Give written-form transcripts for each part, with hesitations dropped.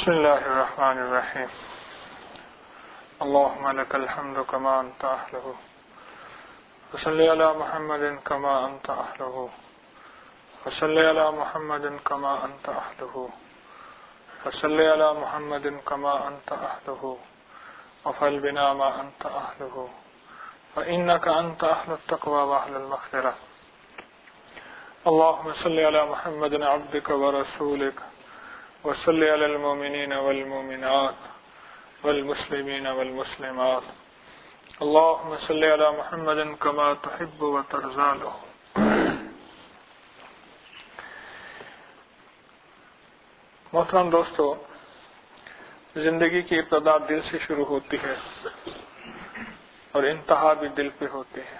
بسم الله الرحمن الرحيم. اللهم لك الحمد كما أنت أهله، وصل على محمد كما أنت أهله، وصل على محمد كما أنت أهله، وصل على محمد كما أنت أهله، وفعل بنا ما أنت أهله، فإنك أنت أهل التقوى وأهل المغفرة. اللهم صل على محمد عبدك ورسولك، وصل على المؤمنين والمؤمنات والمسلمين والمسلمات. اللهم صل على محمد كما تحب وترضى له. محترم دوستو، زندگی کی ابتدا دل سے شروع ہوتی ہے اور انتہا بھی دل پہ ہوتی ہے.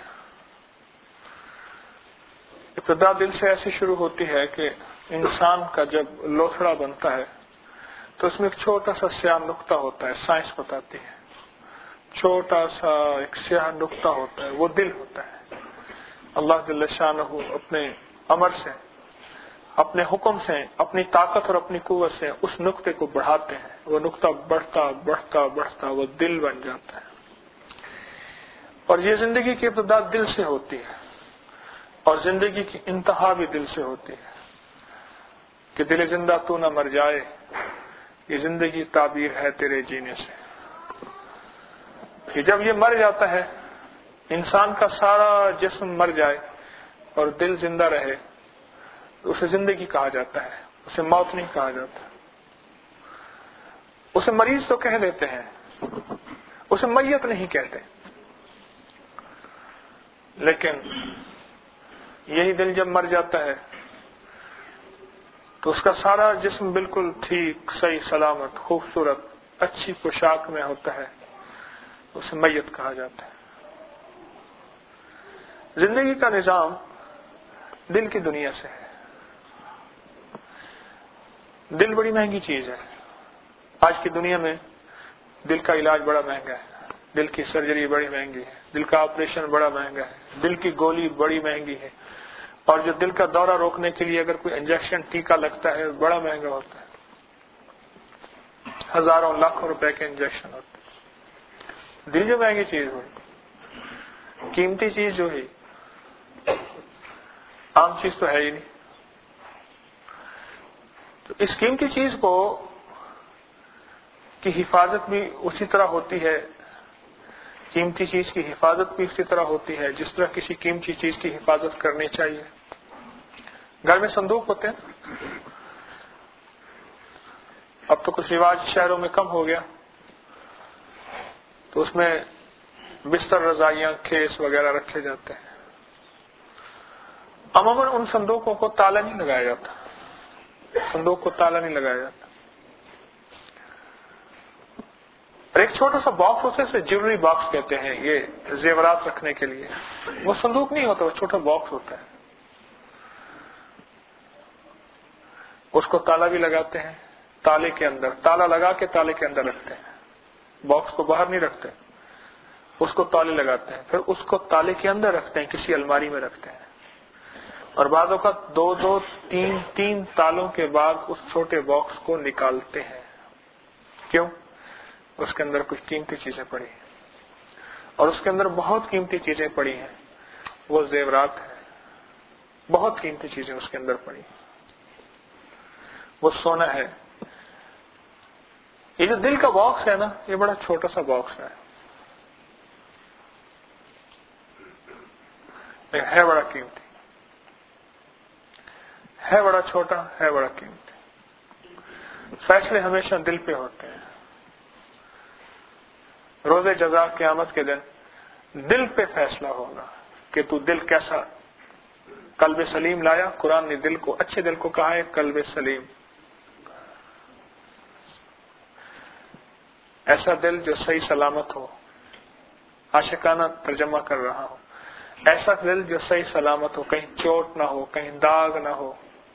ابتدا دل سے ایسی شروع ہوتی ہے کہ انسان کا جب لوتھڑا بنتا ہے تو اس میں ایک چھوٹا سا سیاہ نقطہ ہوتا ہے. سائنس بتاتی ہے چھوٹا سا ایک سیاہ نقطہ ہوتا ہے، وہ دل ہوتا ہے. اللہ جل شانہ اپنے امر سے، اپنے حکم سے، اپنی طاقت اور اپنی قوت سے اس نقطے کو بڑھاتے ہیں. وہ نقطہ بڑھتا بڑھتا بڑھتا وہ دل بن جاتا ہے. اور یہ زندگی کی ابتدا دل سے ہوتی ہے اور زندگی کی انتہا بھی دل سے ہوتی ہے. کہ دل زندہ تو نہ مر جائے، یہ زندگی تعبیر ہے تیرے جینے سے. کہ جب یہ مر جاتا ہے، انسان کا سارا جسم مر جائے اور دل زندہ رہے تو اسے زندگی کہا جاتا ہے، اسے موت نہیں کہا جاتا. اسے مریض تو کہہ دیتے ہیں، اسے میت نہیں کہتے. لیکن یہی دل جب مر جاتا ہے تو اس کا سارا جسم بالکل ٹھیک، صحیح، سلامت، خوبصورت، اچھی پوشاک میں ہوتا ہے، اسے میت کہا جاتا ہے. زندگی کا نظام دل کی دنیا سے ہے. دل بڑی مہنگی چیز ہے. آج کی دنیا میں دل کا علاج بڑا مہنگا ہے، دل کی سرجری بڑی مہنگی ہے، دل کا آپریشن بڑا مہنگا ہے، دل کی گولی بڑی مہنگی ہے، اور جو دل کا دورہ روکنے کے لیے اگر کوئی انجیکشن ٹیکا لگتا ہے بڑا مہنگا ہوتا ہے. ہزاروں لاکھوں روپے کے انجیکشن ہوتے ہیں. دل جو مہنگی چیز ہوئی، قیمتی چیز جو ہے، عام چیز تو ہے ہی نہیں. تو اس قیمتی چیز کو کی حفاظت بھی اسی طرح ہوتی ہے، قیمتی چیز کی حفاظت بھی اسی طرح ہوتی ہے جس طرح کسی قیمتی چیز کی حفاظت کرنی چاہیے. گھر میں صندوق ہوتے ہیں. اب تو کچھ رواج شہروں میں کم ہو گیا، تو اس میں بستر، رضائیاں، کھیس وغیرہ رکھے جاتے ہیں. عموماً ان صندوقوں کو تالا نہیں لگایا جاتا. صندوق کو تالا نہیں لگایا جاتا. اور ایک چھوٹا سا باکس ہوتا ہے، اسے جیولری باکس کہتے ہیں، یہ زیورات رکھنے کے لیے. وہ صندوق نہیں ہوتا، وہ چھوٹا باکس ہوتا ہے. اس کو تالا بھی لگاتے ہیں. تالے کے اندر تالا لگا کے تالے کے اندر رکھتے ہیں. باکس کو باہر نہیں رکھتے، اس کو تالے لگاتے ہیں، پھر اس کو تالے کے اندر رکھتے ہیں، کسی الماری میں رکھتے ہیں. اور بعض اوقات دو تین تالوں کے بعد اس چھوٹے باکس کو نکالتے ہیں. کیوں؟ اس کے اندر کچھ قیمتی چیزیں پڑی ہیں، اور اس کے اندر بہت قیمتی چیزیں پڑی ہیں. وہ زیورات ہیں، بہت قیمتی چیزیں اس کے اندر پڑی ہیں. وہ سونا ہے. یہ جو دل کا باکس ہے نا، یہ بڑا چھوٹا سا باکس ہے بڑا قیمتی، ہے بڑا چھوٹا، ہے بڑا قیمتی. فیصلے ہمیشہ دل پہ ہوتے ہیں. روز جزا قیامت کے دن دل پہ فیصلہ ہوگا کہ تو دل کیسا قلب سلیم لایا. قرآن نے دل کو، اچھے دل کو کہا ہے قلب سلیم. ایسا دل جو صحیح سلامت ہو. عاشقانہ ترجمہ کر رہا ہوں. ایسا دل جو صحیح سلامت ہو، کہیں چوٹ نہ ہو، کہیں داغ نہ ہو،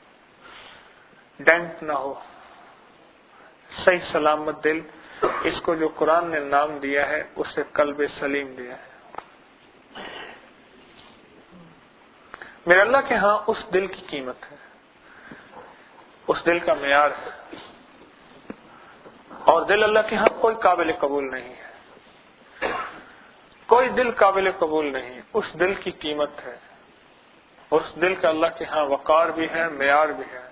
ڈینٹ نہ ہو. صحیح سلامت دل، اس کو جو قرآن نے نام دیا ہے اسے قلب سلیم دیا ہے. میرے اللہ کے ہاں اس دل کی قیمت ہے، اس دل کا معیار ہے. اور دل اللہ کے ہاں کوئی قابل قبول نہیں ہے، کوئی دل قابل قبول نہیں، اس دل کی قیمت ہے، اس دل کا اللہ کے ہاں وقار بھی ہے، معیار بھی ہے۔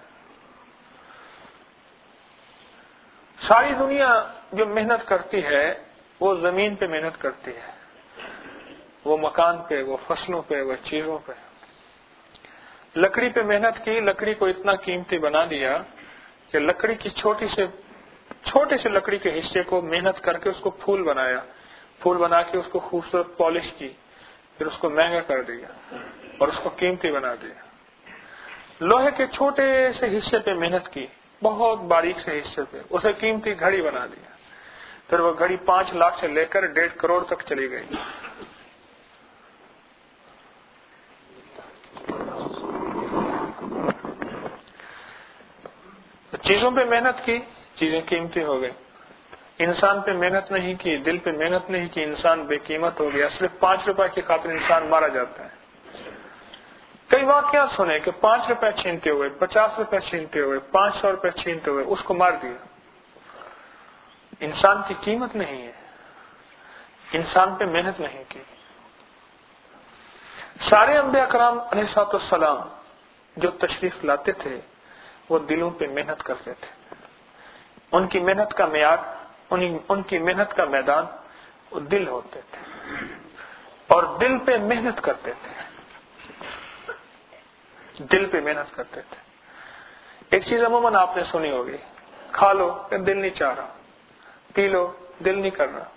ساری دنیا جو محنت کرتی ہے وہ زمین پہ محنت کرتی ہے، وہ مکان پہ، وہ فصلوں پہ، وہ چیزوں پہ۔ لکڑی پہ محنت کی، لکڑی کو اتنا قیمتی بنا دیا کہ لکڑی کی چھوٹے سے لکڑی کے حصے کو محنت کر کے اس کو پھول بنایا، پھول بنا کے اس کو خوبصورت پالش کی، پھر اس کو مہنگا کر دیا اور اس کو قیمتی بنا دیا۔ لوہے کے چھوٹے سے حصے پہ محنت کی، بہت باریک سے حصے پہ، اسے قیمتی گھڑی بنا دیا، پھر وہ گھڑی 5 لاکھ سے لے کر 1.5 کروڑ تک چلی گئی۔ چیزوں پہ محنت کی، چیزیں قیمتی ہو گئی۔ انسان پہ محنت نہیں کی، دل پہ محنت نہیں کی، انسان بے قیمت ہو گیا۔ صرف 5 روپے کی خاطر انسان مارا جاتا ہے۔ کئی واقعات سنے کہ 5 روپے چھینتے ہوئے، 50 روپے چھینتے ہوئے، 500 روپے چھینتے ہوئے اس کو مار دیا۔ انسان کی قیمت نہیں ہے، انسان پہ محنت نہیں کی۔ سارے انبیاء کرام علیہ السلام جو تشریف لاتے تھے وہ دلوں پہ محنت کرتے تھے۔ ان کی محنت کا معیار، ان کی محنت کا میدان وہ دل ہوتے تھے، اور دل پہ محنت کرتے تھے، دل پہ محنت کرتے تھے۔ ایک چیز عموماً آپ نے سنی ہوگی، کھا لو کہ دل نہیں چاہ رہا، پی لو دل نہیں کر رہا،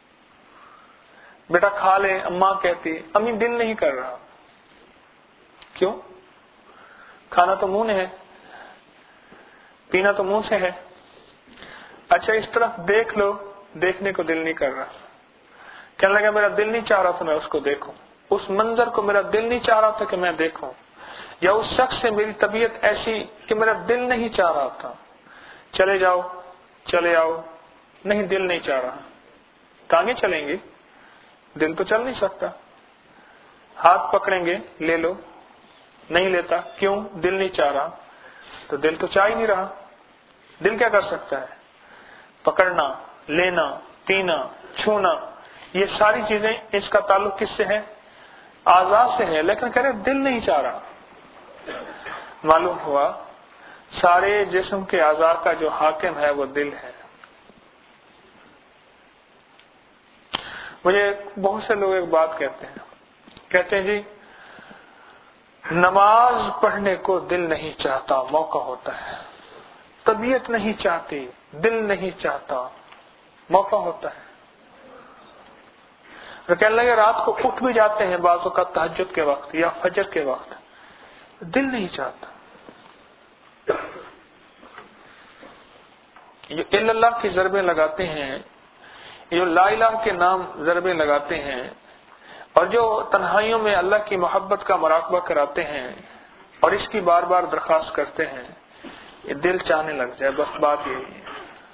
بیٹا کھا لے، اماں کہتی، امی دل نہیں کر رہا۔ کیوں؟ کھانا تو منہ نے ہے، پینا تو منہ سے ہے۔ اچھا اس طرف دیکھ لو، دیکھنے کو دل نہیں کر رہا۔ کہنے لگا میرا دل نہیں چاہ رہا تھا میں اس کو دیکھوں، اس منظر کو میرا دل نہیں چاہ رہا تھا کہ میں دیکھوں، یا اس شخص سے میری طبیعت ایسی کہ میرا دل نہیں چاہ رہا تھا۔ چلے جاؤ، چلے آؤ، نہیں دل نہیں چاہ رہا۔ ٹانگیں چلیں گی، دل تو چل نہیں سکتا۔ ہاتھ پکڑیں گے، لے لو، نہیں لیتا، کیوں؟ دل نہیں چاہ رہا۔ تو دل تو چاہ ہی نہیں رہا، دل کیا کر سکتا ہے؟ پکڑنا، لینا، پینا، چھونا، یہ ساری چیزیں اس کا تعلق کس سے ہے؟ اعضاء سے ہے، لیکن کہہ رہے دل نہیں چاہ رہا۔ معلوم ہوا سارے جسم کے اعضاء کا جو حاکم ہے وہ دل ہے۔ مجھے بہت سے لوگ ایک بات کہتے ہیں جی نماز پڑھنے کو دل نہیں چاہتا، موقع ہوتا ہے، طبیعت نہیں چاہتی، دل نہیں چاہتا، موقع ہوتا ہے۔ اور کہنے لگے رات کو اٹھ بھی جاتے ہیں بعض اوقات تہجد کے وقت یا فجر کے وقت، دل نہیں چاہتا۔ یہ الا اللہ کی ضربیں لگاتے ہیں، یہ لا الہ کے نام ضربیں لگاتے ہیں، اور جو تنہائیوں میں اللہ کی محبت کا مراقبہ کراتے ہیں اور اس کی بار بار درخواست کرتے ہیں، یہ دل چاہنے لگ جائے، بس بات یہی ہے۔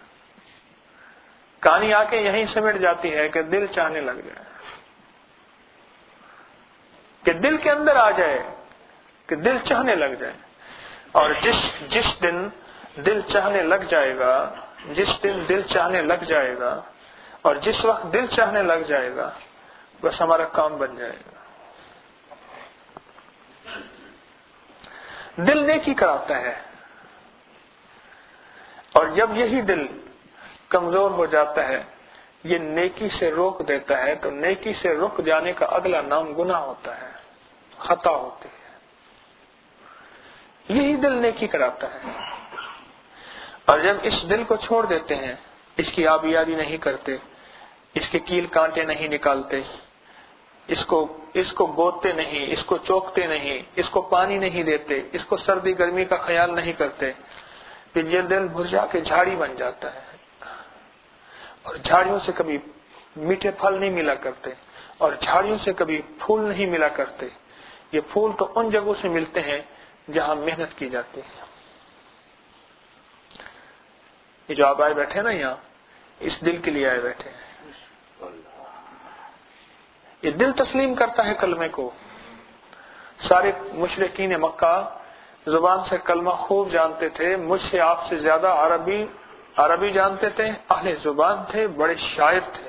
کہانی آ کے یہیں سمٹ جاتی ہے کہ دل چاہنے لگ جائے، کہ دل کے اندر آ جائے، کہ دل چاہنے لگ جائے۔ اور جس دن دل چاہنے لگ جائے گا، جس دن دل چاہنے لگ جائے گا، اور جس وقت دل چاہنے لگ جائے گا، بس ہمارا کام بن جائے گا۔ دل نیکی کراتا ہے، اور جب یہی دل کمزور ہو جاتا ہے، یہ نیکی سے روک دیتا ہے، تو نیکی سے رک جانے کا اگلا نام گناہ ہوتا ہے، خطا ہوتی ہے۔ یہی دل نیکی کراتا ہے، اور جب اس دل کو چھوڑ دیتے ہیں، اس کی آبیاری نہیں کرتے، اس کے کیل کانٹے نہیں نکالتے، اس کو گودتے نہیں، اس کو چوکتے نہیں، اس کو پانی نہیں دیتے، اس کو سردی گرمی کا خیال نہیں کرتے، پھر یہ دل مرجھا کے جھاڑی بن جاتا ہے، اور جھاڑیوں سے کبھی میٹھے پھل نہیں ملا کرتے، اور جھاڑیوں سے کبھی پھول نہیں ملا کرتے۔ یہ پھول تو ان جگہوں سے ملتے ہیں جہاں محنت کی جاتی ہے۔ یہ جو آپ آئے بیٹھے نا یہاں، اس دل کے لیے آئے بیٹھے ہیں۔ یہ دل تسلیم کرتا ہے کلمے کو۔ سارے مشرکین مکہ زبان سے کلمہ خوب جانتے تھے، مجھ سے آپ سے زیادہ عربی عربی جانتے تھے، اہل زبان تھے، بڑے شاعر تھے،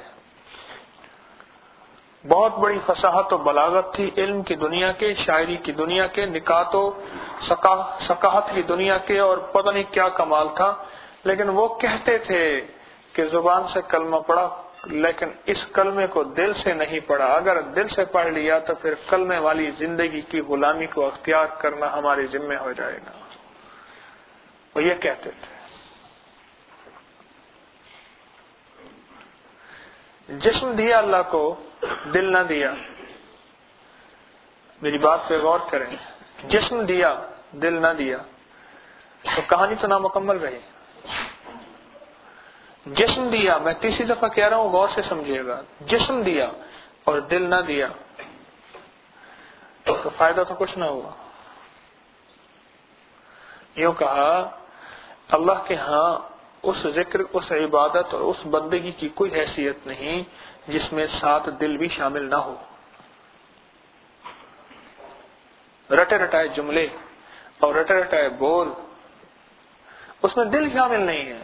بہت بڑی فصاحت و بلاغت تھی، علم کی دنیا کے، شاعری کی دنیا کے، نکات و ثقافت کی دنیا کے، اور پتہ نہیں کیا کمال تھا. لیکن وہ کہتے تھے کہ زبان سے کلمہ پڑھا لیکن اس کلمے کو دل سے نہیں پڑھا، اگر دل سے پڑھ لیا تو پھر کلمے والی زندگی کی غلامی کو اختیار کرنا ہمارے ذمہ ہو جائے گا. وہ یہ کہتے تھے. جسم دیا اللہ کو، دل نہ دیا. میری بات پہ غور کریں. جسم دیا، دل نہ دیا تو کہانی تو نامکمل رہی. جسم دیا، میں تیسری دفعہ کہہ رہا ہوں، غور سے سمجھیے گا. جسم دیا اور دل نہ دیا تو فائدہ تو کچھ نہ ہوا. یوں کہا اللہ کے ہاں اس ذکر، اس عبادت اور اس بندگی کی کوئی حیثیت نہیں جس میں ساتھ دل بھی شامل نہ ہو. رٹے رٹائے جملے اور رٹے رٹائے بول، اس میں دل شامل نہیں ہے.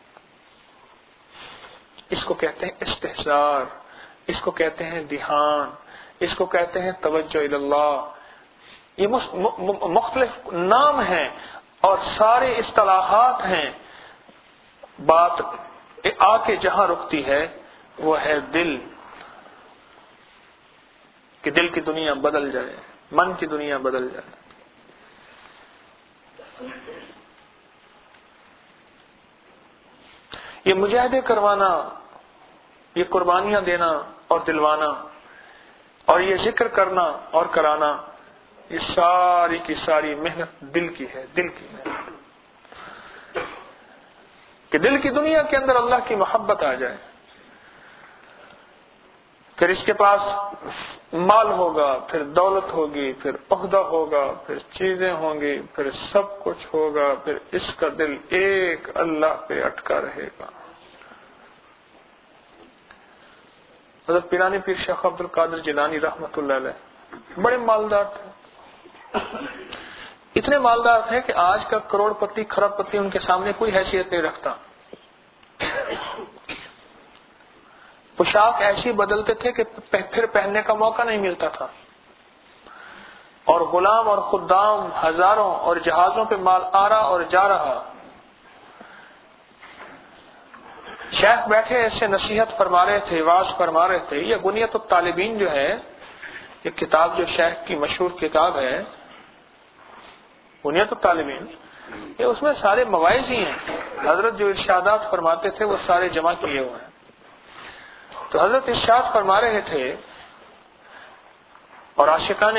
اس کو کہتے ہیں استحضار، اس کو کہتے ہیں دھیان، اس کو کہتے ہیں توجہ اللہ. یہ مختلف نام ہیں اور سارے اصطلاحات ہیں. بات آ کے جہاں رکتی ہے وہ ہے دل، کہ دل کی دنیا بدل جائے، من کی دنیا بدل جائے. یہ مجاہدے کروانا، یہ قربانیاں دینا اور دلوانا، اور یہ ذکر کرنا اور کرانا، یہ ساری کی ساری محنت دل کی ہے. دل کی محنت کہ دل کی دنیا کے اندر اللہ کی محبت آ جائے. پھر اس کے پاس مال ہوگا، پھر دولت ہوگی، پھر عہدہ ہوگا، پھر چیزیں ہوں گی، پھر سب کچھ ہوگا، پھر اس کا دل ایک اللہ پہ اٹکا رہے گا. حضرت پیرانی پیر شیخ عبد القادر جیلانی رحمۃ اللہ علیہ بڑے مالدار تھے. اتنے مالدار تھے کہ آج کا کروڑ پتی، خرب پتی ان کے سامنے کوئی حیثیت نہیں رکھتا. پوشاک ایسی بدلتے تھے کہ پھر پہننے کا موقع نہیں ملتا تھا، اور غلام اور خدام ہزاروں اور جہازوں پہ مال آ رہا اور جا رہا. شیخ بیٹھے ایسے نصیحت فرما رہے تھے، واعظ فرما رہے تھے. یہ بنیت الطالبین جو ہے، یہ کتاب جو شیخ کی مشہور کتاب ہے بنیت الطالبین، یہ اس میں سارے مواعظ ہی ہیں. حضرت جو ارشادات فرماتے تھے وہ سارے جمع کیے ہوئے ہیں. تو حضرت ارشاد فرما رہے تھے، اور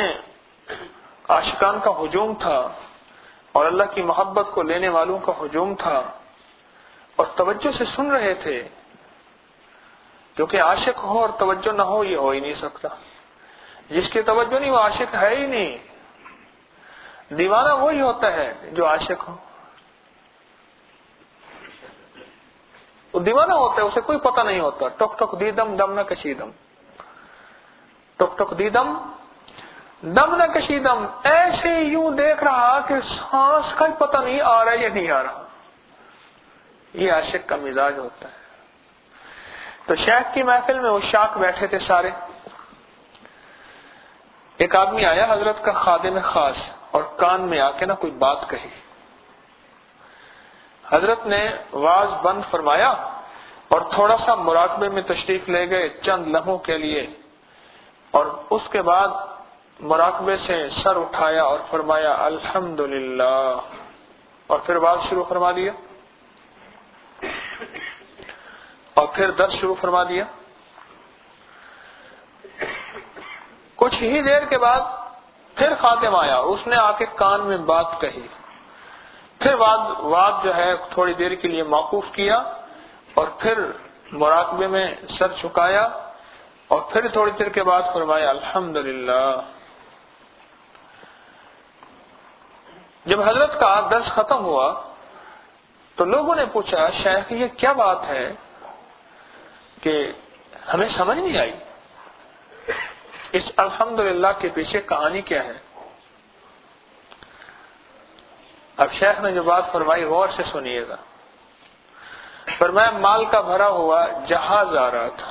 عاشقان کا ہجوم تھا، اور اللہ کی محبت کو لینے والوں کا ہجوم تھا، اور توجہ سے سن رہے تھے. کیونکہ عاشق ہو اور توجہ نہ ہو، یہ ہو ہی نہیں سکتا. جس کی توجہ نہیں وہ عاشق ہے ہی نہیں. دیوانہ وہی ہوتا ہے جو عاشق ہو. وہ دیوانہ ہوتا ہے، اسے کوئی پتہ نہیں ہوتا. ٹک ٹک دیدم دم نہ کشیدم، ٹک ٹک دیدم دم نہ کشیدم. ایسے یوں دیکھ رہا کہ سانس کا ہی پتہ نہیں آ رہا یا نہیں آ رہا. یہ عاشق کا مزاج ہوتا ہے. تو شیخ کی محفل میں وہ عشاق بیٹھے تھے سارے. ایک آدمی آیا حضرت کا خادم خاص، اور کان میں آ کے نہ کوئی بات کہی. حضرت نے واز بند فرمایا اور تھوڑا سا مراقبے میں تشریف لے گئے چند لمحوں کے لیے، اور اس کے بعد مراقبے سے سر اٹھایا اور فرمایا الحمدللہ، اور پھر واز شروع فرما دیا، اور پھر درس شروع فرما دیا. کچھ ہی دیر کے بعد پھر خاتم آیا، اس نے آ کے کان میں بات کہی. پھر واز جو ہے تھوڑی دیر کے لیے موقوف کیا، اور پھر مراقبے میں سر جھکایا، اور پھر تھوڑی دیر کے بعد فرمایا الحمدللہ. جب حضرت کا درس ختم ہوا تو لوگوں نے پوچھا شیخ یہ کیا بات ہے کہ ہمیں سمجھ نہیں آئی، اس الحمدللہ کے پیچھے کہانی کیا ہے؟ اب شیخ نے جو بات فرمائی غور سے سنیے گا. فرمایا مال کا بھرا ہوا جہاز آ رہا تھا.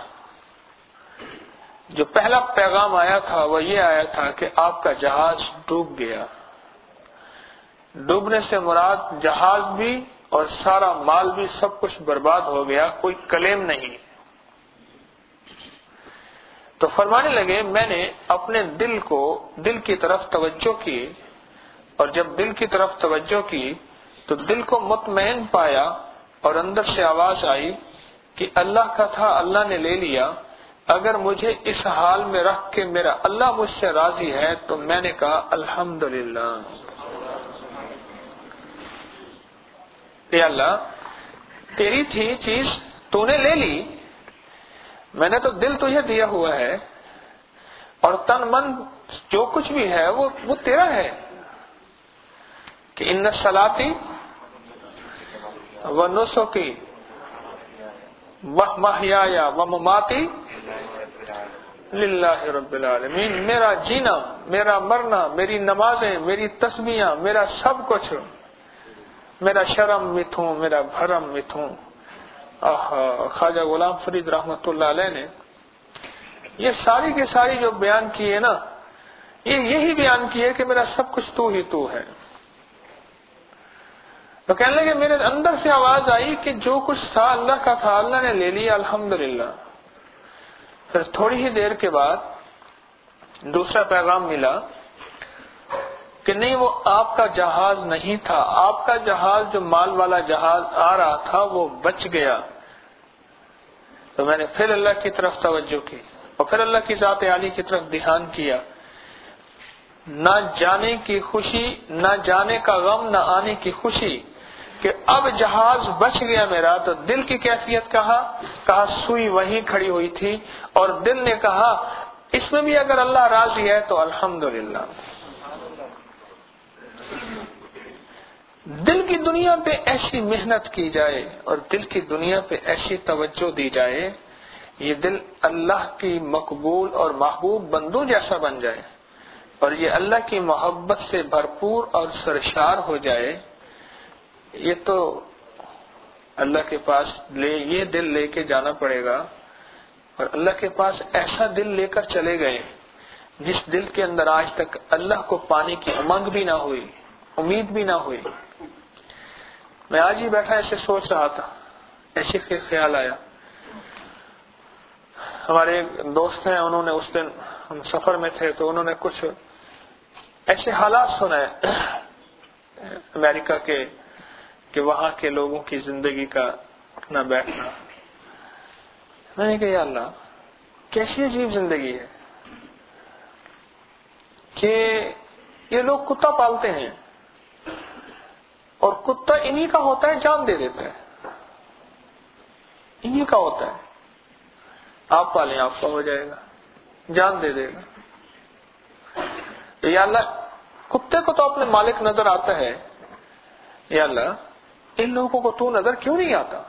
جو پہلا پیغام آیا تھا وہ یہ آیا تھا کہ آپ کا جہاز ڈوب گیا. ڈوبنے سے مراد جہاز بھی اور سارا مال بھی سب کچھ برباد ہو گیا، کوئی کلیم نہیں. تو فرمانے لگے میں نے اپنے دل کی طرف توجہ کی، اور جب دل کی طرف توجہ کی تو دل کو مطمئن پایا، اور اندر سے آواز آئی کہ اللہ کا تھا اللہ نے لے لیا. اگر مجھے اس حال میں رکھ کے میرا اللہ مجھ سے راضی ہے تو میں نے کہا الحمدللہ. اے اللہ تیری تھی چیز تو نے لے لی، میں نے تو دل تجھے دیا ہوا ہے، اور تن من جو کچھ بھی ہے وہ تیرا ہے. کہ ان صلاتی و نسکی و محیایا و مماتی للہ رب العالمین. میرا جینا، میرا مرنا، میری نمازیں، میری تسبیحاں، میرا سب کچھ، میرا شرم متھوں، میرا بھرم متھوں. خواجہ غلام فرید رحمت اللہ علیہ نے یہ ساری کی ساری جو بیان کی ہے نا، یہی بیان کی ہے کہ میرا سب کچھ تو ہی تو ہے. تو کہنے لگے میرے اندر سے آواز آئی کہ جو کچھ تھا اللہ کا تھا اللہ نے لے لیا الحمدللہ. پھر تھوڑی ہی دیر کے بعد دوسرا پیغام ملا کہ نہیں، وہ آپ کا جہاز نہیں تھا، آپ کا جہاز جو مال والا جہاز آ رہا تھا وہ بچ گیا. تو میں نے پھر اللہ کی طرف توجہ کی اور پھر اللہ کی ذات عالی کی طرف دھیان کیا. نہ جانے کی خوشی، نہ جانے کا غم، نہ آنے کی خوشی کہ اب جہاز بچ گیا میرا. تو دل کی کیفیت کہا سوئی وہیں کھڑی ہوئی تھی، اور دل نے کہا اس میں بھی اگر اللہ راضی ہے تو الحمدللہ. دل کی دنیا پہ ایسی محنت کی جائے اور دل کی دنیا پہ ایسی توجہ دی جائے، یہ دل اللہ کی مقبول اور محبوب بندوں جیسا بن جائے اور یہ اللہ کی محبت سے بھرپور اور سرشار ہو جائے. یہ تو اللہ کے پاس یہ دل لے کے جانا پڑے گا. اور اللہ کے پاس ایسا دل لے کر چلے گئے جس دل کے اندر آج تک اللہ کو پانے کی امنگ بھی نہ ہوئی، امید بھی نہ ہوئی. میں آج ہی بیٹھا ایسے سوچ رہا تھا، ایسے خیال آیا. ہمارے ایک دوست ہیں، انہوں نے اس دن ہم سفر میں تھے تو انہوں نے کچھ ایسے حالات سنائے امریکہ کے کہ وہاں کے لوگوں کی زندگی کا اٹھنا بیٹھنا. میں نے کہا یا اللہ کیسی عجیب زندگی ہے کہ یہ لوگ کتا پالتے ہیں اور کتا انہی کا ہوتا ہے، جان دے دیتا ہے، انہی کا ہوتا ہے. آپ پالیں آپ کا ہو جائے گا، جان دے دے گا. یا اللہ کتے کو تو اپنے مالک نظر آتا ہے، یا اللہ ان لوگوں کو تو نظر کیوں نہیں آتا؟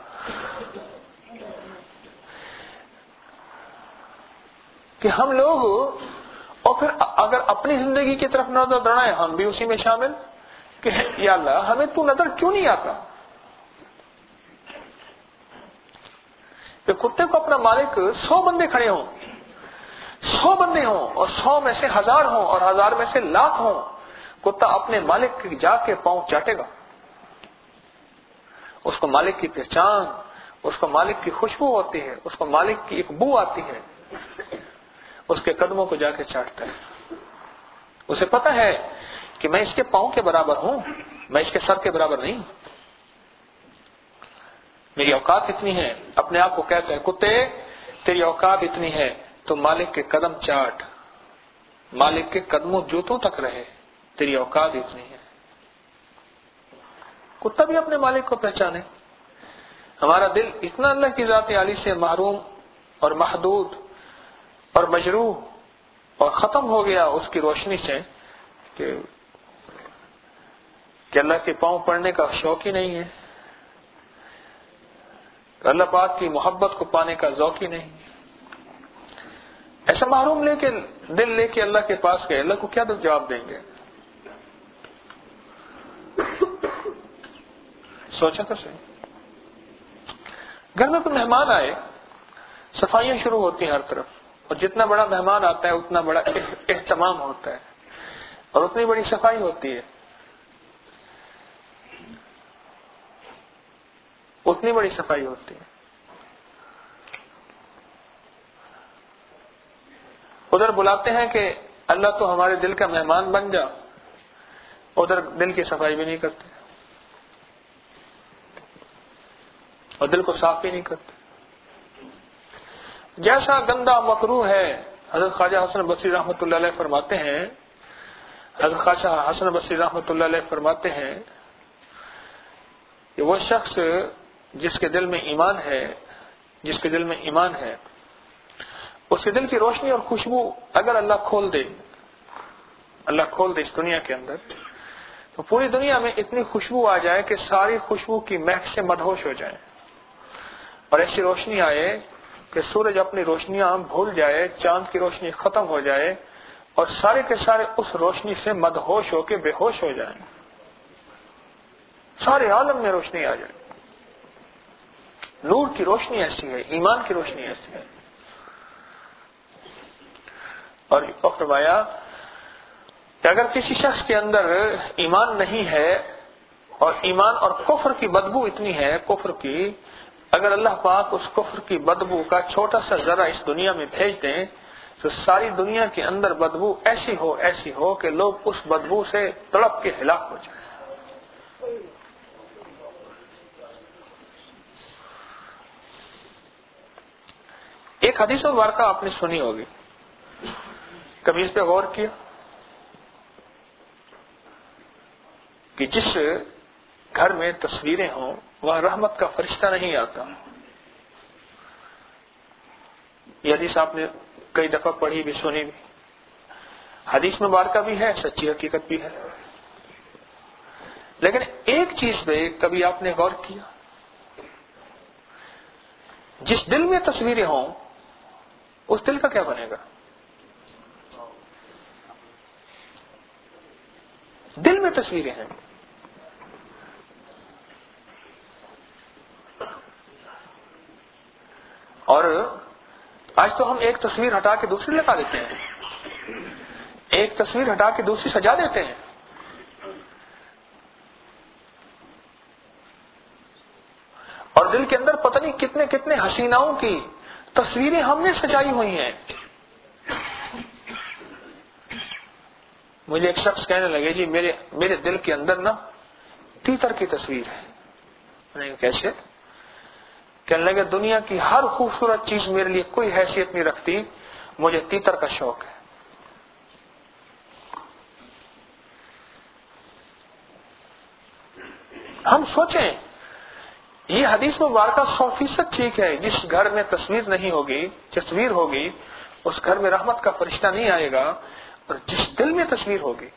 کہ ہم لوگ اور پھر اگر اپنی زندگی کی طرف نظر دوڑائیں ہم بھی اسی میں شامل کہ یا اللہ ہمیں تو نظر کیوں نہیں آتا؟ کہ کتے کو اپنا مالک 100 بندے کھڑے ہوں، 100 بندے ہوں اور 100 میں سے 1000 ہوں اور 1000 میں سے لاکھ ہوں، کتا اپنے مالک کی جا کے پاؤں چاٹے گا. اس کو مالک کی پہچان، اس کو مالک کی خوشبو ہوتی ہے، اس کو مالک کی ایک بو آتی ہے، اس کے قدموں کو جا کے چاٹتا ہے. اسے پتا ہے کہ میں اس کے پاؤں کے برابر ہوں، میں اس کے سر کے برابر نہیں. میری اوقات اتنی ہے، اپنے آپ کو کہتا ہے کتے تیری اوقات اتنی ہے تو مالک کے قدم چاٹ، مالک کے قدموں جوتوں تک رہے، تیری اوقات اتنی ہے. کتا بھی اپنے مالک کو پہچانے. ہمارا دل اتنا اللہ کی ذات عالی سے محروم اور محدود اور مجروح اور ختم ہو گیا اس کی روشنی سے کہ اللہ کے پاؤں پڑنے کا شوق ہی نہیں ہے، اللہ پاک کی محبت کو پانے کا ذوق ہی نہیں. ایسا محروم دل لے کے اللہ کے پاس گئے، اللہ کو کیا جواب دیں گے؟ سوچا تو صحیح. گھر میں کوئی مہمان آئے، صفائیاں شروع ہوتی ہیں ہر طرف، اور جتنا بڑا مہمان آتا ہے اتنا بڑا اہتمام ہوتا ہے اور اتنی بڑی صفائی ہوتی ہے، اتنی بڑی صفائی ہوتی ہے۔ ادھر بلاتے ہیں کہ اللہ تو ہمارے دل کا مہمان بن جا، ادھر دل کی صفائی بھی نہیں کرتے اور دل کو صاف بھی نہیں کرتے۔ جیسا گندا مکروہ ہے، حضرت خواجہ حسن بصری رحمۃ اللہ علیہ فرماتے ہیں، حضرت خواجہ حسن بصری رحمۃ اللہ علیہ فرماتے ہیں کہ وہ شخص جس کے دل میں ایمان ہے، جس کے دل میں ایمان ہے، اس کے دل کی روشنی اور خوشبو اگر اللہ کھول دے، اللہ کھول دے اس دنیا کے اندر، تو پوری دنیا میں اتنی خوشبو آ جائے کہ ساری خوشبو کی مہک سے مدہوش ہو جائے، اور ایسی روشنی آئے کہ سورج اپنی روشنیاں بھول جائے، چاند کی روشنی ختم ہو جائے اور سارے کے سارے اس روشنی سے مدہوش ہو کے بے ہوش ہو جائیں، سارے عالم میں روشنی آ جائے۔ نور کی روشنی ایسی ہے، ایمان کی روشنی ایسی ہے۔ اور فرمایا کہ اگر کسی شخص کے اندر ایمان نہیں ہے اور ایمان اور کفر کی بدبو اتنی ہے، کفر کی، اگر اللہ پاک اس کفر کی بدبو کا چھوٹا سا ذرہ اس دنیا میں بھیج دیں تو ساری دنیا کے اندر بدبو ایسی ہو کہ لوگ اس بدبو سے تڑپ کے ہلاک ہو جائیں۔ ایک حدیث مبارکہ آپ نے سنی ہوگی، کبھی اس پہ غور کیا کہ جس گھر میں تصویریں ہوں وہاں رحمت کا فرشتہ نہیں آتا؟ یہ حدیث آپ نے کئی دفعہ پڑھی بھی، سنی بھی، حدیث مبارکہ بھی ہے، سچی حقیقت بھی ہے، لیکن ایک چیز پہ کبھی آپ نے غور کیا؟ جس دل میں تصویریں ہوں اس دل کا کیا بنے گا؟ دل میں تصویریں ہیں، اور آج تو ہم ایک تصویر ہٹا کے دوسری لگا دیتے ہیں، ایک تصویر ہٹا کے دوسری سجا دیتے ہیں، اور دل کے اندر پتہ نہیں کتنے کتنے حسیناؤں کی تصویریں ہم نے سجائی ہوئی ہیں۔ مجھے ایک شخص کہنے لگے جی میرے دل کے اندر نا تیتر کی تصویر ہے۔ میں نے کہا کیسے؟ کہنے لگے دنیا کی ہر خوبصورت چیز میرے لیے کوئی حیثیت نہیں رکھتی، مجھے تیتر کا شوق ہے۔ ہم سوچیں یہ حدیث مبارکہ 100% ٹھیک ہے، جس گھر میں تصویر نہیں ہوگی، تصویر ہوگی، اس گھر میں رحمت کا فرشتہ نہیں آئے گا، اور جس دل میں تصویر ہوگی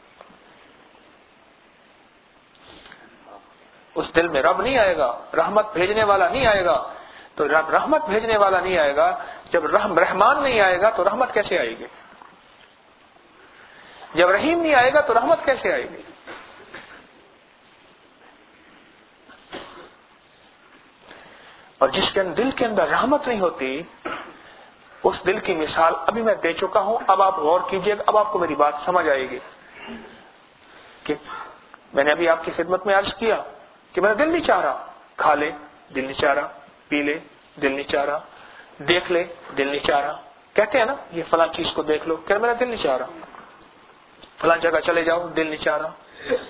اس دل میں رب نہیں آئے گا، رحمت بھیجنے والا نہیں آئے گا۔ تو جب رحمت بھیجنے والا نہیں آئے گا، جب رحمان نہیں آئے گا تو رحمت کیسے آئے گی؟ جب رحیم نہیں آئے گا تو رحمت کیسے آئے گی؟ اور جس کے دل کے اندر رحمت نہیں ہوتی، اس دل کی مثال ابھی میں دے چکا ہوں، اب آپ غور کیجئے، اب آپ کو میری بات سمجھ آئے گی کہ میں نے ابھی آپ کی خدمت میں عرض کیا کہ میرا دل نہیں چاہ رہا، کھا لے دل نہیں چاہ رہا، پی لے دل نہیں چاہ رہا، دیکھ لے دل نہیں چاہ رہا، کہتے ہیں نا یہ فلاں چیز کو دیکھ لو، کہ میرا دل نہیں چاہ رہا، فلاں جگہ چلے جاؤ دل نہیں چاہ رہا۔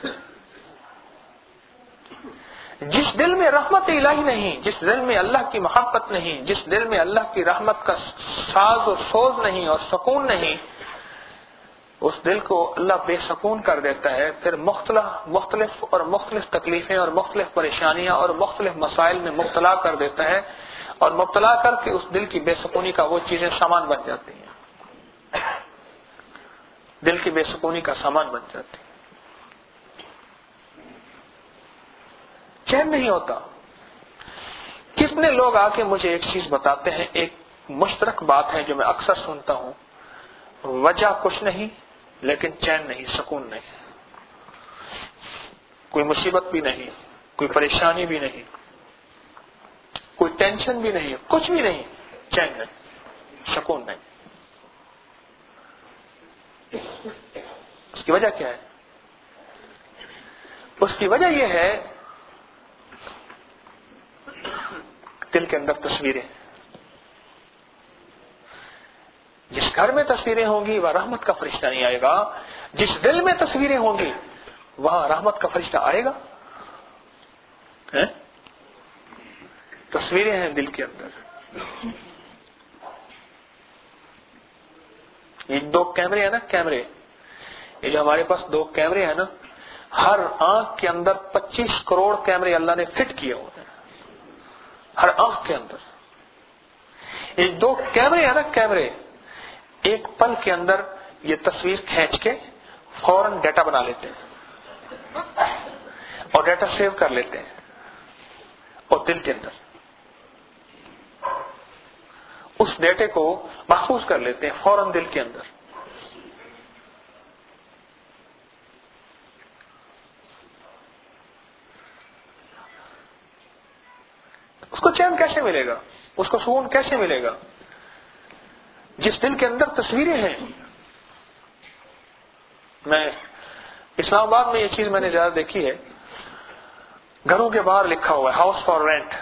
جس دل میں رحمت الہی نہیں، جس دل میں اللہ کی محبت نہیں، جس دل میں اللہ کی رحمت کا ساز و سوز نہیں اور سکون نہیں، اس دل کو اللہ بے سکون کر دیتا ہے، پھر مختلف تکلیفیں اور مختلف پریشانیاں اور مختلف مسائل میں مبتلا کر دیتا ہے، اور مبتلا کر کے اس دل کی بے سکونی کا وہ چیزیں سامان بن جاتی ہیں، دل کی بے سکونی کا سامان بن جاتی ہیں، چین نہیں ہوتا۔ کتنے لوگ آ کے مجھے ایک چیز بتاتے ہیں، ایک مشترک بات ہے جو میں اکثر سنتا ہوں، وجہ کچھ نہیں لیکن چین نہیں، سکون نہیں، کوئی مصیبت بھی نہیں، کوئی پریشانی بھی نہیں، کوئی ٹینشن بھی نہیں، کچھ بھی نہیں، چین نہیں، سکون نہیں۔ اس کی وجہ کیا ہے؟ اس کی وجہ یہ ہے دل کے اندر تصویریں۔ جس گھر میں تصویریں ہوں گی وہاں رحمت کا فرشتہ نہیں آئے گا، جس دل میں تصویریں ہوں گی وہاں رحمت کا فرشتہ آئے گا۔ تصویریں ہیں دل کے اندر۔ یہ 2 کیمرے ہیں نا، کیمرے، یہ جو ہمارے پاس 2 کیمرے ہیں نا، ہر آنکھ کے اندر 25 کروڑ کیمرے اللہ نے فٹ کیے ہوئے ہیں، ہر آنکھ کے اندر۔ یہ 2 کیمرے ہیں نا، کیمرے، ایک پل کے اندر یہ تصویر کھینچ کے فوراً ڈیٹا بنا لیتے ہیں اور ڈیٹا سیو کر لیتے ہیں اور دل کے اندر اس ڈیٹے کو محفوظ کر لیتے ہیں فوراً دل کے اندر۔ اس کو چین کیسے ملے گا؟ اس کو سکون کیسے ملے گا؟ جس دل کے اندر تصویریں ہیں۔ میں اسلام آباد میں یہ چیز میں نے زیادہ دیکھی ہے، گھروں کے باہر لکھا ہوا ہے ہاؤس فار رینٹ۔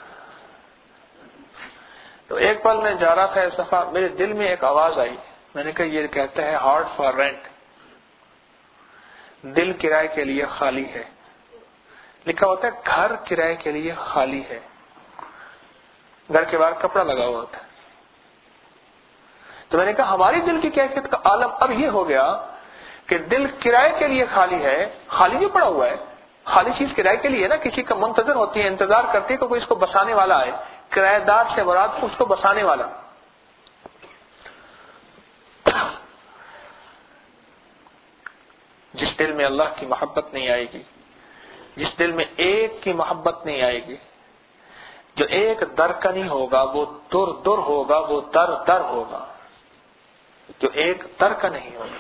تو ایک پل میں جا رہا تھا، اس دفعہ میرے دل میں ایک آواز آئی، میں نے کہا یہ کہتا ہے ہارٹ فار رینٹ، دل کرائے کے لیے خالی ہے۔ لکھا ہوتا ہے گھر کرائے کے لیے خالی ہے، گھر کے باہر کپڑا لگا ہوا ہوتا ہے۔ تو میں نے کہا ہماری دل کی کیفیت کا عالم اب یہ ہو گیا کہ دل کرائے کے لیے خالی ہے، خالی جو پڑا ہوا ہے، خالی چیز کرائے کے لیے نا، کسی کا منتظر ہوتی ہے، انتظار کرتی ہے کہ کوئی اس کو بسانے والا آئے، کرایہ دار سے مراد اس کو بسانے والا۔ جس دل میں اللہ کی محبت نہیں آئے گی، جس دل میں ایک کی محبت نہیں آئے گی، جو ایک در کا نہیں ہوگا وہ در در ہوگا، وہ در در ہوگا، جو ایک در کا نہیں ہوگا،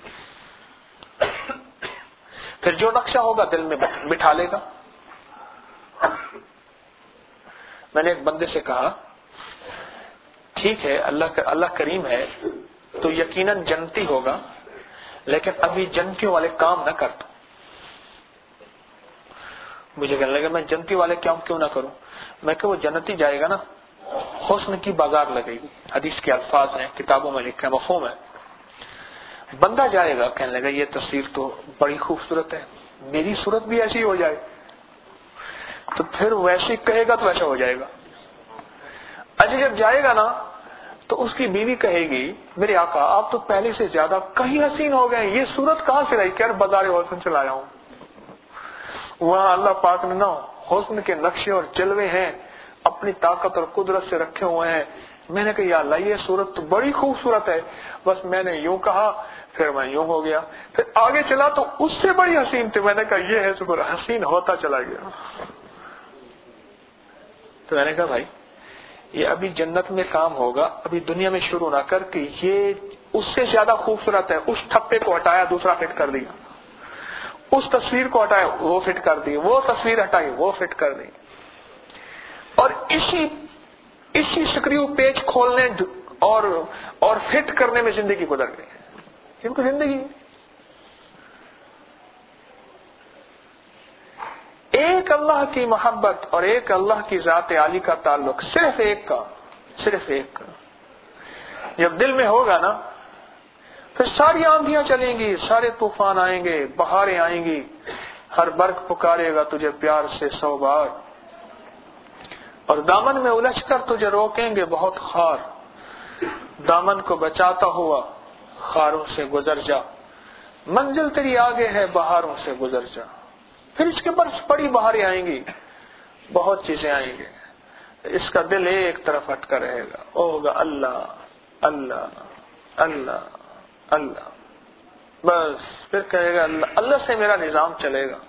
پھر جو نقشہ ہوگا دل میں بٹھا لے گا۔ میں نے ایک بندے سے کہا ٹھیک ہے اللہ کریم ہے تو یقیناً جنتی ہوگا، لیکن ابھی جنتیوں والے کام نہ کر۔ مجھے کہنے لگا میں جنتی والے کام کیوں نہ کروں؟ میں کہ وہ جنتی جائے گا نا، حسن کی بازار لگے گی، حدیث کے الفاظ ہیں، کتابوں میں لکھا ہے، مفہوم ہے۔ بندہ جائے گا کہنے لگا یہ تصویر تو بڑی خوبصورت ہے، میری صورت بھی ایسی ہو جائے، تو پھر ویسے کہے گا تو ویسا ہو جائے گا۔ اچھا جب جائے گا نا تو اس کی بیوی کہے گی میرے آقا آپ تو پہلے سے زیادہ کہیں حسین ہو گئے، یہ صورت کہاں سے رہی؟ کیا بازار حسن چلایا ہوں؟ وہاں اللہ پاک نے نا حسن کے نقشے اور جلوے ہیں، اپنی طاقت اور قدرت سے رکھے ہوئے ہیں۔ میں نے کہا یا اللہ یہ صورت تو بڑی خوبصورت ہے، بس میں نے یوں کہا پھر میں یوں ہو گیا، پھر آگے چلا تو اس سے بڑی حسین تھی، میں نے کہا یہ ہے شکر، حسین ہوتا چلا گیا۔ تو میں نے کہا بھائی یہ ابھی جنت میں کام ہوگا، ابھی دنیا میں شروع نہ کر کے یہ اس سے زیادہ خوبصورت ہے، اس ٹھپے کو ہٹایا دوسرا فٹ کر دیا، اس تصویر کو ہٹایا وہ فٹ کر دی، وہ تصویر ہٹائی وہ فٹ کر دی، اور اسی سکریو پیچ کھولنے اور فٹ کرنے میں زندگی گزر گئی۔ ان کو زندگی ایک اللہ کی محبت اور ایک اللہ کی ذات عالی کا تعلق، صرف ایک کا جب دل میں ہوگا نا پھر ساری آندھیاں چلیں گی، سارے طوفان آئیں گے، بہاریں آئیں گی، ہر برق پکارے گا تجھے پیار سے 100 بار، اور دامن میں الجھ کر تجھے روکیں گے بہت خار، دامن کو بچاتا ہوا خاروں سے گزر جا، منزل تیری آگے ہے بہاروں سے گزر جا۔ پھر اس کے بعد بڑی بہاریں آئیں گی، بہت چیزیں آئیں گی، اس کا دل ایک طرف اٹکا رہے گا، ہوگا اللہ اللہ اللہ اللہ، بس پھر کہے گا اللہ اللہ سے میرا نظام چلے گا۔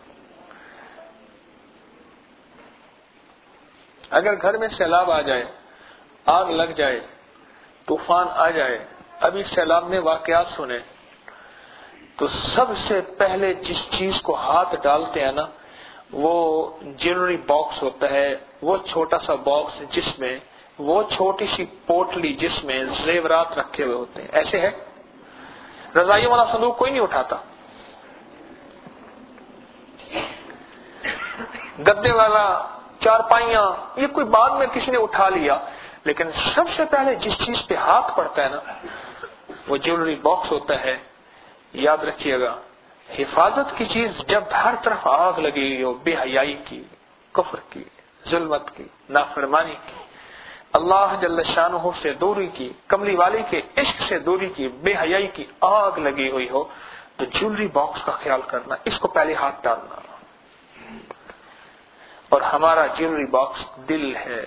اگر گھر میں سیلاب آ جائے، آگ لگ جائے، طوفان آ جائے، ابھی سیلاب میں واقعات سنے تو سب سے پہلے جس چیز کو ہاتھ ڈالتے ہیں نا وہ جیولری باکس ہوتا ہے، وہ چھوٹا سا باکس جس میں وہ چھوٹی سی پوٹلی جس میں زیورات رکھے ہوئے ہوتے ہیں. ایسے ہے؟ رضائیوں والا صندوق کوئی نہیں اٹھاتا، گدے والا، چارپائیاں، یہ کوئی بعد میں کسی نے اٹھا لیا، لیکن سب سے پہلے جس چیز پہ ہاتھ پڑتا ہے نا وہ جیولری باکس ہوتا ہے. یاد رکھیے گا، حفاظت کی چیز جب ہر طرف آگ لگی ہو، بے حیائی کی، کفر کی، ظلمت کی، نافرمانی کی، اللہ جل شانہ سے دوری کی، کملی والے کے عشق سے دوری کی، بے حیائی کی آگ لگی ہوئی ہو، تو جیولری باکس کا خیال کرنا، اس کو پہلے ہاتھ ڈالنا. اور ہمارا جیولری باکس دل ہے.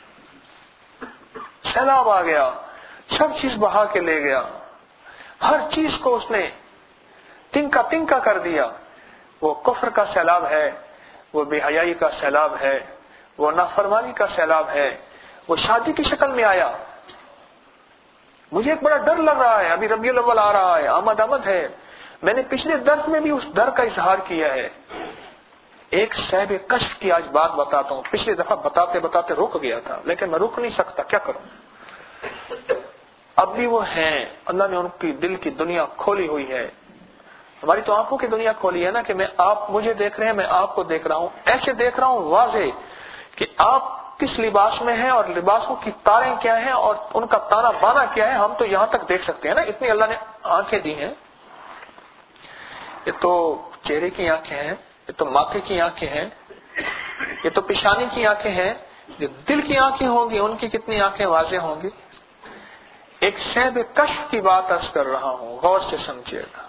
سیلاب آ گیا، سب چیز بہا کے لے گیا، ہر چیز کو اس نے تنکا تنکا کر دیا. وہ کفر کا سیلاب ہے، وہ بے حیائی کا سیلاب ہے، وہ نافرمانی کا سیلاب ہے، وہ شادی کی شکل میں آیا. مجھے ایک بڑا ڈر لگ رہا ہے، ابھی ربیع الاول آ رہا ہے، آمد ہے. میں نے پچھلے درس میں بھی اس ڈر کا اظہار کیا ہے. ایک صاحب کشف کی آج بات بتاتا ہوں، پچھلی دفعہ بتاتے بتاتے رک گیا تھا، لیکن میں رک نہیں سکتا، کیا کروں. اب بھی وہ ہیں، اللہ نے ان کی دل کی دنیا کھولی ہوئی ہے. ہماری تو آنکھوں کی دنیا کھولی ہے نا، کہ آپ مجھے دیکھ رہے ہیں، میں آپ کو دیکھ رہا ہوں، ایسے دیکھ رہا ہوں واضح کہ آپ کس لباس میں ہیں اور لباسوں کی تاریں کیا ہیں اور ان کا تانا بانا کیا ہے، ہم تو یہاں تک دیکھ سکتے ہیں نا، اتنی اللہ نے آنکھیں دی ہیں. یہ تو چہرے کی آنکھیں ہیں، یہ تو ماتھے کی آنکھیں ہیں، یہ تو پیشانی کی آنکھیں ہیں. جو دل کی آنکھیں ہوں گی ان کی کتنی آنکھیں واضح ہوں گی. ایک شیب کشف کی بات عرض کر رہا ہوں، غور سے سمجھیے گا.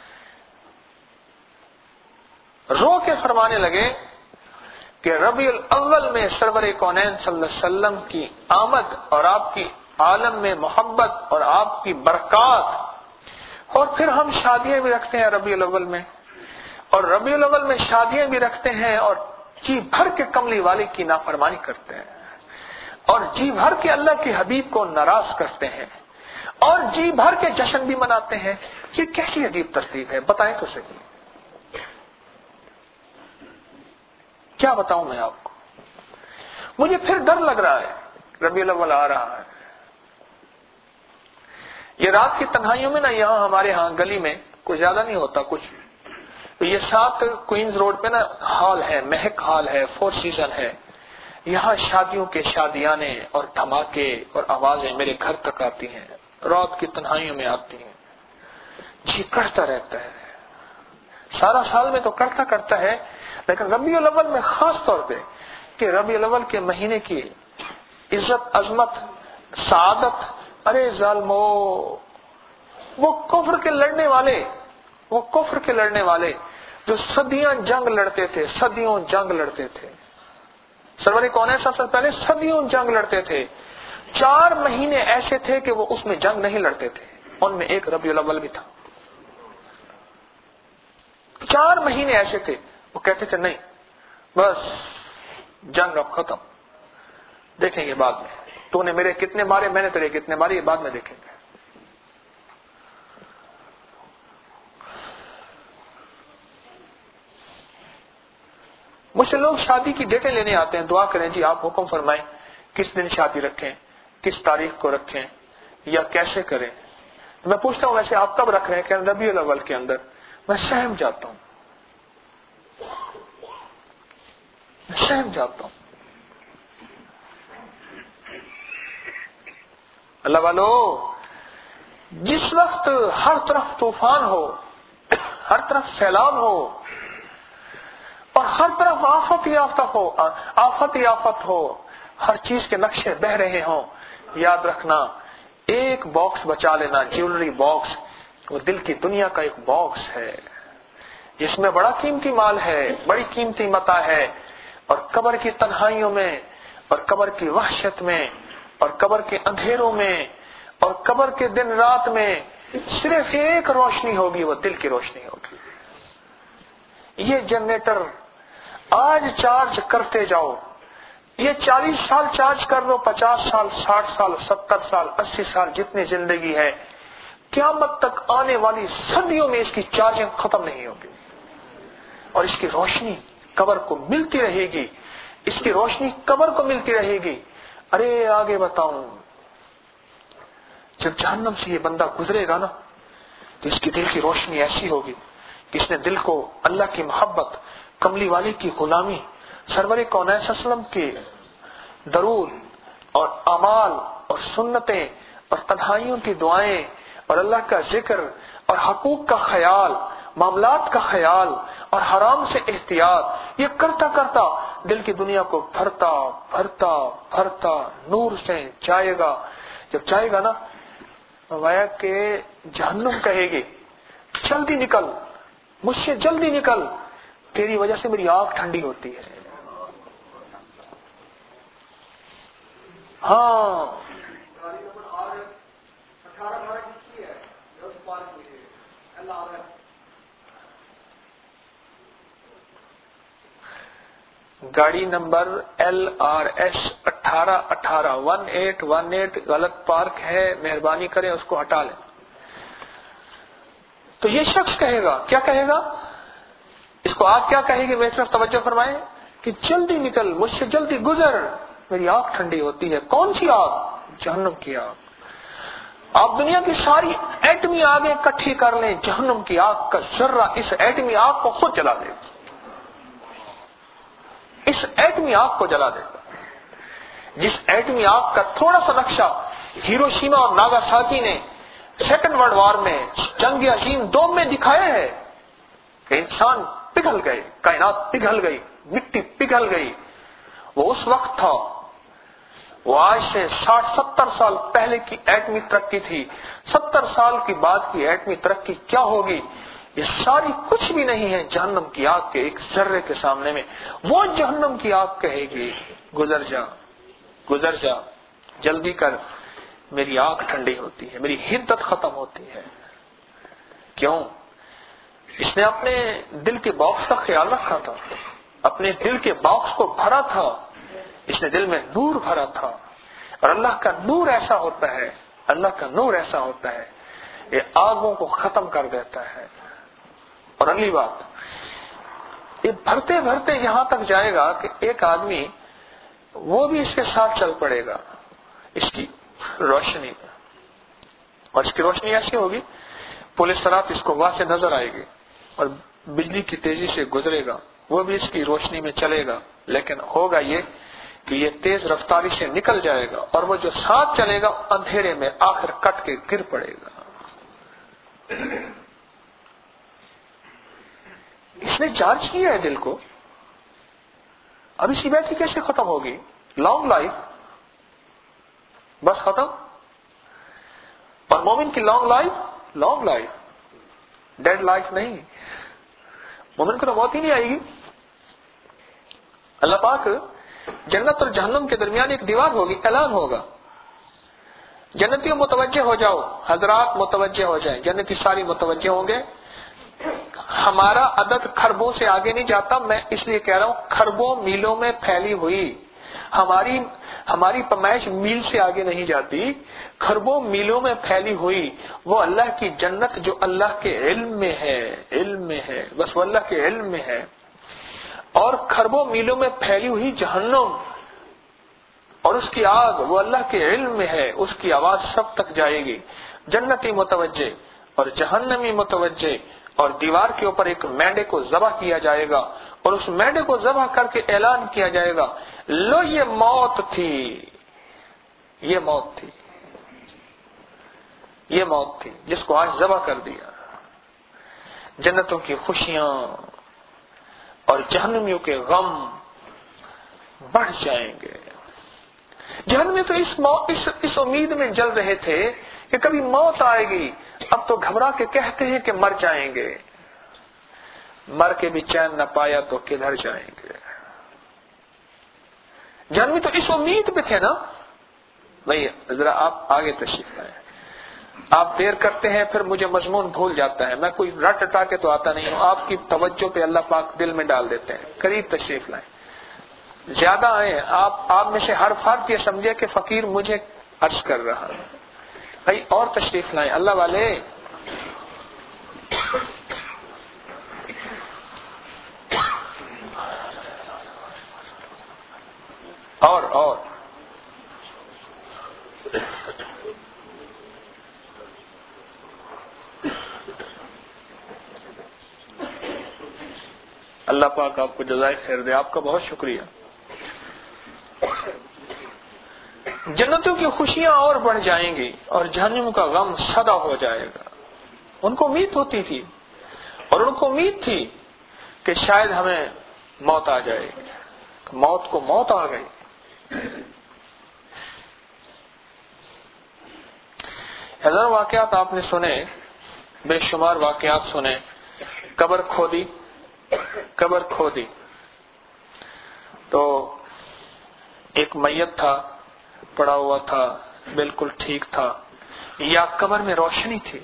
رو کے فرمانے لگے کہ ربیع الاول میں سرور کونین صلی اللہ علیہ وسلم کی آمد اور آپ کی عالم میں محبت اور آپ کی برکات. اور پھر ہم شادیاں بھی رکھتے ہیں ربیع الاول میں، اور ربیع الاول میں شادیاں بھی رکھتے ہیں اور جی بھر کے کملی والے کی نافرمانی کرتے ہیں، اور جی بھر کے اللہ کے حبیب کو ناراض کرتے ہیں، اور جی بھر کے جشن بھی مناتے ہیں. یہ کیسی عجیب ترتیب ہے، بتائیں تو صحیح. کیا بتاؤں میں آپ کو. مجھے پھر ڈر لگ رہا ہے، ربیع الاول آ رہا ہے. یہ رات کی تنہائیوں میں نا، یہاں ہمارے ہاں گلی میں کچھ زیادہ نہیں ہوتا کچھ، تو یہ 7 کوئنز روڈ پہ نا ہال ہے، مہک ہال ہے، 4 سیزن ہے. یہاں شادیوں کے شادیانے اور دھماکے اور آوازیں میرے گھر تک آتی ہیں، رات کی تنہائیوں میں آتی ہیں. جی کرتا رہتا ہے، سارا سال میں تو کرتا ہے، لیکن ربیع الاول میں خاص طور پہ، کہ ربیع الاول کے مہینے کی عزت، عظمت، سعادت. ارے ظالمو، وہ کفر کے لڑنے والے جو صدیاں جنگ لڑتے تھے، صدیوں جنگ لڑتے تھے. سرور کونین سب سے پہلے صدیوں جنگ لڑتے تھے. 4 مہینے ایسے تھے کہ وہ اس میں جنگ نہیں لڑتے تھے، ان میں ایک ربیع الاول بھی تھا. 4 مہینے ایسے تھے وہ کہتے تھے نہیں بس جنگ اب ختم، دیکھیں گے بعد میں، تو نے میرے کتنے مارے، میں نے تیرے کتنے مارے، یہ بعد میں دیکھیں گے. مجھ سے لوگ شادی کی ڈیٹیں لینے آتے ہیں، دعا کریں جی آپ حکم فرمائیں کس دن شادی رکھیں، کس تاریخ کو رکھیں یا کیسے کریں. میں پوچھتا ہوں ویسے آپ کب رکھ رہے ہیں، کہ ربیع الاول کے اندر. میں سہم جاتا ہوں. اللہ والو، جس وقت ہر طرف طوفان ہو، ہر طرف سیلاب ہو اور ہر طرف آفت ہی آفت ہو، ہر چیز کے نقشے بہ رہے ہوں، یاد رکھنا ایک باکس بچا لینا، جیولری باکس. وہ دل کی دنیا کا ایک باکس ہے جس میں بڑا قیمتی مال ہے، بڑی قیمتی متاع ہے. اور قبر کی تنہائیوں میں اور قبر کی وحشت میں اور قبر کے اندھیروں میں اور قبر کے دن رات میں صرف ایک روشنی ہوگی، وہ دل کی روشنی ہوگی. یہ جنریٹر آج چارج کرتے جاؤ، یہ 40 سال چارج کر لو، 50 سال، 60 سال، 70 سال، 80 سال، جتنی زندگی ہے، قیامت تک آنے والی صدیوں میں اس کی چارجنگ ختم نہیں ہوگی. اور اس کی روشنی قبر کو ملتی رہے گی، اس کی روشنی قبر کو ملتی رہے گی۔ ارے آگے بتاؤں، جب جہنم سے یہ بندہ گزرے گا نا تو اس کی دل کی روشنی ایسی ہوگی کہ اس نے دل کو اللہ کی محبت، کملی والے کی غلامی، سرور کونین صلی اللہ علیہ وسلم کے درود اور اعمال اور سنتیں اور تنہائیوں کی دعائیں اور اللہ کا ذکر اور حقوق کا خیال، معاملات کا خیال اور حرام سے احتیاط، یہ کرتا کرتا دل کی دنیا کو بھرتا بھرتا بھرتا نور سے جائے گا۔ جب جائے گا نا وایا کہ جہنم کہے گی جلدی نکل، مجھ سے جلدی نکل، تیری وجہ سے میری آنکھ ٹھنڈی ہوتی ہے۔ ہاں گاڑی نمبر LRS 1818 غلط پارک ہے، مہربانی کریں اس کو ہٹا لیں۔ تو یہ شخص کہے گا، کیا کہے گا؟ اس کو آگ کیا کہے گی؟ میری طرف توجہ فرمائیں کہ جلدی نکل، مجھ سے جلدی گزر، میری آگ ٹھنڈی ہوتی ہے۔ کون سی آگ؟ جہنم کی آگ۔ آپ دنیا کی ساری ایٹمی آگیں اکٹھی کر لیں، جہنم کی آگ کا ذرہ اس ایٹمی آگ کو خود جلا دے گا، اس ایٹمی آگ کو جلا دے گا۔ جس ایٹمی آگ کا تھوڑا سا نقشہ ہیروشیما اور ناگاساکی نے سیکنڈ ورلڈ وار میں جنگ عظیم دوم میں دکھایا ہے کہ انسان پگھل گئے، کائنات پگھل گئی، مٹی پگھل گئی، وہ اس وقت تھا، وہ آج سے 60-70 سال پہلے کی ایٹمی ترقی تھی۔ 70 سال کی بعد کی ایٹمی ترقی کیا ہوگی؟ یہ ساری کچھ بھی نہیں ہے جہنم کی آگ کے ایک ذرے کے سامنے میں۔ وہ جہنم کی آگ کہے گی گزر جا، گزر جا، جلدی کر، میری آگ ٹھنڈی ہوتی ہے، میری حدت ختم ہوتی ہے۔ کیوں؟ اس نے اپنے دل کے باکس کا خیال رکھا تھا، اپنے دل کے باکس کو بھرا تھا، اس نے دل میں نور بھرا تھا، اور اللہ کا نور ایسا ہوتا ہے، اللہ کا نور ایسا ہوتا ہے، یہ آگوں کو ختم کر دیتا ہے۔ اور اگلی بات، یہ بھرتے بھرتے یہاں تک جائے گا کہ ایک آدمی وہ بھی اس کے ساتھ چل پڑے گا اس کی روشنی میں، اور اس کی روشنی ایسی ہوگی پولیس رات اس کو واضح نظر آئے گی، اور بجلی کی تیزی سے گزرے گا، وہ بھی اس کی روشنی میں چلے گا، لیکن ہوگا یہ کہ یہ تیز رفتاری سے نکل جائے گا، اور وہ جو ساتھ چلے گا اندھیرے میں آخر کٹ کے گر پڑے گا۔ اس نے چارج کیا ہے دل کو، اب اسی بیٹری کیسے ختم ہوگی؟ لانگ لائف، بس ختم۔ اور مومن کی لانگ لائف ڈیڈ لائف نہیں، مومن کو تو موت ہی نہیں آئے گی۔ اللہ پاک جنت اور جہنم کے درمیان ایک دیوار ہوگی، اعلان ہوگا، جنتیوں متوجہ ہو جاؤ، حضرات متوجہ ہو جائیں، جنتی ساری متوجہ ہوں گے۔ ہمارا عدد خربوں سے آگے نہیں جاتا، میں اس لیے کہہ رہا ہوں خربوں میلوں میں پھیلی ہوئی، ہماری پیمائش میل سے آگے نہیں جاتی، خربوں میلوں میں پھیلی ہوئی وہ اللہ کی جنت جو اللہ کے علم میں ہے، بس وہ اللہ کے علم میں ہے، اور خربوں میلوں میں پھیلی ہوئی جہنم اور اس کی آگ وہ اللہ کے علم میں ہے، اس کی آواز سب تک جائے گی۔ جنتی متوجہ اور جہنمی متوجہ، اور دیوار کے اوپر ایک مینڈے کو ذبح کیا جائے گا، اور اس مینڈے کو ذبح کر کے اعلان کیا جائے گا، لو یہ موت تھی، یہ موت تھی، یہ موت تھی جس کو آج ذبح کر دیا۔ جنتوں کی خوشیاں اور جہنمیوں کے غم بڑھ جائیں گے۔ جہنمی تو اس امید میں جل رہے تھے کہ کبھی موت آئے گی، اب تو گھبرا کے کہتے ہیں کہ مر جائیں گے، مر کے بھی چین نہ پایا تو کدھر جائیں گے۔ جہنمی تو اس امید پہ تھے نا۔ بھائی ذرا آپ آگے تشریف لائیں، آپ دیر کرتے ہیں پھر مجھے مضمون بھول جاتا ہے، میں کوئی رٹ اٹا کے تو آتا نہیں ہوں، آپ کی توجہ پہ اللہ پاک دل میں ڈال دیتے ہیں۔ قریب تشریف لائیں، زیادہ آئیں، آپ میں سے ہر فرد یہ سمجھے کہ فقیر مجھے عرض کر رہا ہے۔ بھائی اور تشریف لائیں اللہ والے۔ اور اللہ پاک آپ کو جزائے خیر دے. آپ کا بہت شکریہ. جنتوں کی خوشیاں اور بڑھ جائیں گی اور جہنم کا غم سدا ہو جائے گا. ان کو امید ہوتی تھی اور ان کو امید تھی کہ شاید ہمیں موت آ جائے گی. موت کو موت آ گئی. ہزار واقعات آپ نے سنے، بے شمار واقعات سنے. قبر کھودی تو ایک میت تھا، پڑا ہوا تھا، بالکل ٹھیک تھا، یا قبر میں روشنی تھی.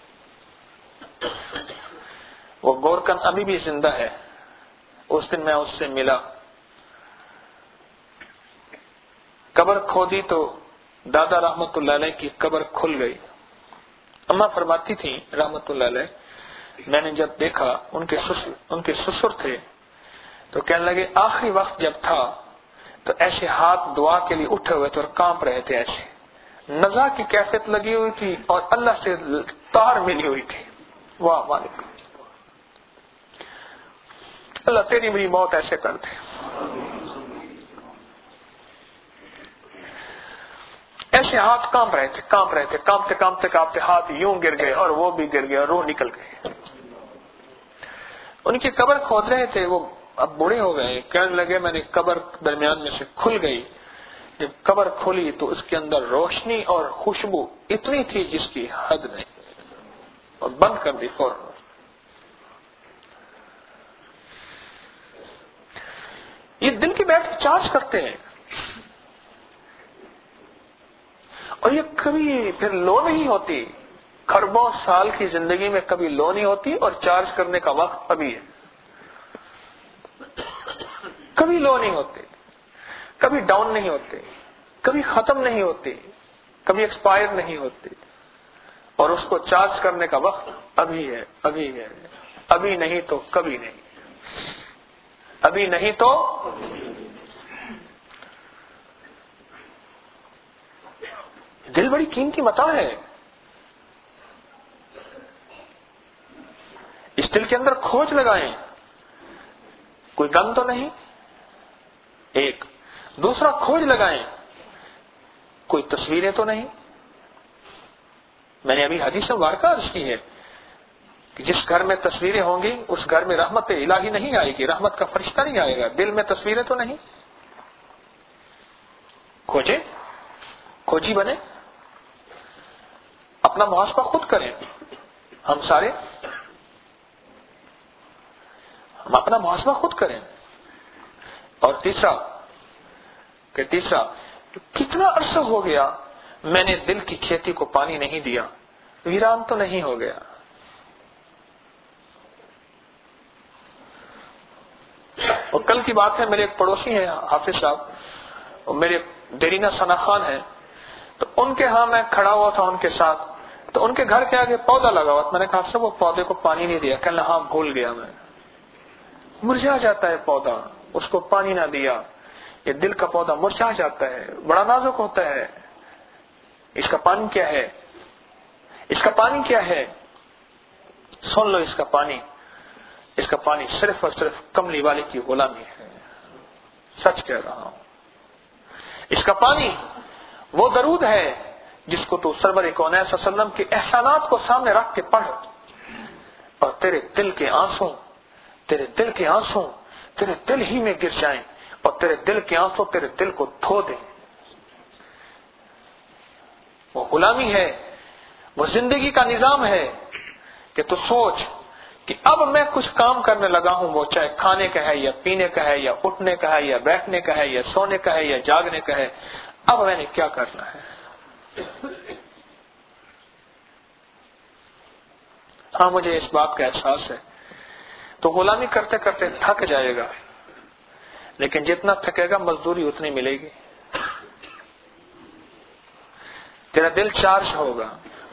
وہ گورکن ابھی بھی زندہ ہے. اس دن میں اس سے ملا. قبر کھودی تو دادا رحمت اللہ علیہ کی قبر کھل گئی. اماں فرماتی تھی رحمت اللہ علیہ، میں نے جب دیکھا ان کے سسر تھے تو کہنے لگے آخری وقت جب تھا تو ایسے ہاتھ دعا کے لیے اٹھے ہوئے تھے اور کانپ رہے تھے. ایسے نزا کی کیفیت لگی ہوئی تھی اور اللہ سے تار ملی ہوئی تھی. واہ مالک، اللہ تیری میری موت ایسے کر دے. ایسے ہاتھ کانپ رہے تھے، کانپتے ہاتھ یوں گر گئے اور وہ بھی گر گئے اور روح نکل گئے. ان کی قبر کھود رہے تھے، وہ اب بوڑھے ہو گئے. کہنے لگے میں نے قبر درمیان میں سے کھل گئی. جب قبر کھلی تو اس کے اندر روشنی اور خوشبو اتنی تھی جس کی حد نہیں، اور بند کر دی فوراً. یہ دل کی بیٹری چارج کرتے ہیں اور یہ کبھی پھر لو نہیں ہوتی. خربوں سال کی زندگی میں کبھی لو نہیں ہوتی اور چارج کرنے کا وقت ابھی ہے. کبھی لو نہیں ہوتے، کبھی ڈاؤن نہیں ہوتے، کبھی ختم نہیں ہوتی، کبھی ایکسپائر نہیں ہوتی. اور اس کو چارج کرنے کا وقت ابھی ہے. ابھی نہیں تو کبھی نہیں. ابھی نہیں تو دل بڑی قیمتی متاع ہے. اس دل کے اندر کھوج لگائیں، کوئی غم تو نہیں. ایک دوسرا کھوج لگائیں، کوئی تصویریں تو نہیں. میں نے ابھی حدیث مبارکہ عرض کی ہے کہ جس گھر میں تصویریں ہوں گی اس گھر میں رحمت الہی نہیں آئے گی، رحمت کا فرشتہ نہیں آئے گا. دل میں تصویریں تو نہیں. کھوجی بنے، اپنا محاسبہ خود کریں. ہم اپنا محاسبہ خود کریں. اور تیسرا کتنا عرصہ ہو گیا میں نے دل کی کھیتی کو پانی نہیں دیا، ویران تو نہیں ہو گیا. اور کل کی بات ہے، میرے ایک پڑوسی ہیں حافظ صاحب، اور میرے دیرینہ ثنا خان ہیں. تو ان کے ہاں میں کھڑا ہوا تھا ان کے ساتھ، تو ان کے گھر کے آگے پودا لگا ہوا. میں نے کہا صاحب وہ پودے کو پانی نہیں دیا. کہنے ہاں بھول گیا میں. مرجھا جاتا ہے پودا، اس کو پانی نہ دیا. یہ دل کا پودا مرجھا جاتا ہے، بڑا نازک ہوتا ہے. اس کا پانی کیا ہے؟ سن لو، اس کا پانی صرف اور صرف کملی والے کی غلامی ہے. سچ کہہ رہا ہوں. اس کا پانی وہ درود ہے جس کو تو سرور کونین صلی اللہ علیہ وسلم کے احسانات کو سامنے رکھ کے پڑھ، اور تیرے دل کے آنسو تیرے دل ہی میں گر جائیں، اور تیرے دل کے آنسو تیرے دل کو دھو دیں. وہ غلامی ہے، وہ زندگی کا نظام ہے کہ تو سوچ کہ اب میں کچھ کام کرنے لگا ہوں، وہ چاہے کھانے کا ہے یا پینے کا ہے یا اٹھنے کا ہے یا بیٹھنے کا ہے یا سونے کا ہے یا جاگنے کا ہے. اب میں نے کیا کرنا ہے؟ ہاں مجھے اس بات کا احساس ہے. تو غلامی کرتے کرتے تھک جائے گا، لیکن جتنا تھکے گا مزدوری اتنی ملے گی. تیرا دل چارج ہوگا.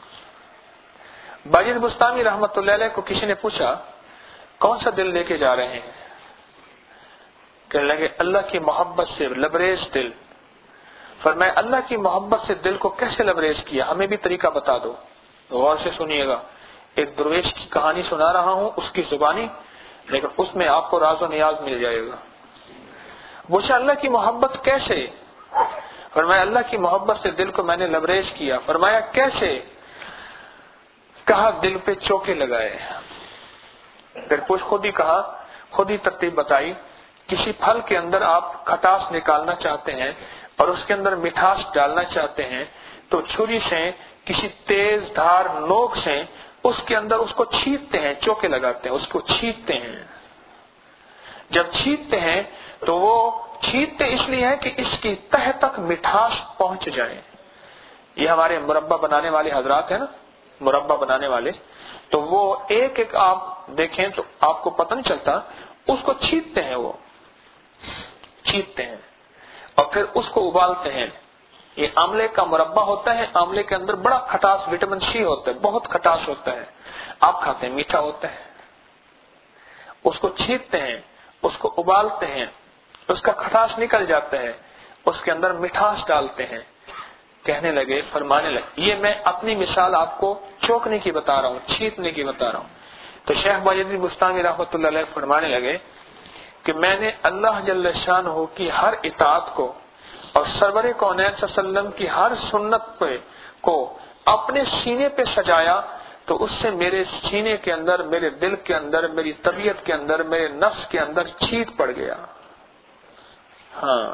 باجد بستانی رحمت اللہ علیہ کو کسی نے پوچھا کون سا دل لے کے جا رہے ہیں؟ کہنے لگے اللہ کی محبت سے لبریز دل. فرمایا اللہ کی محبت سے دل کو کیسے لبریز کیا، ہمیں بھی طریقہ بتا دو. غور سے سنیے گا، ایک درویش کی کہانی سنا رہا ہوں اس کی زبانی، لیکن اس میں آپ کو راز و نیاز مل جائے گا. پوچھا اللہ کی محبت کیسے؟ فرمایا اللہ کی محبت سے دل کو میں نے لبریز کیا. فرمایا کیسے؟ کہا دل پہ چوکے لگائے. پھر کچھ خود ہی کہا، خود ہی ترتیب بتائی. کسی پھل کے اندر آپ کھٹاس نکالنا چاہتے ہیں اور اس کے اندر مٹھاس ڈالنا چاہتے ہیں تو چھری سے کسی تیز دھار نوک سے اس کے اندر اس کو چھیدتے ہیں، چوکے لگاتے ہیں، اس کو چھیدتے ہیں. جب چھیدتے ہیں تو وہ چھیدتے اس لیے ہے کہ اس کی تہ تک مٹھاس پہنچ جائے. یہ ہمارے مربع بنانے والے حضرات ہیں نا، مربع بنانے والے، تو وہ ایک ایک آپ دیکھیں تو آپ کو پتہ نہیں چلتا، اس کو چھیدتے ہیں، وہ چھیدتے ہیں اور پھر اس کو ابالتے ہیں. یہ آملے کا مربع ہوتا ہے، آملے کے اندر بڑا کھٹاس وٹامن سی ہوتا ہے، بہت کھٹاس ہوتا ہے، آپ کھاتے ہیں میٹھا ہوتا ہے. اس کو چھیدتے ہیں، اس کو ابالتے ہیں، اس کا کھٹاس نکل جاتا ہے، اس کے اندر مٹھاس ڈالتے ہیں. کہنے لگے، فرمانے لگے، یہ میں اپنی مثال آپ کو چوکنے کی بتا رہا ہوں، چھیدنے کی بتا رہا ہوں. تو شیخ باجدین بستانی رحمۃ اللہ علیہ فرمانے لگے کہ میں نے اللہ جل شانہ کی ہر اطاعت کو اور سرور کونین صلی اللہ علیہ وسلم کی ہر سنت کو اپنے سینے پہ سجایا تو اس سے میرے سینے کے اندر، میرے دل کے اندر، میری طبیعت کے اندر، میرے نفس کے اندر چیت پڑ گیا. ہاں،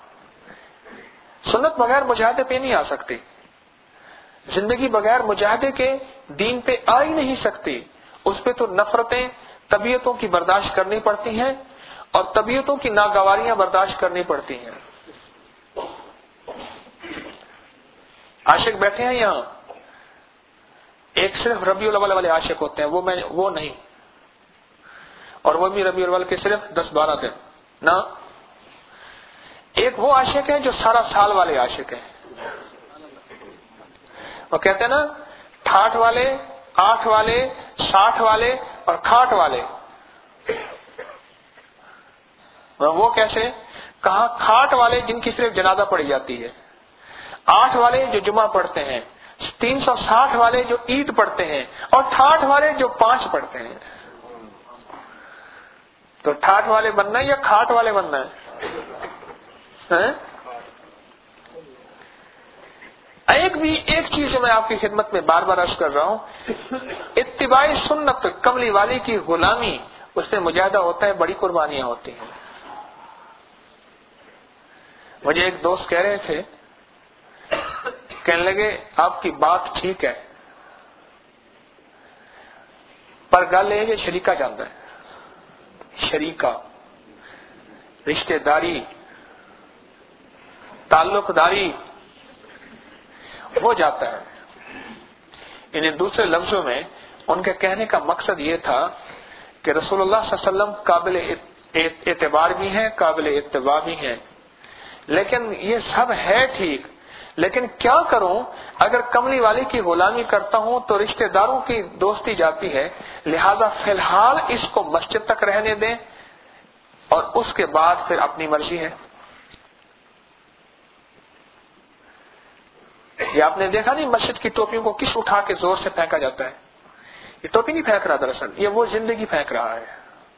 سنت بغیر مجاہدے پہ نہیں آ سکتی، زندگی بغیر مجاہدے کے دین پہ آ ہی نہیں سکتی. اس پہ تو نفرتیں، طبیعتوں کی برداشت کرنی پڑتی ہیں اور طبیعتوں کی ناگواریاں برداشت کرنی پڑتی ہیں. عاشق بیٹھے ہیں یہاں، ایک صرف ربیع الاول والے عاشق ہوتے ہیں، وہ نہیں، اور وہ بھی ربیع الاول کے صرف 10-12 دن نہ. ایک وہ عاشق ہیں جو سارا سال والے عاشق ہیں. وہ کہتے ہیں نا، 68 والے، 8 والے، 60 والے اور کھاٹ والے. وہ کیسے؟ کہا کھاٹ والے جن کی صرف جنازہ پڑھی جاتی ہے، 8 والے جو جمعہ پڑھتے ہیں، 360 والے جو عید پڑھتے ہیں اور 68 والے جو 5 پڑھتے ہیں. تو 68 والے بننا ہے یا کھاٹ والے بننا ہے؟ ایک چیز جو میں آپ کی خدمت میں بار بار عرض کر رہا ہوں، اتباع سنت کملی والی کی غلامی، اس سے مجاہدہ ہوتا ہے، بڑی قربانیاں ہوتی ہیں. مجھے ایک دوست کہہ رہے تھے، کہنے لگے آپ کی بات ٹھیک ہے پر گل یہ کہ شریکہ جاندہ ہے، شریکہ، رشتہ داری، تعلق داری ہو جاتا ہے. انہیں دوسرے لفظوں میں ان کے کہنے کا مقصد یہ تھا کہ رسول اللہ صلی اللہ علیہ وسلم قابل اعتبار بھی ہیں، قابل اتباع بھی ہیں، لیکن یہ سب ہے ٹھیک، لیکن کیا کروں اگر کملی والی کی غلامی کرتا ہوں تو رشتہ داروں کی دوستی جاتی ہے، لہذا فی الحال اس کو مسجد تک رہنے دیں اور اس کے بعد پھر اپنی مرضی ہے. یہ آپ نے دیکھا نہیں مسجد کی ٹوپیوں کو کس اٹھا کے زور سے پھینکا جاتا ہے؟ یہ ٹوپی نہیں پھینک رہا، دراصل یہ وہ زندگی پھینک رہا ہے.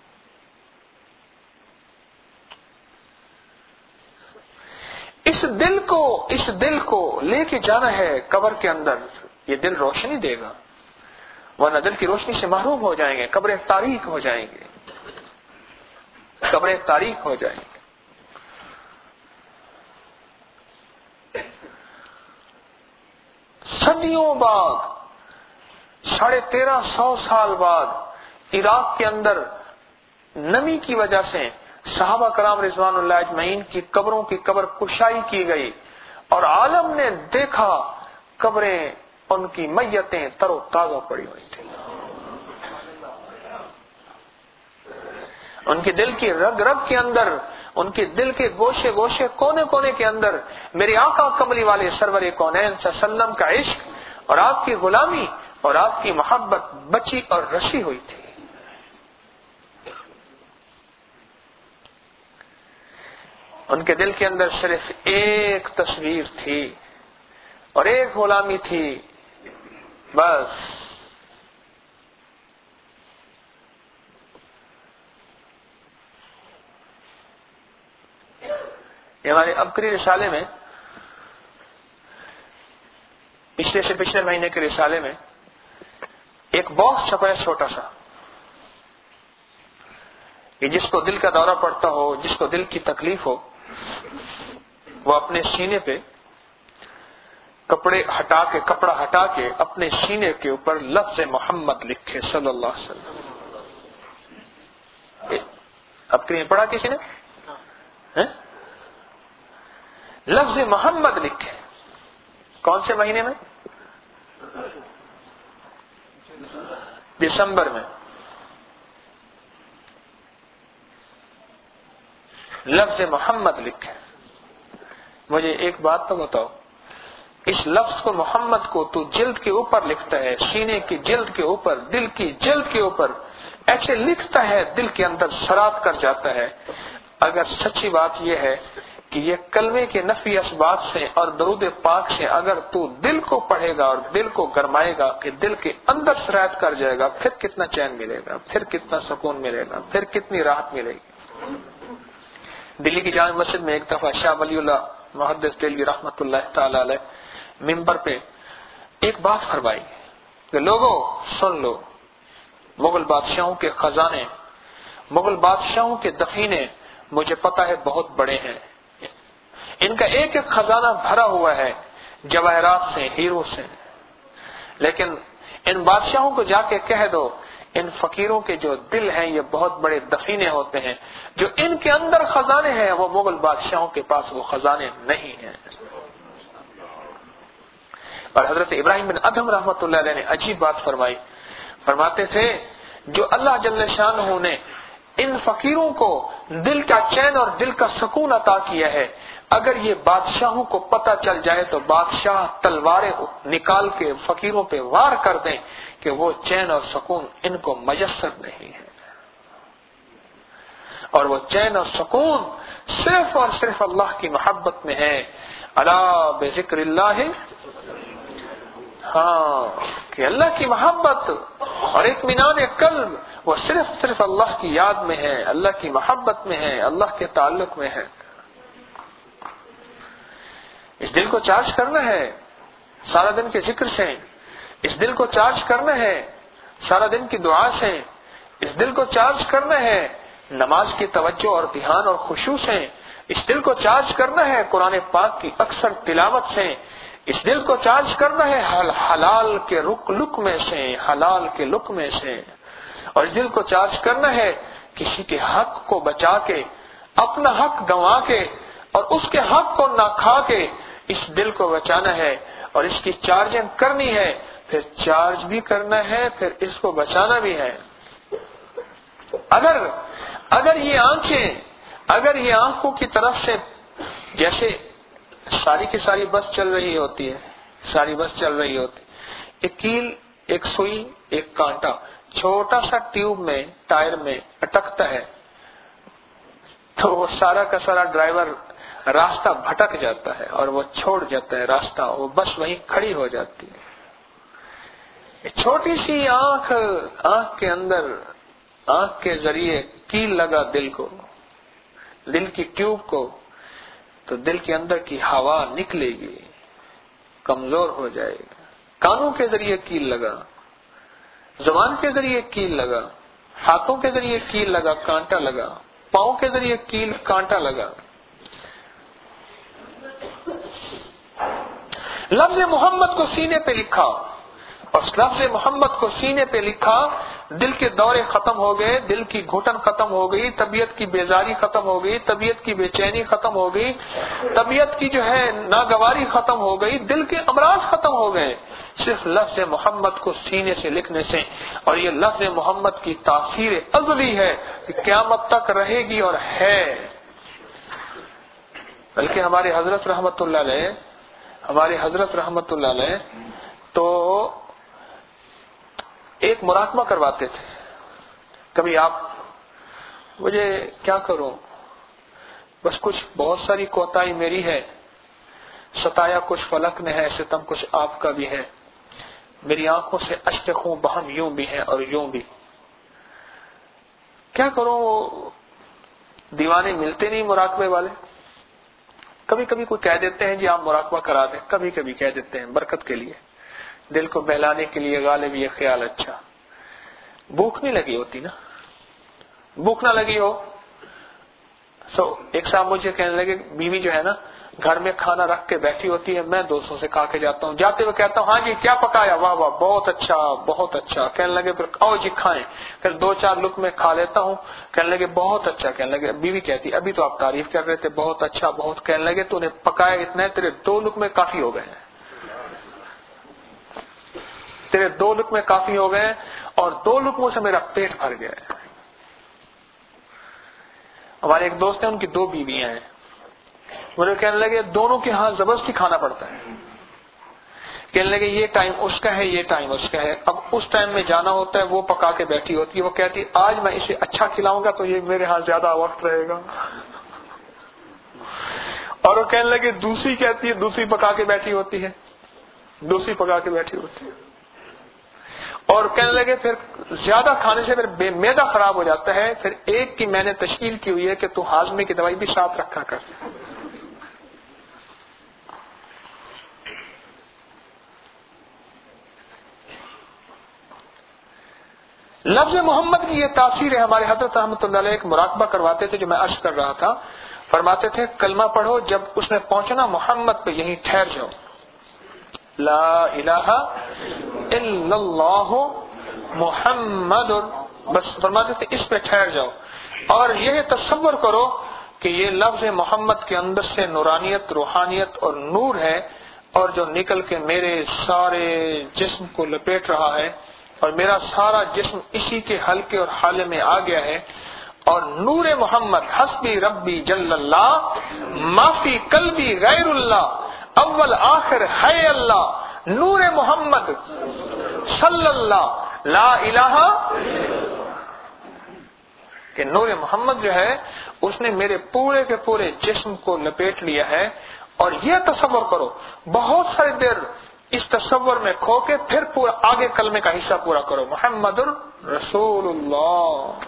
اس دل کو لے کے جانا ہے قبر کے اندر. یہ دل روشنی دے گا، ورنہ دل کی روشنی سے محروم ہو جائیں گے، قبریں تاریک ہو جائیں گے، قبریں تاریک ہو جائیں گے. صدیوں بعد، 1350 سال بعد عراق کے اندر نمی کی وجہ سے صحابہ کرام رضوان اللہ اجمعین کی قبروں کی قبر کشائی کی گئی اور عالم نے دیکھا قبریں، ان کی میتیں تر و تازہ پڑی ہوئی تھی. ان کے دل کی رگ رگ کے اندر، ان کے دل کے گوشے گوشے، کونے کونے کے اندر میرے آقا کملی والے سرور کونین صلی اللہ علیہ وسلم کا عشق اور آپ کی غلامی اور آپ کی محبت بچی اور رسی ہوئی تھی. ان کے دل کے اندر صرف ایک تصویر تھی اور ایک غلامی تھی، بس۔ یہ ہمارے ابکری رسالے میں، پچھلے سے پچھلے مہینے کے رسالے میں ایک باکس چھپا ہے چھوٹا سا، کہ جس کو دل کا دورہ پڑتا ہو، جس کو دل کی تکلیف ہو، وہ اپنے سینے پہ کپڑا ہٹا کے اپنے سینے کے اوپر لفظ محمد لکھے صلی اللہ علیہ وسلم۔ اب کہ پڑھا کسی نے؟ لفظ محمد لکھے۔ کون سے مہینے میں؟ دسمبر میں۔ لفظ محمد لکھے۔ مجھے ایک بات تو بتاؤ، اس لفظ کو محمد کو تو جلد کے اوپر لکھتا ہے، سینے کی جلد کے اوپر، دل کی جلد کے اوپر ایسے لکھتا ہے، دل کے اندر سرات کر جاتا ہے۔ اگر سچی بات یہ ہے کہ یہ کلمے کے نفی اسبات سے اور درود پاک سے اگر تو دل کو پڑھے گا اور دل کو گرمائے گا کہ دل کے اندر سرایت کر جائے گا، پھر کتنا چین ملے گا، پھر کتنا سکون ملے گا، پھر کتنی راحت ملے گی۔ دلی کی جامع مسجد میں ایک دفعہ شاہ ولی اللہ محدث دہلوی رحمۃ اللہ تعالی علیہ ممبر پہ ایک بات فرمائی کہ لوگوں سن لو، مغل بادشاہوں کے خزانے، مغل بادشاہوں کے دفینے مجھے پتا ہے بہت بڑے ہیں، ان کا ایک ایک خزانہ بھرا ہوا ہے جواہرات سے، ہیرو سے، لیکن ان بادشاہوں کو جا کے کہہ دو ان فقیروں کے جو دل ہیں یہ بہت بڑے دفینے ہوتے ہیں، جو ان کے اندر خزانے ہیں وہ مغل بادشاہوں کے پاس وہ خزانے نہیں ہیں۔ اور حضرت ابراہیم بن ادہم رحمۃ اللہ علیہ نے عجیب بات فرمائی، فرماتے تھے جو اللہ جل شانہ نے ان فقیروں کو دل کا چین اور دل کا سکون عطا کیا ہے، اگر یہ بادشاہوں کو پتہ چل جائے تو بادشاہ تلواریں نکال کے فقیروں پہ وار کر دیں کہ وہ چین اور سکون ان کو میسر نہیں ہے، اور وہ چین اور سکون صرف اور صرف اللہ کی محبت میں ہے۔ الا بذکر اللہ، ہاں کہ اللہ کی محبت اور اطمینان قلب وہ صرف اللہ کی یاد میں ہے، اللہ کی محبت میں ہے، اللہ کے تعلق میں ہے۔ اس دل کو چارج کرنا ہے سارا دن کے ذکر سے، اس دل کو چارج کرنا ہے سارا دن کی دعا سے، اس دل کو چارج کرنا ہے نماز کی توجہ اور دھیان اور خشوع سے، اس دل کو چارج کرنا ہے قرآن پاک کی اکثر تلاوت سے، اس دل کو چارج کرنا ہے حلال کے لقمے سے، حلال کے لقمے سے، اور اس دل کو چارج کرنا ہے کسی کے حق کو بچا کے، اپنا حق گنوا کے اور اس کے حق کو نہ کھا کے اس دل کو بچانا ہے، اور اس کی چارجنگ کرنی ہے، پھر چارج بھی کرنا ہے، پھر اس کو بچانا بھی ہے۔ اگر یہ آنکھوں کی طرف سے جیسے ساری کی ساری بس چل رہی ہوتی ہے، ساری بس چل رہی ہوتی، ایک کیل، ایک سوئی، ایک کانٹا چھوٹا سا ٹیوب میں ٹائر میں اٹکتا ہے تو وہ سارا کا سارا ڈرائیور راستہ بھٹک جاتا ہے اور وہ چھوڑ جاتا ہے راستہ، وہ بس وہیں کھڑی ہو جاتی ہے۔ چھوٹی سی آنکھ کے اندر، آنکھ کے ذریعے کیل لگا دل کو، دل کی ٹیوب کو، تو دل کے اندر کی ہوا نکلے گی، کمزور ہو جائے گا۔ کانوں کے ذریعے کیل لگا، زبان کے ذریعے کیل لگا، ہاتھوں کے ذریعے کیل لگا، کانٹا لگا، پاؤں کے ذریعے کیل کانٹا لگا۔ لفظ محمد کو سینے پہ لکھا، اور لفظ محمد کو سینے پہ لکھا، دل کے دورے ختم ہو گئے، دل کی گھٹن ختم ہو گئی، طبیعت کی بیزاری ختم ہو گئی، طبیعت کی بے چینی ختم ہو گئی، طبیعت کی جو ہے ناگواری ختم ہو گئی، دل کے امراض ختم ہو گئے، صرف لفظ محمد کو سینے سے لکھنے سے۔ اور یہ لفظ محمد کی تاثیر ازلی ہے کہ قیامت تک رہے گی اور ہے۔ بلکہ ہمارے حضرت رحمت اللہ علیہ تو ایک مراقبہ کرواتے تھے۔ کبھی آپ مجھے کیا کروں، بس کچھ بہت ساری کوتاہی میری ہے، ستایا کچھ فلک نے ہے، ستم کچھ آپ کا بھی ہے، میری آنکھوں سے اشک خوں بہم یوں بھی ہیں اور یوں بھی. کیا کروں، دیوانے ملتے نہیں مراقبے والے. کبھی کبھی کوئی کہہ دیتے ہیں جی آپ مراقبہ کرا دیں، کبھی کبھی کہہ دیتے ہیں برکت کے لیے، دل کو بہلانے کے لیے، غالب یہ خیال اچھا. بھوک نہیں لگی ہوتی نا، بھوک نہ لگی ہو. ایک صاحب مجھے کہنے لگے بیوی جو ہے نا گھر میں کھانا رکھ کے بیٹھی ہوتی ہے، میں دوستوں سے کھا کے جاتا ہوں، جاتے ہوئے کہتا ہوں ہاں جی کیا پکایا، واہ واہ بہت اچھا بہت اچھا. کہنے لگے پھر آؤ جی کھائیں، پھر 2-4 لقمے کھا لیتا ہوں. کہنے لگے بہت اچھا. کہنے لگے بیوی کہتی ابھی تو آپ تعریف کر رہے تھے بہت اچھا بہت. کہنے لگے تو نے پکایا اتنا ہے، تیرے 2 لقمے کافی ہو گئے ہیں، تیرے 2 لقمے کافی ہو گئے ہیں اور 2 لقموں سے میرا پیٹ بھر گیا ہے. ہمارے ایک دوست ہیں ان کی 2 بیویاں ہیں، مجھے کہنے لگے دونوں کے ہاں زبردستی کھانا پڑتا ہے. کہنے لگے یہ ٹائم اس کا ہے یہ ٹائم اس کا ہے. اب اس ٹائم میں جانا ہوتا ہے، وہ پکا کے بیٹھی ہوتی ہے، وہ کہتی آج میں اسے اچھا کھلاؤں گا تو یہ میرے ہاں زیادہ وقت رہے گا. اور وہ کہنے لگے دوسری کہتی ہے، دوسری پکا کے بیٹھی ہوتی ہے، دوسری پکا کے بیٹھی ہوتی ہے. اور کہنے لگے پھر زیادہ کھانے سے پھر معدہ خراب ہو جاتا ہے. پھر ایک کی میں نے تشکیل کی ہوئی ہے کہ تو ہاضمے کی دوائی بھی ساتھ رکھا کر. لفظ محمد کی یہ تاثیر ہے. ہمارے حضرت رحمۃ اللہ علیہ ایک مراقبہ کرواتے تھے جو میں عرض کر رہا تھا. فرماتے تھے کلمہ پڑھو، جب اس نے پہنچنا محمد پہ یہیں ٹھہر جاؤ، لا الہ الا اللہ محمد، بس فرماتے تھے اس پہ ٹھہر جاؤ. اور یہ تصور کرو کہ یہ لفظ محمد کے اندر سے نورانیت، روحانیت اور نور ہے، اور جو نکل کے میرے سارے جسم کو لپیٹ رہا ہے، اور میرا سارا جسم اسی کے حلقے اور حالے میں آ گیا ہے. اور نور محمد حسبی ربی جل اللہ ما فی قلبی غیر اللہ اول آخر ہے اللہ، نور محمد صلی اللہ لا الہ، کہ نور محمد جو ہے اس نے میرے پورے کے پورے جسم کو لپیٹ لیا ہے. اور یہ تصور کرو بہت ساری دیر اس تصور میں کھو کے پھر پورا آگے کلمے کا حصہ پورا کرو، محمد رسول اللہ.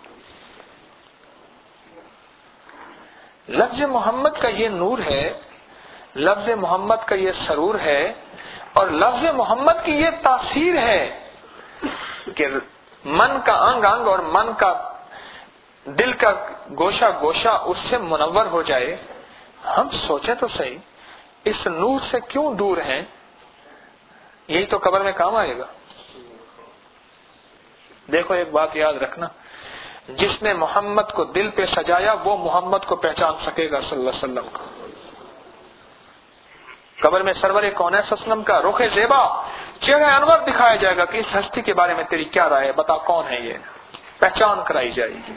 لفظ محمد کا یہ نور ہے، لفظ محمد کا یہ سرور ہے، اور لفظ محمد کی یہ تاثیر ہے کہ من کا انگ انگ اور من کا دل کا گوشہ گوشہ اس سے منور ہو جائے. ہم سوچیں تو صحیح اس نور سے کیوں دور ہیں؟ یہی تو قبر میں کام آئے گا. دیکھو ایک بات یاد رکھنا، جس نے محمد کو دل پہ سجایا وہ محمد کو پہچان سکے گا صلی اللہ علیہ وسلم کو. قبر میں سرور کونین صلی اللہ علیہ وسلم کا رخ زیبا، چہرہ انور دکھایا جائے گا کہ اس ہستی کے بارے میں تیری کیا رائے ہے، بتا کون ہے یہ. پہچان کرائی جائے گی،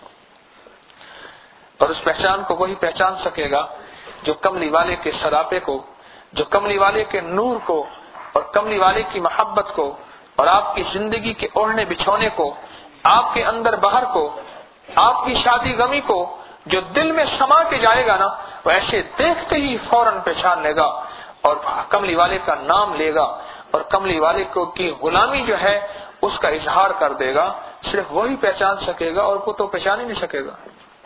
اور اس پہچان کو وہی پہچان سکے گا جو کملی والے کے سراپے کو، جو کملی والے کے نور کو اور کملی والے کی محبت کو اور آپ کی زندگی کے اوڑھنے بچھونے کو، آپ کے اندر باہر کو، آپ کی شادی غمی کو جو دل میں سما کے جائے گا نا، وہ ایسے دیکھتے ہی فوراً پہچان لے گا اور کملی والے کا نام لے گا اور کملی والے کو کی غلامی جو ہے اس کا اظہار کر دے گا. صرف وہی پہچان سکے گا اور کو تو پہچان ہی نہیں سکے گا.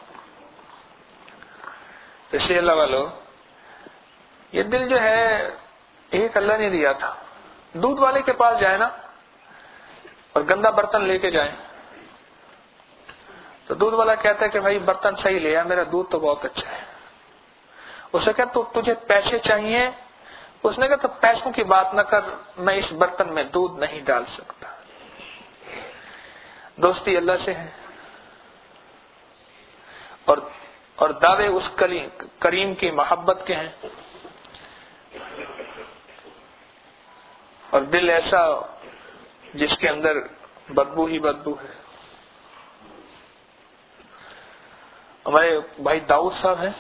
اس لیے اللہ والو، یہ دل جو ہے ایک اللہ نے دیا تھا. دودھ والے کے پاس جائے نا اور گندا برتن لے کے جائیں تو دودھ والا کہتا ہے کہ بھائی برتن صحیح لیا، میرا دودھ تو بہت اچھا ہے. اسے کہا تو تجھے پیسے چاہیے؟ اس نے کہا تو پیسوں کی بات نہ کر، میں اس برتن میں دودھ نہیں ڈال سکتا. دوستی اللہ سے ہے اور دعوے اس کریم کی محبت کے ہیں، اور دل ایسا جس کے اندر بدبو ہی بدبو ہے. ہمارے بھائی داؤد صاحب ہیں،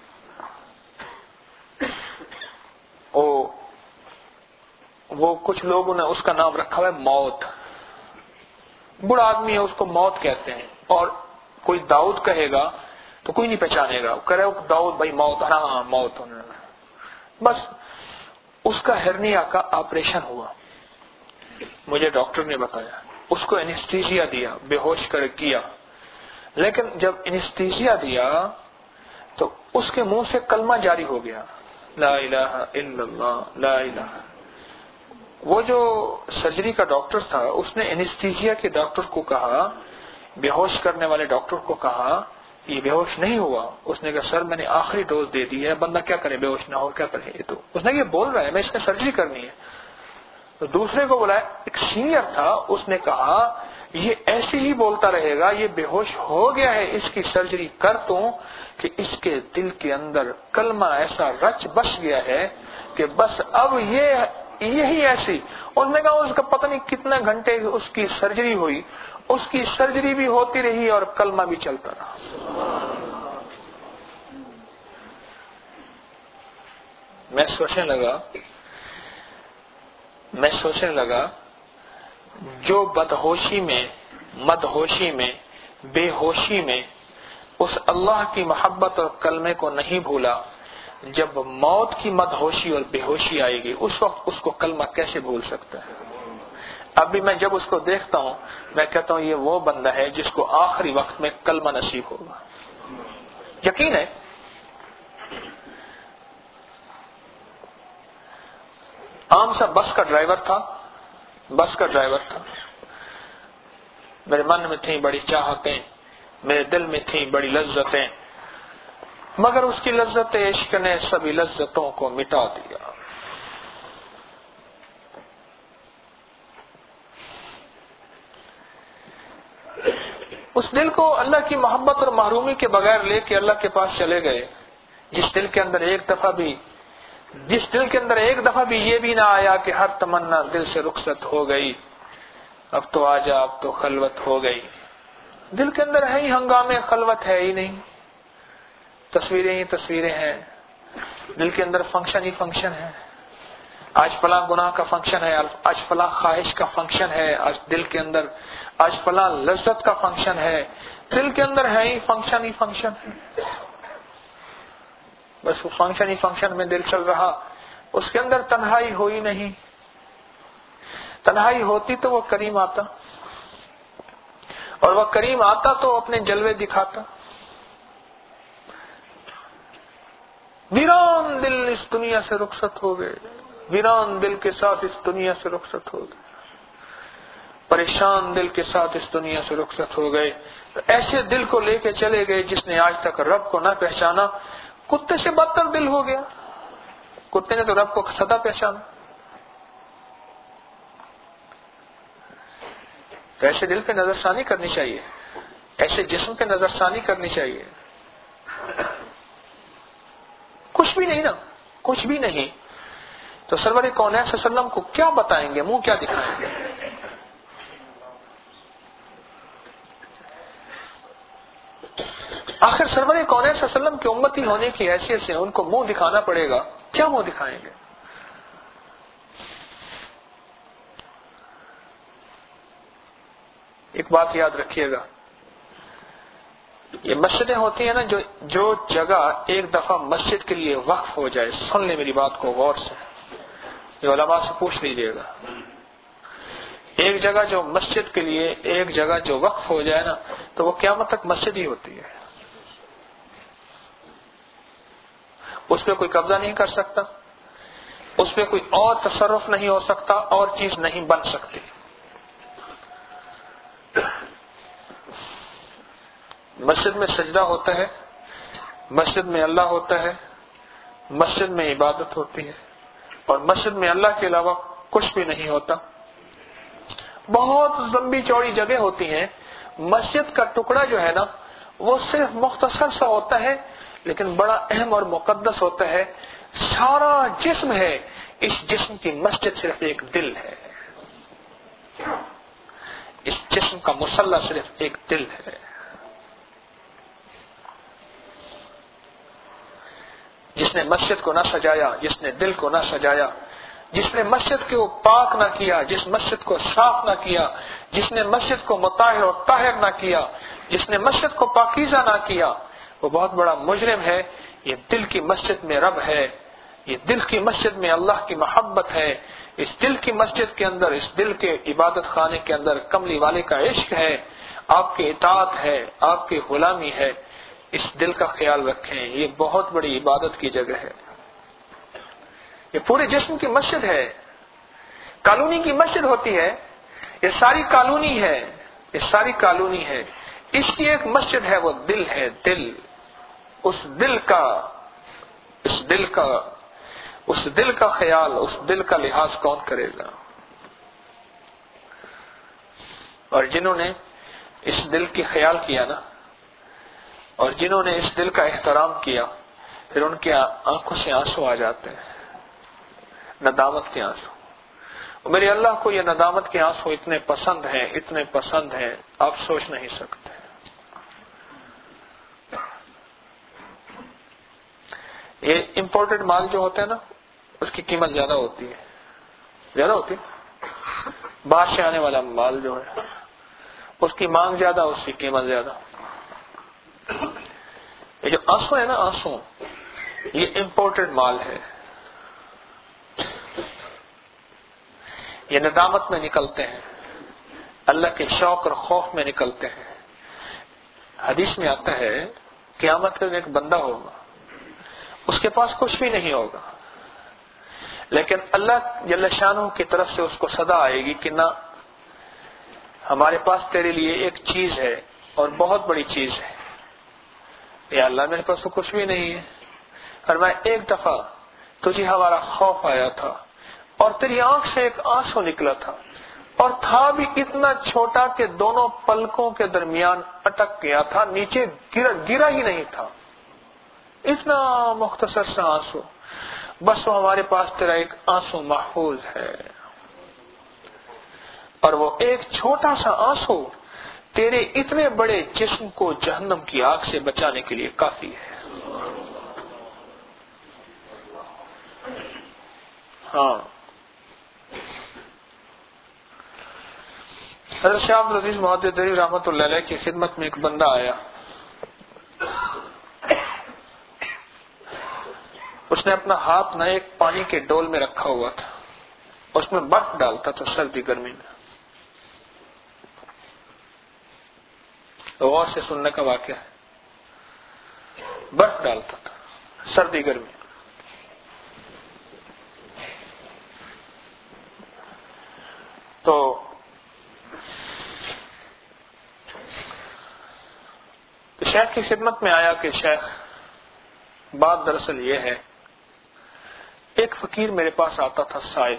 وہ کچھ لوگوں نے اس کا نام رکھا ہوا ہے موت. بڑا آدمی ہے، اس کو موت کہتے ہیں. اور کوئی داؤد کہے گا تو کوئی نہیں پہچانے گا. کہہ رہے داؤد بھائی موت, ہاں موت ہونے لگا. بس اس کا ہرنیا کا آپریشن ہوا, مجھے ڈاکٹر نے بتایا. اس کو اینستھیزیا دیا, بے ہوش کر کیا. لیکن جب اینستھیزیا دیا تو اس کے منہ سے کلمہ جاری ہو گیا, لا الہ الا اللہ لا الہ. وہ جو سرجری کا ڈاکٹر تھا اس نے اینستھیزیا کے ڈاکٹر کو کہا, بے ہوش کرنے والے ڈاکٹر کو کہا یہ بے ہوش نہیں ہوا. اس نے کہا سر میں نے آخری ڈوز دے دی ہے, بندہ کیا کرے, بے ہوش نہ ہو کیا کرے. یہ تو اس نے یہ بول رہا ہے میں اس نے سرجری کرنی ہے. تو دوسرے کو بلایا, ایک سینئر تھا, اس نے کہا یہ ایسے ہی بولتا رہے گا, یہ بے ہوش ہو گیا ہے, اس کی سرجری کر دوں کہ اس کے دل کے اندر کلمہ ایسا رچ بس گیا ہے کہ بس اب یہی ایسی. اس نے کہا اس کا پتہ نہیں کتنے گھنٹے اس کی سرجری ہوئی, اس کی سرجری بھی ہوتی رہی اور کلمہ بھی چلتا رہا. میں سوچنے لگا جو بدہوشی میں, مدہوشی میں, بے ہوشی میں اس اللہ کی محبت اور کلمے کو نہیں بھولا, جب موت کی مدہوشی اور بے ہوشی آئے گی اس وقت اس کو کلمہ کیسے بھول سکتا ہے. ابھی میں جب اس کو دیکھتا ہوں میں کہتا ہوں یہ وہ بندہ ہے جس کو آخری وقت میں کلمہ نصیب ہوگا. یقین ہے. عام سا بس کا ڈرائیور تھا. میرے من میں تھیں بڑی چاہتیں, میرے دل میں تھیں بڑی لذتیں, مگر اس کی لذت عشق نے سبھی لذتوں کو مٹا دیا. اس دل کو اللہ کی محبت اور محرومی کے بغیر لے کے اللہ کے پاس چلے گئے, جس دل کے اندر ایک دفعہ بھی یہ بھی نہ آیا کہ ہر تمنا دل سے رخصت ہو گئی, اب تو آجا, اب تو خلوت ہو گئی. دل کے اندر ہے ہی ہنگامے, خلوت ہے ہی نہیں, تصویریں ہی تصویریں ہیں. دل کے اندر فنکشن ہی فنکشن ہے. آج فلاں گناہ کا فنکشن ہے, آج فلاں خواہش کا فنکشن ہے, آج دل کے اندر آج فلاں لذت کا فنکشن ہے. دل کے اندر ہے ہی فنکشن ہے. بس وہ فنکشن میں دل چل رہا, اس کے اندر تنہائی ہوئی نہیں. تنہائی ہوتی تو وہ کریم آتا, اور وہ کریم آتا تو اپنے جلوے دکھاتا. ویران دل اس دنیا سے رخصت ہو گئے, ویران دل کے ساتھ اس دنیا سے رخصت ہو گئے, پریشان دل کے ساتھ اس دنیا سے رخصت ہو گئے. ایسے دل کو لے کے چلے گئے جس نے آج تک رب کو نہ پہچانا. کتے سے بدتر دل ہو گیا. کتے نے تو رب کو سدا پہچانا. تو ایسے دل پہ نظر ثانی کرنی چاہیے, ایسے جسم پہ نظر ثانی کرنی چاہیے. کچھ بھی نہیں نا, کچھ بھی نہیں. تو سرور کونین صلی اللہ علیہ وسلم کو کیا بتائیں گے, منہ کیا دکھائیں گے. آخر سرور کونین صلی اللہ علیہ وسلم کی امتی ہونے کی حیثیت سے ان کو منہ دکھانا پڑے گا. کیا منہ دکھائیں گے. ایک بات یاد رکھیے گا, یہ مسجدیں ہوتی ہیں نا, جو جگہ ایک دفعہ مسجد کے لیے وقف ہو جائے, سن لیں میری بات کو غور سے, یہ علماء سے پوچھ لیجیے گا. ایک جگہ جو مسجد کے لیے ایک جگہ جو وقف ہو جائے نا, تو وہ قیامت تک مسجد ہی ہوتی ہے. اس پہ کوئی قبضہ نہیں کر سکتا, اس پہ کوئی اور تصرف نہیں ہو سکتا, اور چیز نہیں بن سکتی. مسجد میں سجدہ ہوتا ہے, مسجد میں اللہ ہوتا ہے, مسجد میں عبادت ہوتی ہے, اور مسجد میں اللہ کے علاوہ کچھ بھی نہیں ہوتا. بہت لمبی چوڑی جگہ ہوتی ہیں. مسجد کا ٹکڑا جو ہے نا وہ صرف مختصر سا ہوتا ہے, لیکن بڑا اہم اور مقدس ہوتا ہے. سارا جسم ہے, اس جسم کی مسجد صرف ایک دل ہے. اس جسم کا مصلی صرف ایک دل ہے. جس نے مسجد کو نہ سجایا, جس نے دل کو نہ سجایا, جس نے مسجد کو پاک نہ کیا, جس مسجد کو صاف نہ کیا, جس نے مسجد کو مطہر اور طاہر نہ کیا, جس نے مسجد کو پاکیزہ نہ کیا, وہ بہت بڑا مجرم ہے. یہ دل کی مسجد میں رب ہے، یہ دل کی مسجد میں اللہ کی محبت ہے، اس دل کی مسجد کے اندر، اس دل کے عبادت خانے کے اندر کملی والے کا عشق ہے، آپ کی اطاعت ہے، آپ کی غلامی ہے. اس دل کا خیال رکھیں، یہ بہت بڑی عبادت کی جگہ ہے. یہ پورے جسم کی مسجد ہے، کالونی کی مسجد ہوتی ہے. یہ ساری کالونی ہے، یہ ساری کالونی ہے. اس کی ایک مسجد ہے، وہ دل ہے. دل، اس دل کا خیال، اس دل کا لحاظ کون کرے گا؟ اور جنہوں نے اس دل کی خیال کیا نا، اور جنہوں نے اس دل کا احترام کیا، پھر ان کی آنکھوں سے آنسو آ جاتے ہیں، ندامت کے آنسو. اور میرے اللہ کو یہ ندامت کے آنسو اتنے پسند ہیں، اتنے پسند ہیں، آپ سوچ نہیں سکتے. یہ امپورٹڈ مال جو ہوتا ہے نا، اس کی قیمت زیادہ ہوتی ہے، زیادہ ہوتی ہے. باہر سے آنے والا مال جو ہے اس کی مانگ زیادہ، اس کی قیمت زیادہ. یہ جو آنسو ہے نا، آنسو یہ امپورٹڈ مال ہے. یہ ندامت میں نکلتے ہیں، اللہ کے شوق اور خوف میں نکلتے ہیں. حدیث میں آتا ہے قیامت کے دن ایک بندہ ہوگا، اس کے پاس کچھ بھی نہیں ہوگا، لیکن اللہ جل شانہ کی طرف سے اس کو صدا آئے گی کہ نہ، ہمارے پاس تیرے لیے ایک چیز ہے اور بہت بڑی چیز ہے. یا اللہ میرے پاس تو کچھ بھی نہیں ہے. فرمایا ایک دفعہ تجھے ہمارا خوف آیا تھا اور تیری آنکھ سے ایک آنسو نکلا تھا، اور تھا بھی اتنا چھوٹا کہ دونوں پلکوں کے درمیان اٹک گیا تھا، نیچے گرا ہی نہیں تھا. اتنا مختصر سا آنسو، بس وہ ہمارے پاس تیرا ایک آنسو محفوظ ہے. اور وہ ایک چھوٹا سا آنسو تیرے اتنے بڑے جسم کو جہنم کی آگ سے بچانے کے لیے کافی ہے. ہاں، حضرت شاہ عبد العزیز محدث دہلوی رحمۃ اللہ علیہ کی خدمت میں ایک بندہ آیا. اس نے اپنا ہاتھ نہ ایک پانی کے ڈول میں رکھا ہوا تھا، اس میں برف ڈالتا تھا سردی گرمی میں. غور سے سننے کا واقعہ ہے. برف ڈالتا تھا سردی گرمی. تو شیخ کی خدمت میں آیا کہ شیخ، بات دراصل یہ ہے، ایک فقیر میرے پاس آتا تھا، سائل،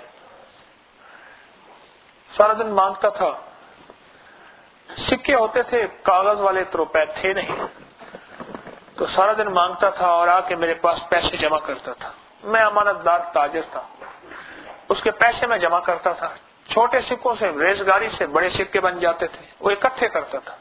سارا دن مانگتا تھا. سکے ہوتے تھے، کاغذ والے تو روپے تھے نہیں، تو سارا دن مانگتا تھا اور آ کے میرے پاس پیسے جمع کرتا تھا. میں امانت دار تاجر تھا، اس کے پیسے میں جمع کرتا تھا. چھوٹے سکوں سے ریزگاری سے بڑے سکے بن جاتے تھے، وہ اکٹھے کرتا تھا.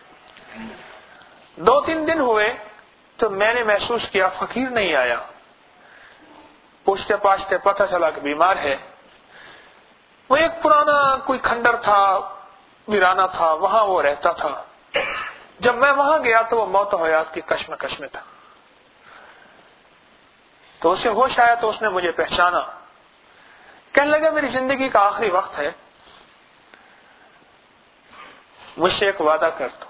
2-3 دن ہوئے تو میں نے محسوس کیا فقیر نہیں آیا. پوچھتے پاچھتے پتہ چلا کہ بیمار ہے. وہ ایک پرانا کوئی کھنڈر تھا، ویرانہ تھا، وہاں وہ رہتا تھا. جب میں وہاں گیا تو وہ موت و حیات کی کشمکش میں تھا. تو اسے ہوش آیا تو اس نے مجھے پہچانا. کہنے لگا میری زندگی کا آخری وقت ہے، مجھ سے ایک وعدہ کر دو.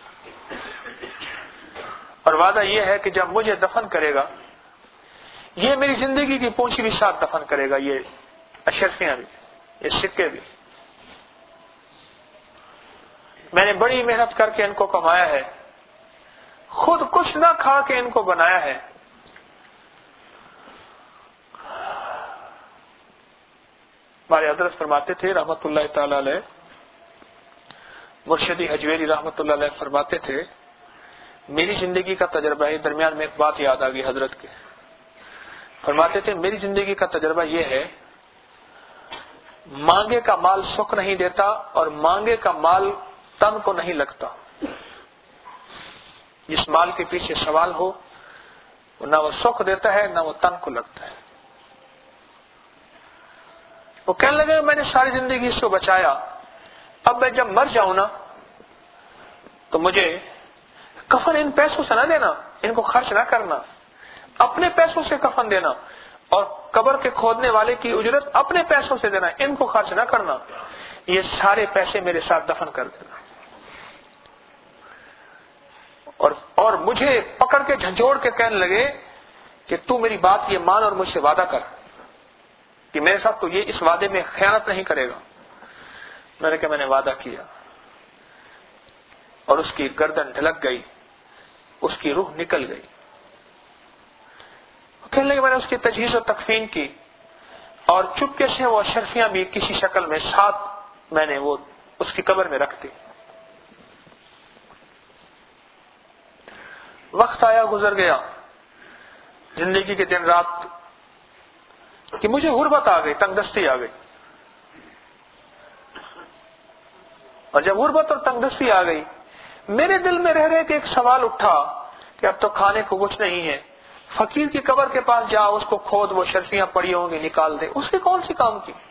اور وعدہ یہ ہے کہ جب مجھے دفن کرے گا، یہ میری زندگی کی پونچھی بھی ساتھ دفن کرے گا، یہ اشرفیاں بھی، یہ سکے بھی. میں نے بڑی محنت کر کے ان کو کمایا ہے، خود کچھ نہ کھا کے ان کو بنایا ہے. ہمارے حضرت فرماتے تھے رحمت اللہ تعالی علیہ، مرشدی حجویری رحمت اللہ علیہ فرماتے تھے، میری زندگی کا تجربہ ہے. درمیان میں ایک بات یاد آ گئی حضرت کے. فرماتے تھے میری زندگی کا تجربہ یہ ہے، مانگے کا مال سکھ نہیں دیتا اور مانگے کا مال تن کو نہیں لگتا. جس مال کے پیچھے سوال ہو، نہ وہ سکھ دیتا ہے نہ وہ تن کو لگتا ہے. وہ کہنے لگے میں نے ساری زندگی اس کو بچایا، اب میں جب مر جاؤں نا تو مجھے کفن ان پیسوں سے نہ دینا، ان کو خرچ نہ کرنا، اپنے پیسوں سے کفن دینا، اور قبر کے کھودنے والے کی اجرت اپنے پیسوں سے دینا، ان کو خرچ نہ کرنا، یہ سارے پیسے میرے ساتھ دفن کر دینا، اور مجھے پکڑ کے جھنجھوڑ کے کہنے لگے کہ تو میری بات یہ مان اور مجھ سے وعدہ کر کہ میرے ساتھ تو یہ اس وعدے میں خیانت نہیں کرے گا۔ میں نے کہا میں نے وعدہ کیا، اور اس کی گردن ڈھلک گئی، اس کی روح نکل گئی۔ کہنے لگے میں نے اس کی تجہیز و تکفین کی، اور چپکے سے وہ اشرفیاں بھی کسی شکل میں ساتھ میں نے وہ اس کی قبر میں رکھ دی۔ وقت آیا، گزر گیا، زندگی کے دن رات کہ مجھے غربت آ گئی، تنگ دستی آ گئی، اور جب غربت اور تنگ دستی آ گئی، میرے دل میں رہ رہے کہ ایک سوال اٹھا کہ اب تو کھانے کو کچھ نہیں ہے، فقیر کی قبر کے پاس جا، اس کو کھود، وہ شرفیاں پڑی ہوں گی نکال دے، اس کے کون سی کام کی؟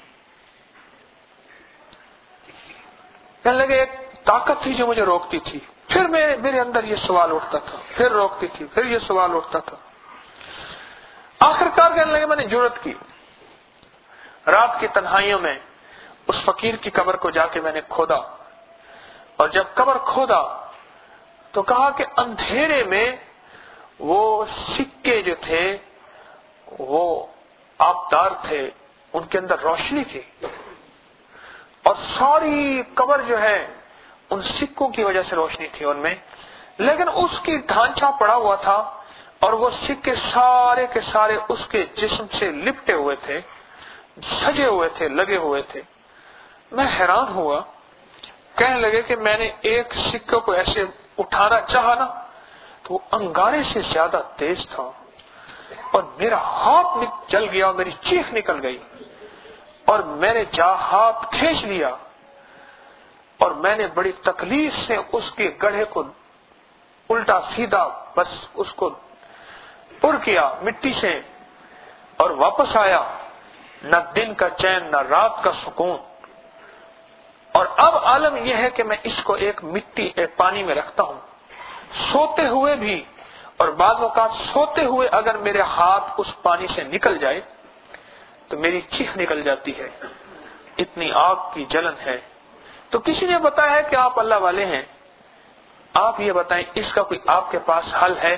کہنے لگے ایک طاقت تھی جو مجھے روکتی تھی، پھر میرے اندر یہ سوال اٹھتا تھا، پھر روکتی تھی، پھر یہ سوال اٹھتا تھا۔ آخرکار کہنے لگے میں نے جرأت کی، رات کی تنہائیوں میں اس فقیر کی قبر کو جا کے میں نے کھودا، اور جب قبر کھودا تو کہا کہ اندھیرے میں وہ سکے جو تھے وہ آبدار تھے، ان کے اندر روشنی تھی، اور ساری قبر جو ہے ان سکوں کی وجہ سے روشنی تھی ان میں، لیکن اس کی ڈھانچہ پڑا ہوا تھا، اور وہ سکے سارے کے سارے اس کے جسم سے لپٹے ہوئے تھے، سجے ہوئے تھے، لگے ہوئے تھے۔ میں حیران ہوا، کہنے لگے کہ میں نے ایک سکے کو ایسے اٹھانا چاہا نا تو وہ انگارے سے زیادہ تیز تھا، اور میرا ہاتھ جل گیا، اور میری چیخ نکل گئی، اور میں نے ہاتھ کھینچ لیا، اور میں نے بڑی تکلیف سے اس کے گڑھے کو الٹا سیدھا بس اس کو پر کیا مٹی سے، اور واپس آیا، نہ دن کا چین نہ رات کا سکون۔ اور اب عالم یہ ہے کہ میں اس کو ایک پانی میں رکھتا ہوں، سوتے ہوئے بھی، اور بعض اوقات سوتے ہوئے اگر میرے ہاتھ اس پانی سے نکل جائے تو میری چیخ نکل جاتی ہے، اتنی آگ کی جلن ہے۔ تو کسی نے بتایا ہے کہ آپ اللہ والے ہیں، آپ یہ بتائیں اس کا کوئی آپ کے پاس حل ہے؟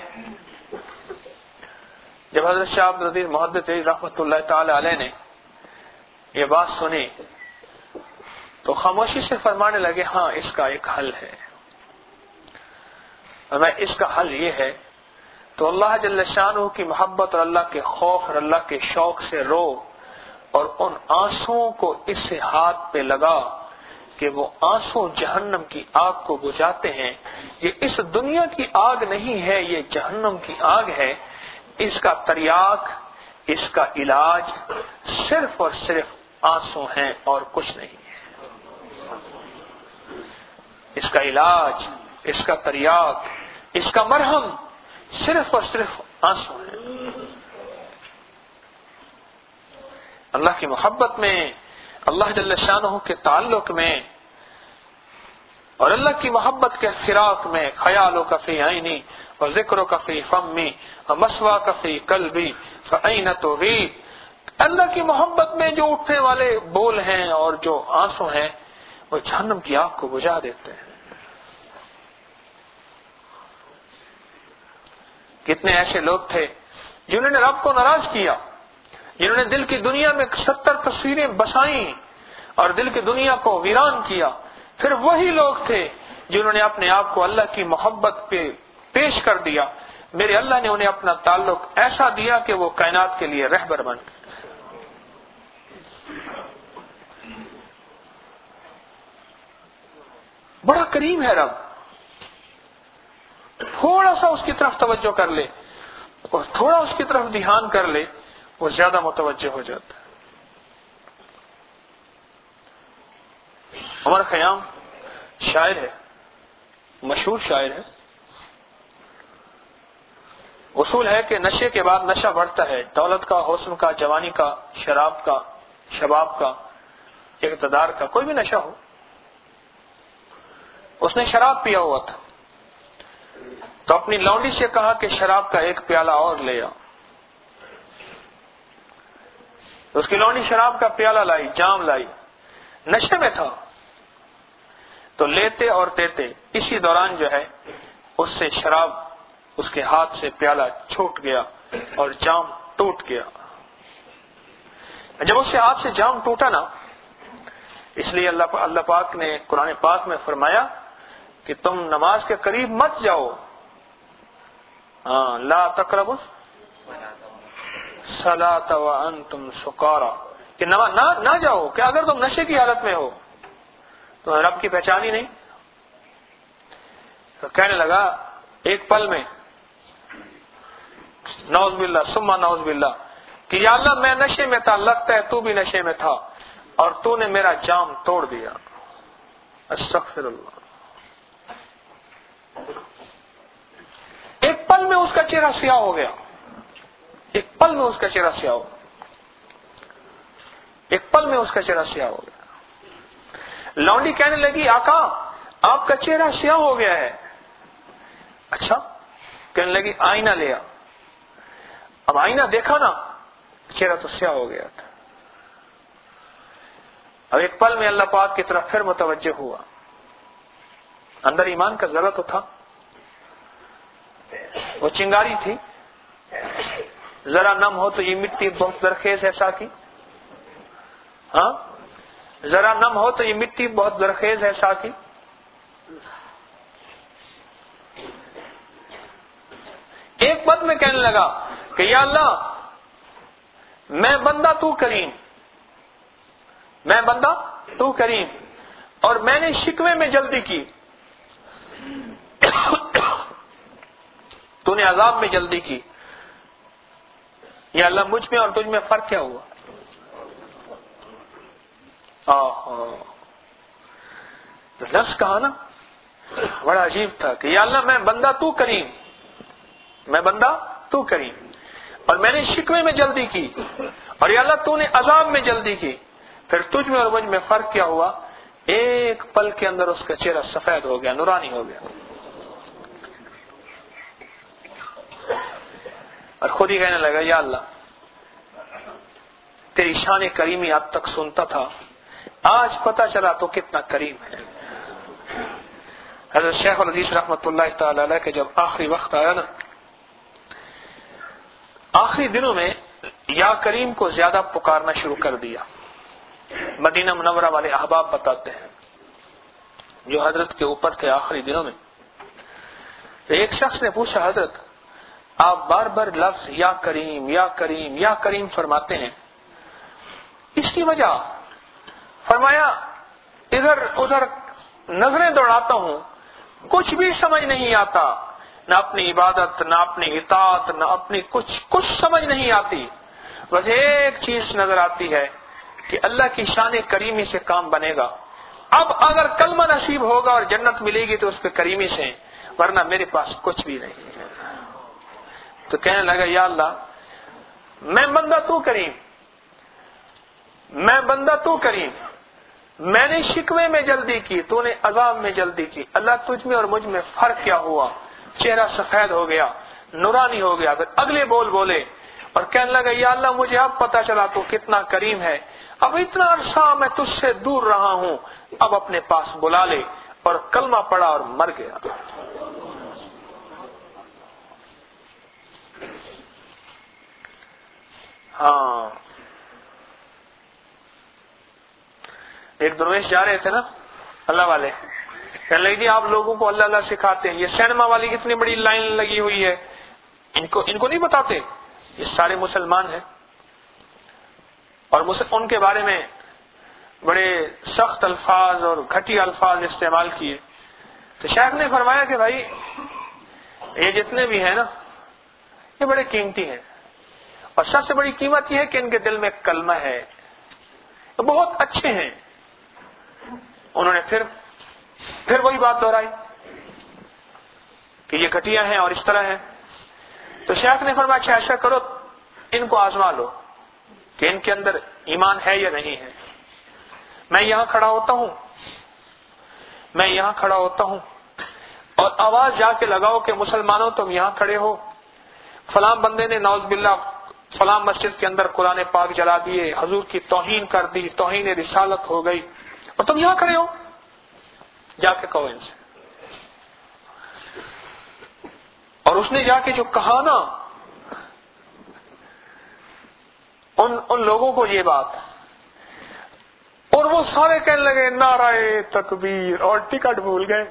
جب حضرت شاہ عبد العزیز محدث رحمۃ اللہ تعالی علیہ نے یہ بات سنی تو خاموشی سے فرمانے لگے ہاں اس کا ایک حل ہے، اور میں اس کا حل یہ ہے تو اللہ جل شانہ کی محبت اور اللہ کے خوف اور اللہ کے شوق سے رو، اور ان آنسوؤں کو اس ہاتھ پہ لگا کہ وہ آنسو جہنم کی آگ کو بجھاتے ہیں۔ یہ اس دنیا کی آگ نہیں ہے، یہ جہنم کی آگ ہے۔ اس کا تریاق، اس کا علاج صرف اور صرف آنسو ہیں اور کچھ نہیں ہے۔ اس کا علاج، اس کا تریاق، اس کا مرہم صرف اور صرف آنسو ہے۔ اللہ کی محبت میں، اللہ جل شانہ کے تعلق میں، اور اللہ کی محبت کے فراق میں، خیالوں کا فی عینی اور ذکروں کا فی فمی اور مسوا کا فی قلبی فأین تغیب، اللہ کی محبت میں جو اٹھنے والے بول ہیں اور جو آنسو ہیں وہ جہنم کی آگ کو بجھا دیتے ہیں۔ کتنے ایسے لوگ تھے جنہوں نے رب کو ناراض کیا، جنہوں نے دل کی دنیا میں 70 تصویریں بسائیں اور دل کی دنیا کو ویران کیا، پھر وہی لوگ تھے جنہوں نے اپنے آپ کو اللہ کی محبت پہ پیش کر دیا، میرے اللہ نے انہیں اپنا تعلق ایسا دیا کہ وہ کائنات کے لیے رہبر بن گئے۔ بڑا کریم ہے رب، تھوڑا سا اس کی طرف توجہ کر لے اور تھوڑا اس کی طرف دھیان کر لے، وہ زیادہ متوجہ ہو جاتا ہے۔ عمر خیام شاعر ہے، مشہور شاعر ہے۔ اصول ہے کہ نشے کے بعد نشہ بڑھتا ہے، دولت کا، حسن کا، جوانی کا، شراب کا، شباب کا، اقتدار کا، کوئی بھی نشہ ہو۔ اس نے شراب پیا ہوا تھا، تو اپنی لونڈی سے کہا کہ شراب کا ایک پیالہ اور لے آ. اس کی لونڈی شراب کا پیالہ لائی، جام لائی، نشے میں تھا تو لیتے اور دیتے، اسی دوران جو ہے اس سے شراب اس کے ہاتھ سے پیالہ چھوٹ گیا اور جام ٹوٹ گیا. جب اس سے ہاتھ سے جام ٹوٹا نا، اس لیے اللہ پاک نے قرآن پاک میں فرمایا کہ تم نماز کے قریب مت جاؤ. لا تقربوا الصلاۃ وانتم سکارى، کہ نہ جاؤ، کہ اگر تم نشے کی حالت میں ہو تو رب کی پہچان ہی نہیں. تو کہنے لگا ایک پل میں، نعوذ باللہ ثم نعوذ باللہ، کہ یا اللہ میں نشے میں تھا، لگتا ہے تو بھی نشے میں تھا اور تو نے میرا جام توڑ دیا. استغفر اللہ. ایک پل میں اس کا چہرہ سیاہ ہو گیا، ایک پل میں اس کا چہرہ سیاہ ہو گیا، ایک پل میں اس کا چہرہ سیاہ ہو گیا. لونڈی کہنے لگی آقا آپ کا چہرہ سیاہ ہو گیا ہے. اچھا، کہنے لگی آئینہ لیا. اب آئینہ دیکھا نا، چہرہ تو سیاہ ہو گیا تھا. اب ایک پل میں اللہ پاک کی طرف پھر متوجہ ہوا. اندر ایمان کا ذرہ تو تھا، وہ چنگاری تھی، ذرا نم ہو تو یہ مٹی بہت زرخیز ہے ساقی. ہاں، ذرا نم ہو تو یہ مٹی بہت زرخیز ہے ساقی. ایک بات میں کہنے لگا کہ یا اللہ میں بندہ تو کریم، میں بندہ تو کریم، اور میں نے شکوے میں جلدی کی، تو نے عذاب میں جلدی کی. یا اللہ مجھ میں اور تجھ میں فرق کیا ہوا؟ تو لفظ کہا نا بڑا عجیب تھا کہ یا اللہ میں بندہ تو کریم، میں بندہ تو کریم، اور میں نے شکوے میں جلدی کی، اور یا اللہ تو نے عذاب میں جلدی کی. پھر تجھ میں اور مجھ میں فرق کیا ہوا؟ ایک پل کے اندر اس کا چہرہ سفید ہو گیا، نورانی ہو گیا. اور خود ہی کہنے لگا یا اللہ تیری شان کریمی اب تک سنتا تھا، آج پتہ چلا تو کتنا کریم ہے. حضرت شیخ الحدیث رحمۃ اللہ تعالی علیہ کے جب آخری وقت آیا نا، آخری دنوں میں یا کریم کو زیادہ پکارنا شروع کر دیا. مدینہ منورہ والے احباب بتاتے ہیں جو حضرت کے اوپر تھے آخری دنوں میں. تو ایک شخص نے پوچھا حضرت آپ بار بار لفظ یا کریم یا کریم یا کریم فرماتے ہیں، اس کی وجہ؟ فرمایا ادھر ادھر نظریں دوڑاتا ہوں، کچھ بھی سمجھ نہیں آتا، نہ اپنی عبادت، نہ اپنی اطاعت، نہ اپنی کچھ سمجھ نہیں آتی. بس ایک چیز نظر آتی ہے کہ اللہ کی شان کریمی سے کام بنے گا. اب اگر کلمہ نصیب ہوگا اور جنت ملے گی تو اس پہ کریمی سے، ورنہ میرے پاس کچھ بھی نہیں. تو کہنے لگا یا اللہ میں بندہ تو کریم، میں بندہ تو کریم، میں نے شکوے میں جلدی کی، تو نے عذاب میں جلدی کی. اللہ تجھ میں اور مجھ میں فرق کیا ہوا؟ چہرہ سفید ہو گیا، نورانی ہو گیا. پھر اگلے بول بولے اور کہنے لگا یا اللہ مجھے اب پتا چلا تو کتنا کریم ہے. اب اتنا عرصہ میں تجھ سے دور رہا ہوں، اب اپنے پاس بلا لے. اور کلمہ پڑا اور مر گیا. ہاں، ایک درویش جا رہے تھے نا اللہ والے، کہنے لگے جی آپ لوگوں کو اللہ اللہ سکھاتے ہیں، یہ سینما والی کتنی بڑی لائن لگی ہوئی ہے، ان کو نہیں بتاتے، یہ سارے مسلمان ہیں اور ان کے بارے میں بڑے سخت الفاظ اور گھٹیا الفاظ استعمال کیے. تو شیخ نے فرمایا کہ بھائی یہ جتنے بھی ہیں نا یہ بڑے قیمتی ہیں، اور سب سے بڑی قیمت یہ ہے کہ ان کے دل میں کلمہ ہے، تو بہت اچھے ہیں. انہوں نے پھر وہی بات دہرائی کہ یہ گھٹیا ہیں اور اس طرح ہے. تو شیخ نے فرمایا اچھا ایسا کرو ان کو آزما لو کہ ان کے اندر ایمان ہے یا نہیں ہے. میں یہاں کھڑا ہوتا ہوں اور آواز جا کے لگاؤ کہ مسلمانوں تم یہاں کھڑے ہو، فلاں بندے نے نعوذ باللہ فلاں مسجد کے اندر قرآن پاک جلا دیے، حضور کی توہین کر دی، توہین رسالت ہو گئی، اور تم یہاں کھڑے ہو، جا کے کہو ان سے۔ اور اس نے جا کے جو کہا نا ان لوگوں کو یہ بات، اور وہ سارے کہنے لگے نعرہ تکبیر، اور ٹکٹ بھول گئے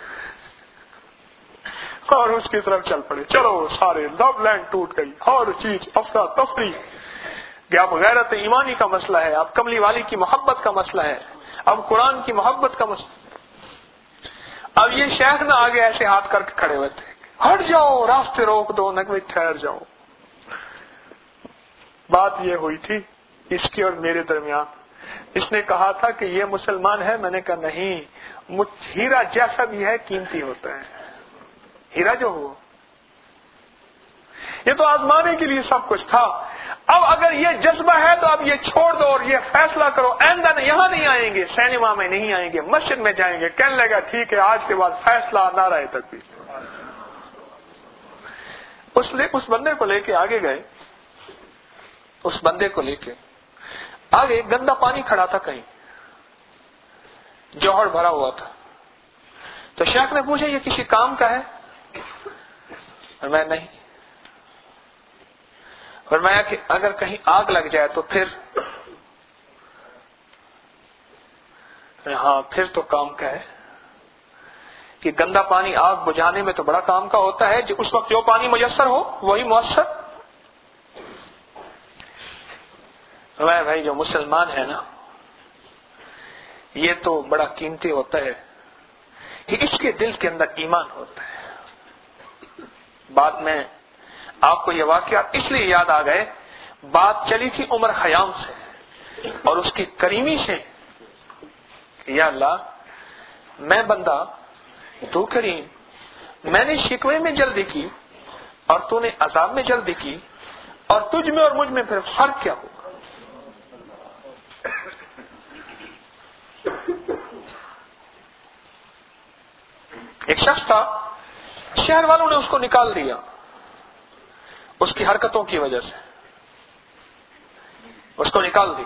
اور اس کی طرف چل پڑے، چلو سارے لو لینڈ ٹوٹ گئی، ہر چیز افراتفری کہ اب غیرت ایمانی کا مسئلہ ہے، اب کملی والی کی محبت کا مسئلہ ہے، اب قرآن کی محبت کا مسئلہ۔ اب یہ شیخ نہ آگے ایسے ہاتھ کر کے کھڑے ہوئے تھے، ہٹ جاؤ، راستے روک دو، نہ کہ ٹھہر جاؤ۔ بات یہ ہوئی تھی اس کی اور میرے درمیان، اس نے کہا تھا کہ یہ مسلمان ہے، میں نے کہا نہیں، ہیرا جیسا بھی ہے قیمتی ہوتا ہے، ہیرا جو ہو، یہ تو آزمانے کے لیے سب کچھ تھا۔ اب اگر یہ جذبہ ہے تو اب یہ چھوڑ دو اور یہ فیصلہ کرو، آئندہ یہاں نہیں آئیں گے، سینما میں نہیں آئیں گے، مسجد میں جائیں گے، کہنے لگا ٹھیک ہے آج کے بعد فیصلہ نعرہ تکبیر۔ اس بندے کو لے کے آگے گئے، اس بندے کو لے کے آگے گندا پانی کھڑا تھا کہیں، جوہر بھرا ہوا تھا، تو شیخ نے پوچھا یہ کسی کام کا ہے؟ میں نہیں، فرمایا کہ اگر کہیں آگ لگ جائے تو پھر؟ ہاں پھر تو کام کا ہے، کہ گندا پانی آگ بجھانے میں تو بڑا کام کا ہوتا ہے، جو اس وقت جو پانی میسر ہو وہی مؤثر۔ بھائی جو مسلمان ہے نا یہ تو بڑا قیمتی ہوتا ہے کہ اس کے دل کے اندر ایمان ہوتا ہے۔ بعد میں آپ کو یہ واقعات اس لیے یاد آ گئے، بات چلی تھی عمر خیام سے اور اس کی کریمی سے کہ یا اللہ میں بندہ، تو کریم، میں نے شکوے میں جلدی کی اور تو نے عذاب میں جلدی کی، اور تجھ میں اور مجھ میں پھر فرق کیا ہوگا؟ ایک شخص تھا، شہر والوں نے اس کو نکال دیا اس کی حرکتوں کی وجہ سے، اس کو نکال دیا۔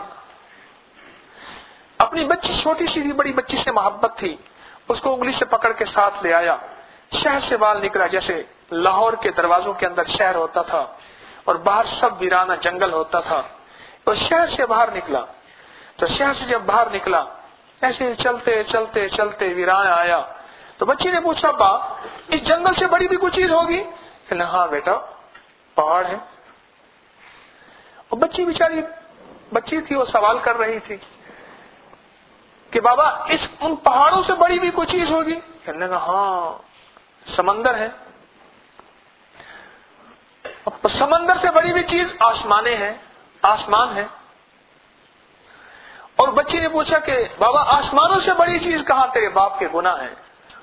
اپنی بچی چھوٹی سی تھی، بڑی بچی سے محبت تھی، اس کو انگلی سے پکڑ کے ساتھ لے آیا، شہر سے باہر نکلا، جیسے لاہور کے دروازوں کے اندر شہر ہوتا تھا اور باہر سب ویرانہ جنگل ہوتا تھا، اور شہر سے باہر نکلا، تو شہر سے جب باہر نکلا ایسے چلتے چلتے چلتے ویرانہ آیا، تو بچی نے پوچھا با اس جنگل سے بڑی بھی کوئی چیز ہوگی؟ کہ ہاں بیٹا پہاڑ ہے۔ اور بچی بیچاری بچی تھی، وہ سوال کر رہی تھی کہ بابا ان پہاڑوں سے بڑی بھی کوئی چیز ہوگی؟ کہنے لگا ہاں سمندر ہے۔ سمندر سے بڑی بھی چیز آسمانے ہیں، آسمان ہے۔ اور بچی نے پوچھا کہ بابا آسمانوں سے بڑی چیز کہاں؟ تیرے باپ کے گناہ ہیں۔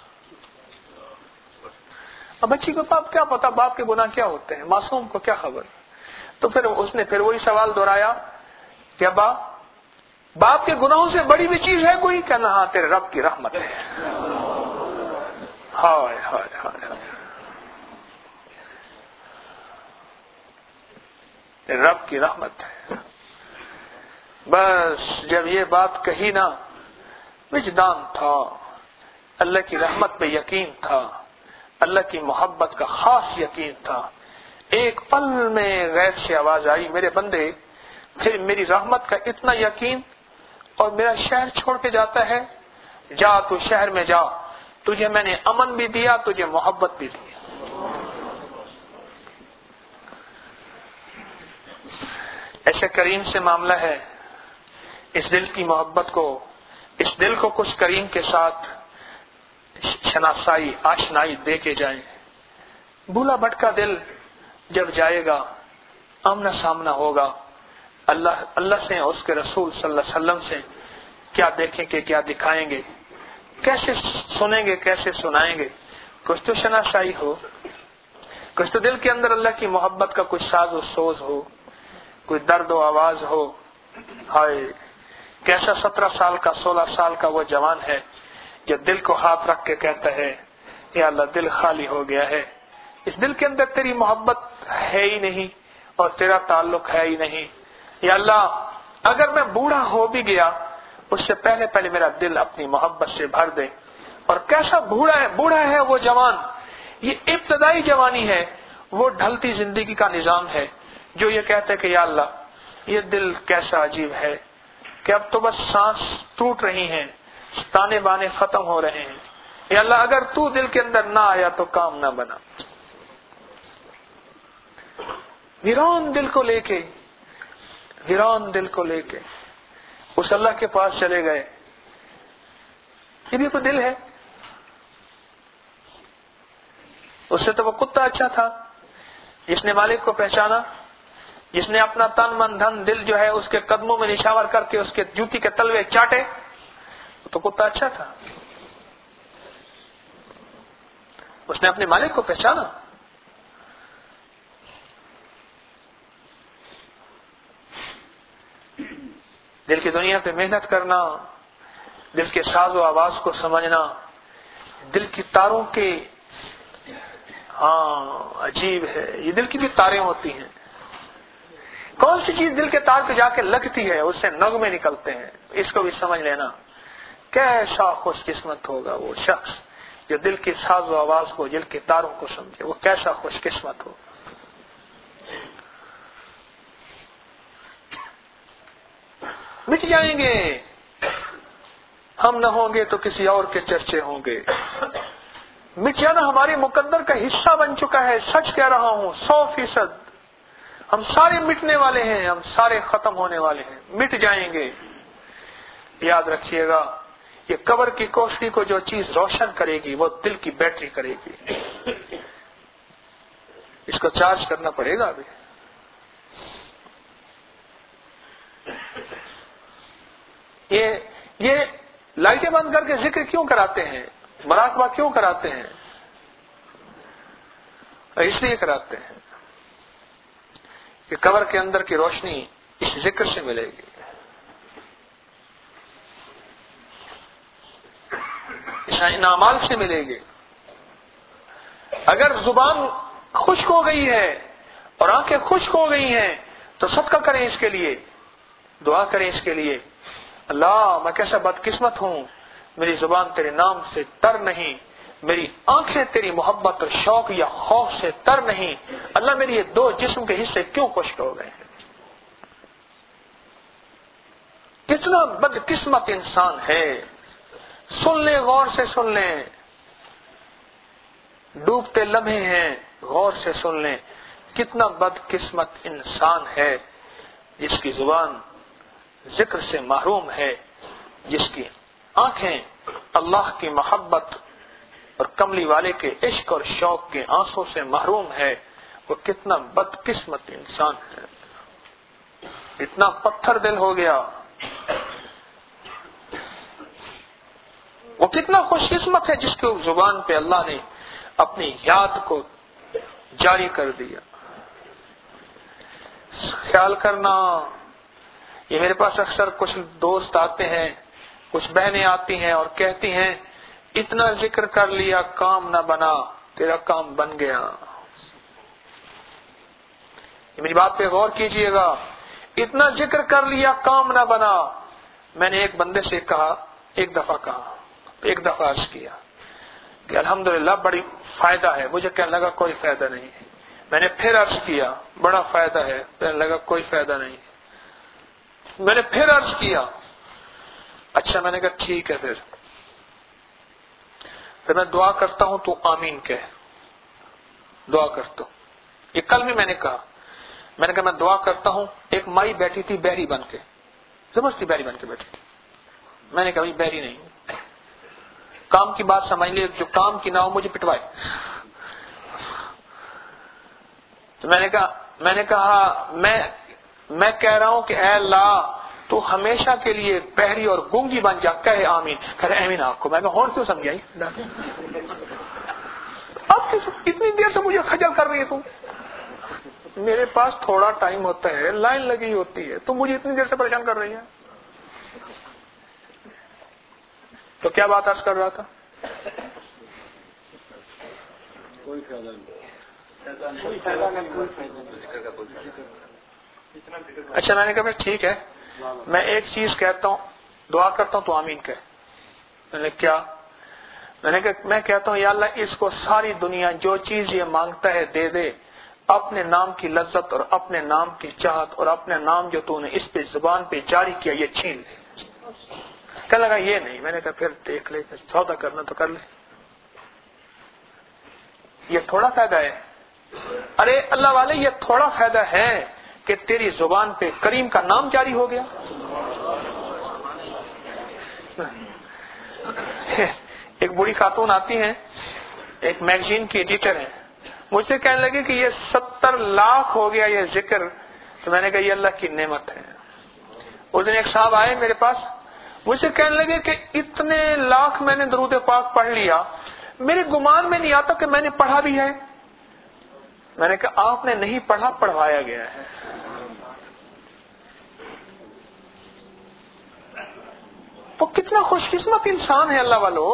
اب بچی کو باپ کیا پتا باپ کے گناہ کیا ہوتے ہیں، معصوم کو کیا خبر؟ تو پھر اس نے وہی سوال دہرایا کہ ابا باپ کے گناہوں سے بڑی بھی چیز ہے کوئی؟ کہنا ہاں تیرے رب کی رحمت ہے۔ ہائے ہائے ہائے، رب کی رحمت ہے۔ بس جب یہ بات کہی نا، وجدان تھا، اللہ کی رحمت پہ یقین تھا، اللہ کی محبت کا خاص یقین تھا۔ ایک پل میں غیب سے آواز آئی، میرے بندے پھر میری رحمت کا اتنا یقین اور میرا شہر چھوڑ کے جاتا ہے؟ جا تو شہر میں جا، تجھے میں نے امن بھی دیا، تجھے محبت بھی دی۔ ایسے کریم سے معاملہ ہے، اس دل کی محبت کو، اس دل کو کچھ کریم کے ساتھ شناسائی آشنائی دے کے جائیں۔ بھولا بھٹکا دل جب جائے گا، آمنا سامنا ہوگا اللہ سے، اس کے رسول صلی اللہ علیہ وسلم سے، کیا دیکھیں گے، کیا دکھائیں گے، کیسے سنیں گے، کیسے سنائیں گے؟ کچھ تو شناسائی ہو، کچھ تو دل کے اندر اللہ کی محبت کا کچھ ساز و سوز ہو، کوئی درد و آواز ہو۔ ہائے کیسا 17 سال کا 16 سال کا وہ جوان ہے جو دل کو ہاتھ رکھ کے کہتا ہے یا اللہ دل خالی ہو گیا ہے، اس دل کے اندر تیری محبت ہے ہی نہیں اور تیرا تعلق ہے ہی نہیں. یا اللہ اگر میں بوڑھا ہو بھی گیا اس سے پہلے پہلے میرا دل اپنی محبت سے بھر دے. اور کیسا بوڑھا ہے وہ جوان، یہ ابتدائی جوانی ہے، وہ ڈھلتی زندگی کا نظام ہے جو یہ کہتا ہے کہ یا اللہ یہ دل کیسا عجیب ہے کہ اب تو بس سانس ٹوٹ رہی ہیں، تانے بانے ختم ہو رہے ہیں. یا اللہ اگر تو دل کے اندر نہ آیا تو کام نہ بنا. ویران دل کو لے کے اس اللہ کے پاس چلے گئے. یہ بھی کوئی دل ہے؟ اس سے تو وہ کتا اچھا تھا جس نے مالک کو پہچانا، جس نے اپنا تن من دھن دل جو ہے اس کے قدموں میں نشاور کر کے اس کے جوتی کے تلوے چاٹے. تو کتا اچھا تھا، اس نے اپنے مالک کو پہچانا. دل کی دنیا پہ محنت کرنا، دل کے ساز و آواز کو سمجھنا، دل کی تاروں کے عجیب ہے، یہ دل کی بھی تاریں ہوتی ہیں. کون سی چیز دل کے تار پہ جا کے لگتی ہے اس سے نغمے نکلتے ہیں. اس کو بھی سمجھ لینا. کیسا خوش قسمت ہوگا وہ شخص جو دل کی ساز و آواز کو، دل کے تاروں کو سمجھے. وہ کیسا خوش قسمت ہو. مٹ جائیں گے ہم، نہ ہوں گے تو کسی اور کے چرچے ہوں گے. مٹ جانا ہمارے مقدر کا حصہ بن چکا ہے. سچ کہہ رہا ہوں 100%. ہم سارے مٹنے والے ہیں، ہم سارے ختم ہونے والے ہیں، مٹ جائیں گے. یاد رکھیے گا یہ قبر کی کوشری کو جو چیز روشن کرے گی وہ دل کی بیٹری کرے گی. اس کو چارج کرنا پڑے گا. ابھی یہ لائٹیں بند کر کے ذکر کیوں کراتے ہیں، مراقبہ کیوں کراتے ہیں؟ اس لیے کراتے ہیں کہ قبر کے اندر کی روشنی اس ذکر سے ملے گی. اس اعمال سے ملے گی. اگر زبان خشک ہو گئی ہے اور آنکھیں خشک ہو گئی ہیں تو صدقہ کریں اس کے لیے، دعا کریں اس کے لیے. اللہ میں کیسا بدقسمت ہوں، میری زبان تیرے نام سے تر نہیں، میری آنکھیں تیری محبت اور شوق یا خوف سے تر نہیں. اللہ میری یہ 2 جسم کے حصے کیوں خشک ہو گئے ہیں. کتنا بدقسمت انسان ہے. سن لیں، غور سے سن لیں. ڈوبتے لمحے ہیں، غور سے سن لیں. کتنا بدقسمت انسان ہے جس کی زبان ذکر سے محروم ہے، جس کی آنکھیں اللہ کی محبت اور کملی والے کے عشق اور شوق کے آنسوں سے محروم ہے. وہ کتنا بدقسمت انسان ہے. اتنا پتھر دل ہو گیا. وہ کتنا خوش قسمت ہے جس کی زبان پہ اللہ نے اپنی یاد کو جاری کر دیا. خیال کرنا. یہ میرے پاس اکثر کچھ دوست آتے ہیں، کچھ بہنیں آتی ہیں اور کہتی ہیں اتنا ذکر کر لیا کام نہ بنا، تیرا کام بن گیا. یہ میری بات پہ غور کیجئے گا. اتنا ذکر کر لیا کام نہ بنا. میں نے ایک بندے سے کہا، ایک دفعہ عرض کیا کہ الحمدللہ بڑی فائدہ ہے. مجھے کہنے لگا کوئی فائدہ نہیں. میں نے پھر عرض کیا بڑا فائدہ ہے. کہنے لگا کوئی فائدہ نہیں. میں نے پھر عرض کیا. اچھا میں نے کہا ٹھیک ہے. پھر میں دعا کرتا ہوں تو آمین کہہ. دعا کرتا ہوں. یہ کل بھی میں نے کہا میں دعا کرتا ہوں. ایک مائی بیٹھی تھی بہری بن کے، زبردستی بہری بن کے بیٹھی تھی. میں نے کہا بہری نہیں، کام کی بات سمجھ لے، جو کام کی نہ ہو مجھے پٹوائے. تو میں نے کہا میں کہہ رہا ہوں کہ اے اللہ تو ہمیشہ کے لیے بہری اور گونگی بن جا. کہے آمین. کہہ رہے آمین آپ کو. میں ہون کیوں سمجھائی؟ اب اتنی دیر سے مجھے خجل کر رہی ہے تم. میرے پاس تھوڑا ٹائم ہوتا ہے، لائن لگی ہوتی ہے، تم مجھے اتنی دیر سے پریشان کر رہی ہے. تو کیا بات عرض کر رہا تھا؟ کوئی فائدہ نہیں. اچھا میں نے کہا ٹھیک ہے، میں ایک چیز کہتا ہوں، دعا کرتا ہوں تو آمین کہ. میں نے کیا؟ میں نے کہا میں کہتا ہوں یا اللہ اس کو ساری دنیا جو چیز یہ مانگتا ہے دے دے، اپنے نام کی لذت اور اپنے نام کی چاہت اور اپنے نام جو تو نے اس پہ زبان پہ جاری کیا یہ چھین لے. کہنے لگا یہ نہیں. میں نے کہا پھر دیکھ لے، سودا کرنا تو کر لے. یہ تھوڑا فائدہ ہے؟ ارے اللہ والے یہ تھوڑا فائدہ ہے کہ تیری زبان پہ کریم کا نام جاری ہو گیا. ایک بوڑھی خاتون آتی ہیں، ایک میگزین کی ایڈیٹر ہیں، مجھ سے کہنے لگے کہ یہ 70 لاکھ ہو گیا یہ ذکر. تو میں نے کہا یہ اللہ کی نعمت ہے. اس دن ایک صاحب آئے میرے پاس، مجھ سے کہنے لگے کہ اتنے لاکھ میں نے درود پاک پڑھ لیا، میرے گمان میں نہیں آتا کہ میں نے پڑھا بھی ہے. میں نے کہا آپ نے نہیں پڑھا، پڑھوایا گیا ہے. وہ کتنا خوش قسمت انسان ہے اللہ والو.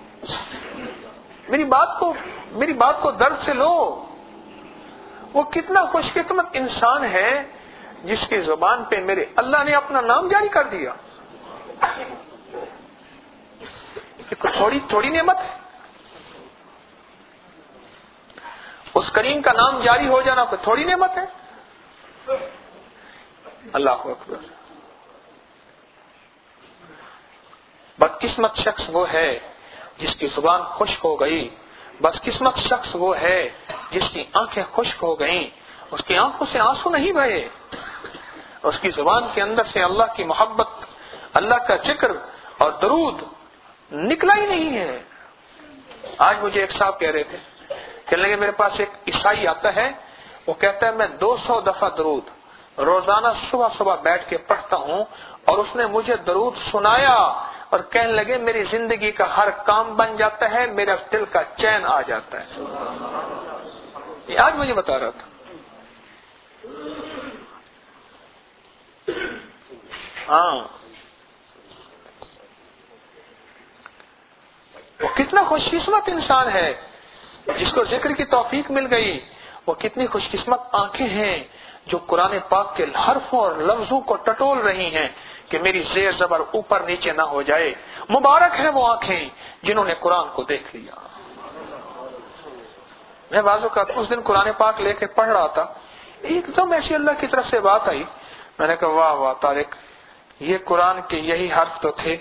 میری بات کو درد سے لو. وہ کتنا خوش قسمت انسان ہے جس کی زبان پہ میرے اللہ نے اپنا نام جاری کر دیا. تھوڑی نعمت ہے. اس کریم کا نام جاری ہو جانا کوئی تھوڑی نعمت ہے. اللہ اکبر. بدقسمت شخص وہ ہے جس کی زبان خشک ہو گئی. بدقسمت شخص وہ ہے جس کی آنکھیں خشک ہو گئیں. اس کی آنکھوں سے آنسو نہیں بہے، اس کی زبان کے اندر سے اللہ کی محبت، اللہ کا ذکر اور درود نکلا ہی نہیں ہے. آج مجھے ایک صاحب کہہ رہے تھے، کہنے لگے میرے پاس ایک عیسائی آتا ہے، وہ کہتا ہے میں 200 دفعہ درود روزانہ صبح بیٹھ کے پڑھتا ہوں، اور اس نے مجھے درود سنایا اور کہنے لگے میری زندگی کا ہر کام بن جاتا ہے، میرا دل کا چین آ جاتا ہے. یہ آج مجھے بتا رہا تھا. ہاں وہ کتنا خوش قسمت انسان ہے جس کو ذکر کی توفیق مل گئی. وہ کتنی خوش قسمت آنکھیں ہیں جو قرآن پاک کے حرفوں اور لفظوں کو ٹٹول رہی ہیں کہ میری زیر زبر اوپر نیچے نہ ہو جائے. مبارک ہے وہ آنکھیں جنہوں نے قرآن کو دیکھ لیا. میں بازو کا اس دن قرآن پاک لے کے پڑھ رہا تھا، ایک دم ایسی اللہ کی طرف سے بات آئی. میں نے کہا واہ واہ طارق، یہ قرآن کے یہی حرف تو تھے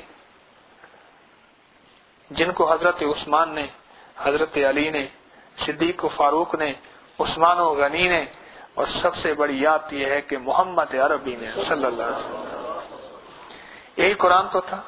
جن کو حضرت عثمان نے، حضرت علی نے، صدیق و فاروق نے، عثمان و غنی نے، اور سب سے بڑی یاد یہ ہے کہ محمد عربی نے صلی اللہ علیہ وسلم. یہی قرآن تو تھا.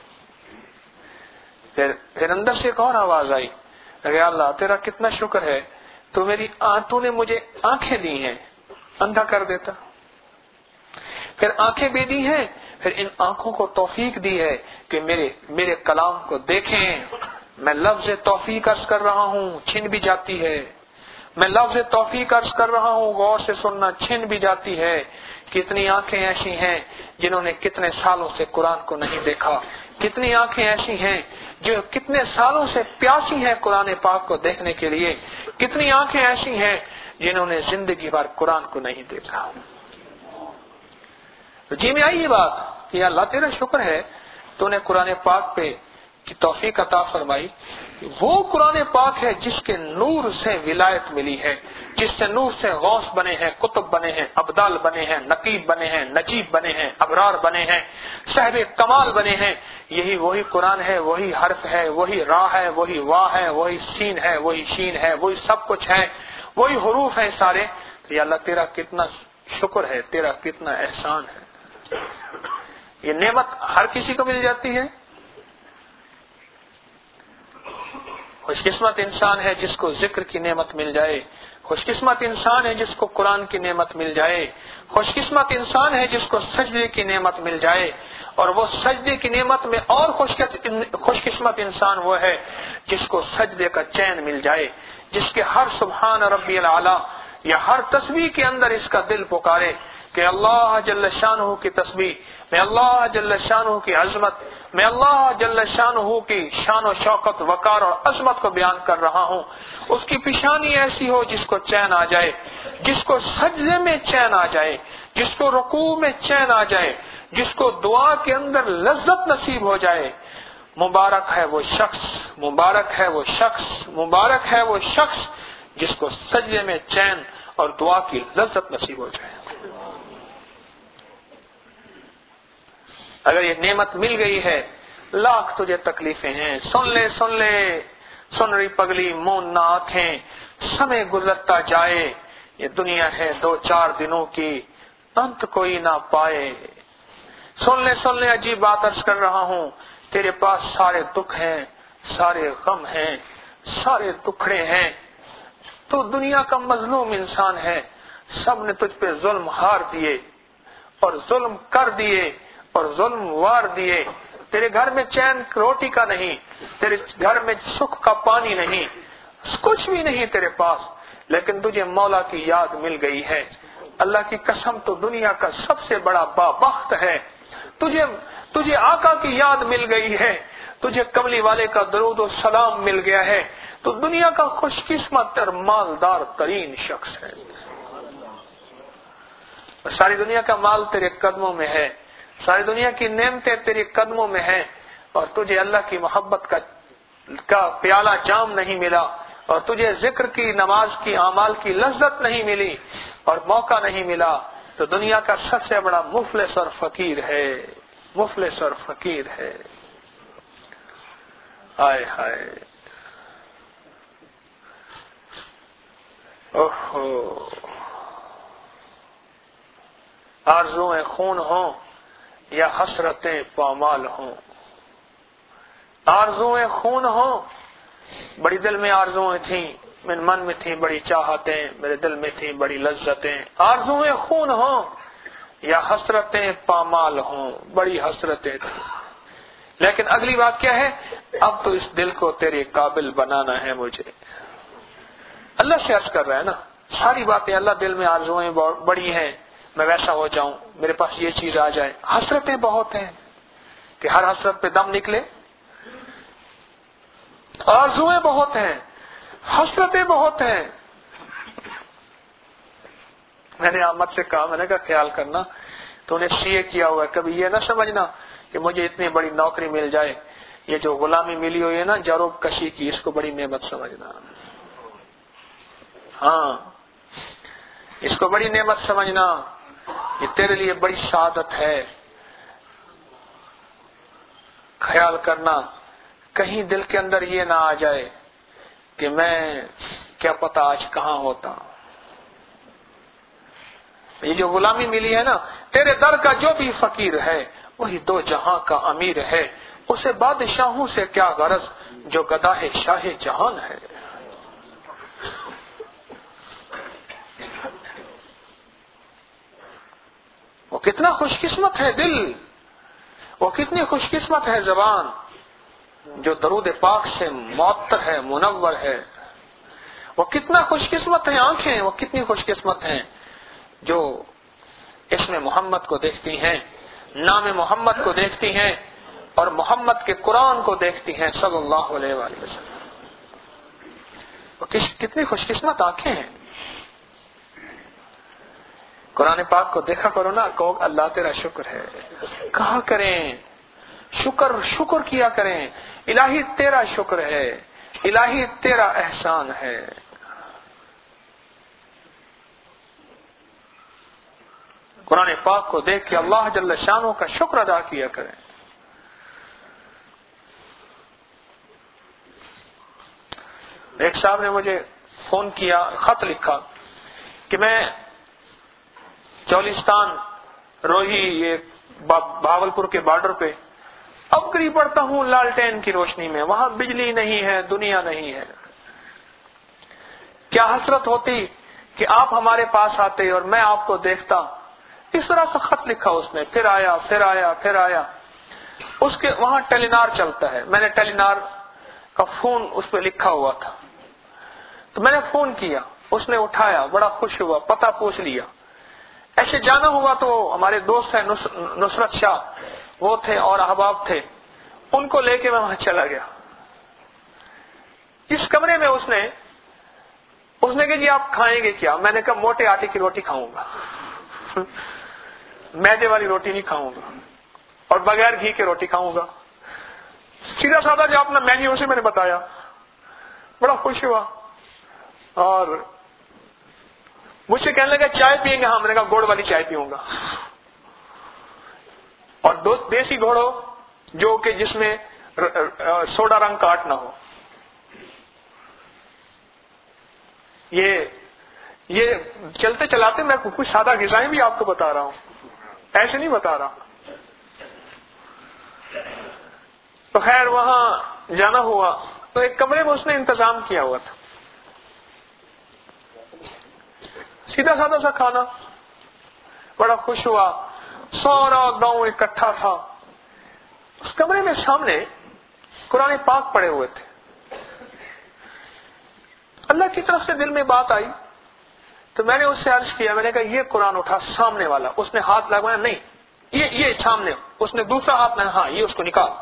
پھر اندر سے ایک اور آواز آئی، اے اللہ تیرا کتنا شکر ہے تو نے مجھے آنکھیں دی ہیں، اندھا کر دیتا. پھر آنکھیں بھی دی ہیں، پھر ان آنکھوں کو توفیق دی ہے کہ میرے کلام کو دیکھیں. میں لفظ توفیق عرض کر رہا ہوں، چھن بھی جاتی ہے. میں لفظ توفیق عرض کر رہا ہوں، غور سے سننا، چھن بھی جاتی ہے. کتنی آنکھیں ایسی ہیں جنہوں نے کتنے سالوں سے قرآن کو نہیں دیکھا. کتنی آنکھیں ایسی ہیں جو کتنے سالوں سے پیاسی ہیں قرآن پاک کو دیکھنے کے لیے. کتنی آنکھیں ایسی ہیں جنہوں نے زندگی بھر قرآن کو نہیں دیکھا. جی میں آئی یہ بات کہ اللہ تیرا شکر ہے تو نے قرآن پاک پہ کی توفیق عطا فرمائی. وہ قرآن پاک ہے جس کے نور سے ولایت ملی ہے، جس سے نور سے غوث بنے ہیں، قطب بنے ہیں، ابدال بنے ہیں، نقیب بنے ہیں، نجیب بنے ہیں، ابرار بنے ہیں، صاحب کمال بنے ہیں. یہی وہی قرآن ہے، وہی حرف ہے، وہی را ہے، وہی وا ہے، وہی سین ہے، وہی شین ہے، وہی سب کچھ ہے، وہی حروف ہیں سارے. تو یا اللہ تیرا کتنا شکر ہے، تیرا کتنا احسان ہے. یہ نعمت ہر کسی کو مل جاتی ہے. خوش قسمت انسان ہے جس کو ذکر کی نعمت مل جائے. خوش قسمت انسان ہے جس کو قرآن کی نعمت مل جائے. خوش قسمت انسان ہے جس کو سجدے کی نعمت مل جائے. اور وہ سجدے کی نعمت میں اور خوش قسمت انسان وہ ہے جس کو سجدے کا چین مل جائے، جس کے ہر سبحان ربی الاعلی یا ہر تسبیح کے اندر اس کا دل پکارے کہ اللہ جل شانہ کی تسبیح میں، اللہ جل شانہ کی عظمت میں اللہ جل شانہ کی شان و شوکت، وقار اور عظمت کو بیان کر رہا ہوں۔ اس کی پیشانی ایسی ہو جس کو چین آ جائے، جس کو سجدے میں چین آ جائے، جس کو رکوع میں چین آ جائے، جس کو دعا کے اندر لذت نصیب ہو جائے۔ مبارک ہے وہ شخص، مبارک ہے وہ شخص، مبارک ہے وہ شخص جس کو سجدے میں چین اور دعا کی لذت نصیب ہو جائے۔ اگر یہ نعمت مل گئی ہے، لاکھ تجھے تکلیفیں ہیں، سن لے سن لے، سن رہی پگلی مون نہ آنکھیں، سمے گزرتا جائے، یہ دنیا ہے 2-4 دنوں کی، انت کوئی نہ پائے۔ سن لے عجیب بات عرض کر رہا ہوں، تیرے پاس سارے دکھ ہیں، سارے غم ہیں، سارے دکھڑے ہیں، تو دنیا کا مظلوم انسان ہے، سب نے تجھ پہ ظلم ہار دیے اور ظلم کر دیے اور ظلم وار دیے۔ تیرے گھر میں چین روٹی کا نہیں، تیرے گھر میں سکھ کا پانی نہیں، کچھ بھی نہیں تیرے پاس، لیکن تجھے مولا کی یاد مل گئی ہے۔ اللہ کی قسم تو دنیا کا سب سے بڑا بابخت ہے، تجھے آقا کی یاد مل گئی ہے، تجھے کملی والے کا درود و سلام مل گیا ہے، تو دنیا کا خوش قسمت اور مالدار ترین شخص ہے۔ ساری دنیا کا مال تیرے قدموں میں ہے، ساری دنیا کی نعمتیں تیرے قدموں میں ہیں، اور تجھے اللہ کی محبت کا پیالہ جام نہیں ملا، اور تجھے ذکر کی، نماز کی، اعمال کی لذت نہیں ملی اور موقع نہیں ملا، تو دنیا کا سب سے بڑا مفلس اور فقیر ہے، مفلس اور فقیر ہے۔ ہائے ہائے، اوہو، آرزوئیں خون ہوں یا حسرتیں پامال ہوں، آرزوئیں خون ہوں، بڑی دل میں آرزوئیں تھیں، میرے من میں تھیں بڑی چاہتیں، میرے دل میں تھیں بڑی لذتیں، آرزوئیں خون ہوں یا حسرتیں پامال ہوں، بڑی حسرتیں تھیں، لیکن اگلی بات کیا ہے؟ اب تو اس دل کو تیرے قابل بنانا ہے مجھے۔ اللہ سے عرض کر رہا ہے نا، ساری باتیں اللہ، دل میں آرزوئیں بڑی ہیں، میں ویسا ہو جاؤں، میرے پاس یہ چیز آ جائے، حسرتیں بہت ہیں کہ ہر حسرت پہ دم نکلے، آرزوئیں بہت ہیں، حسرتیں بہت ہیں۔ میں نے احمد سے کہا، میں نے کہا خیال کرنا تو نے CA کیا ہوا ہے، کبھی یہ نہ سمجھنا کہ مجھے اتنی بڑی نوکری مل جائے، یہ جو غلامی ملی ہوئی ہے نا جاروب کشی کی، اس کو بڑی نعمت سمجھنا، ہاں اس کو بڑی نعمت سمجھنا، یہ تیرے لیے بڑی سعادت ہے۔ خیال کرنا کہیں دل کے اندر یہ نہ آ جائے کہ میں کیا پتا آج کہاں ہوتا۔ یہ جو غلامی ملی ہے نا، تیرے در کا جو بھی فقیر ہے وہی 2 جہاں کا امیر ہے، اسے بادشاہوں سے کیا غرض جو گداہ شاہ جہان ہے۔ وہ کتنا خوش قسمت ہے دل، وہ کتنی خوش قسمت ہے زبان جو درود پاک سے معطر ہے، منور ہے۔ وہ کتنا خوش قسمت ہے آنکھیں، وہ کتنی خوش قسمت ہیں جو اسم محمد کو دیکھتی ہیں، نام محمد کو دیکھتی ہیں اور محمد کے قرآن کو دیکھتی ہیں صلی اللہ علیہ وآلہ وسلم۔ وہ کتنی خوش قسمت آنکھیں ہیں۔ قرآن پاک کو دیکھا کرو نا، کہو اللہ تیرا شکر ہے، کہا کریں، شکر کیا کریں، الہی تیرا شکر ہے، الہی تیرا احسان ہے۔ قرآن پاک کو دیکھ کے اللہ جل شانہ کا شکر ادا کیا کریں۔ ایک صاحب نے مجھے فون کیا، خط لکھا کہ میں چولستان روہی، یہ بھاولپور کے بارڈر پہ اب قریب پڑتا ہوں لالٹین کی روشنی میں، وہاں بجلی نہیں ہے، دنیا نہیں ہے، کیا حسرت ہوتی کہ آپ ہمارے پاس آتے اور میں آپ کو دیکھتا۔ اس طرح سے خط لکھا اس نے، پھر آیا، اس کے وہاں ٹیلینار چلتا ہے، میں نے ٹیلینار کا فون اس پہ لکھا ہوا تھا، تو میں نے فون کیا، اس نے اٹھایا، بڑا خوش ہوا، پتہ پوچھ لیا۔ ایسے جانا ہوا تو ہمارے دوست ہیں نصرت شاہ، وہ تھے اور احباب تھے، ان کو لے کے میں وہاں چلا گیا. اس کمرے میں اس نے کہا جی آپ کھائیں گے کیا؟ میں نے کہا موٹے آٹے کی روٹی کھاؤں گا، میدے والی روٹی نہیں کھاؤں گا، اور بغیر گھی کی روٹی کھاؤں گا. سیدھا سادہ جو اپنا مینیو اسے میں نے بتایا. بڑا خوش ہوا اور مجھ سے کہنے لگا چائے پیئیں گے؟ ہاں. میں نے کہا گڑ والی چائے پیوں گا، اور دیسی گڑ ہو جو کہ جس میں سوڈا رنگ کاٹ نہ ہو. یہ چلتے چلاتے میں کچھ سادہ غذائیں بھی آپ کو بتا رہا ہوں، ایسے نہیں بتا رہا. تو خیر وہاں جانا ہوا تو ایک کمرے میں اس نے انتظام کیا ہوا تھا، سیدھا سادہ سا کھانا. بڑا خوش ہوا، سارا گاؤں اکٹھا تھا. اس کمرے میں سامنے قرآن پاک پڑے ہوئے تھے. اللہ کی طرف سے دل میں بات آئی تو میں نے اس سے عرض کیا، میں نے کہا یہ قرآن اٹھا سامنے والا. اس نے ہاتھ لگوایا، نہیں یہ سامنے. اس نے دوسرا ہاتھ لگایا، ہاں یہ اس کو نکال.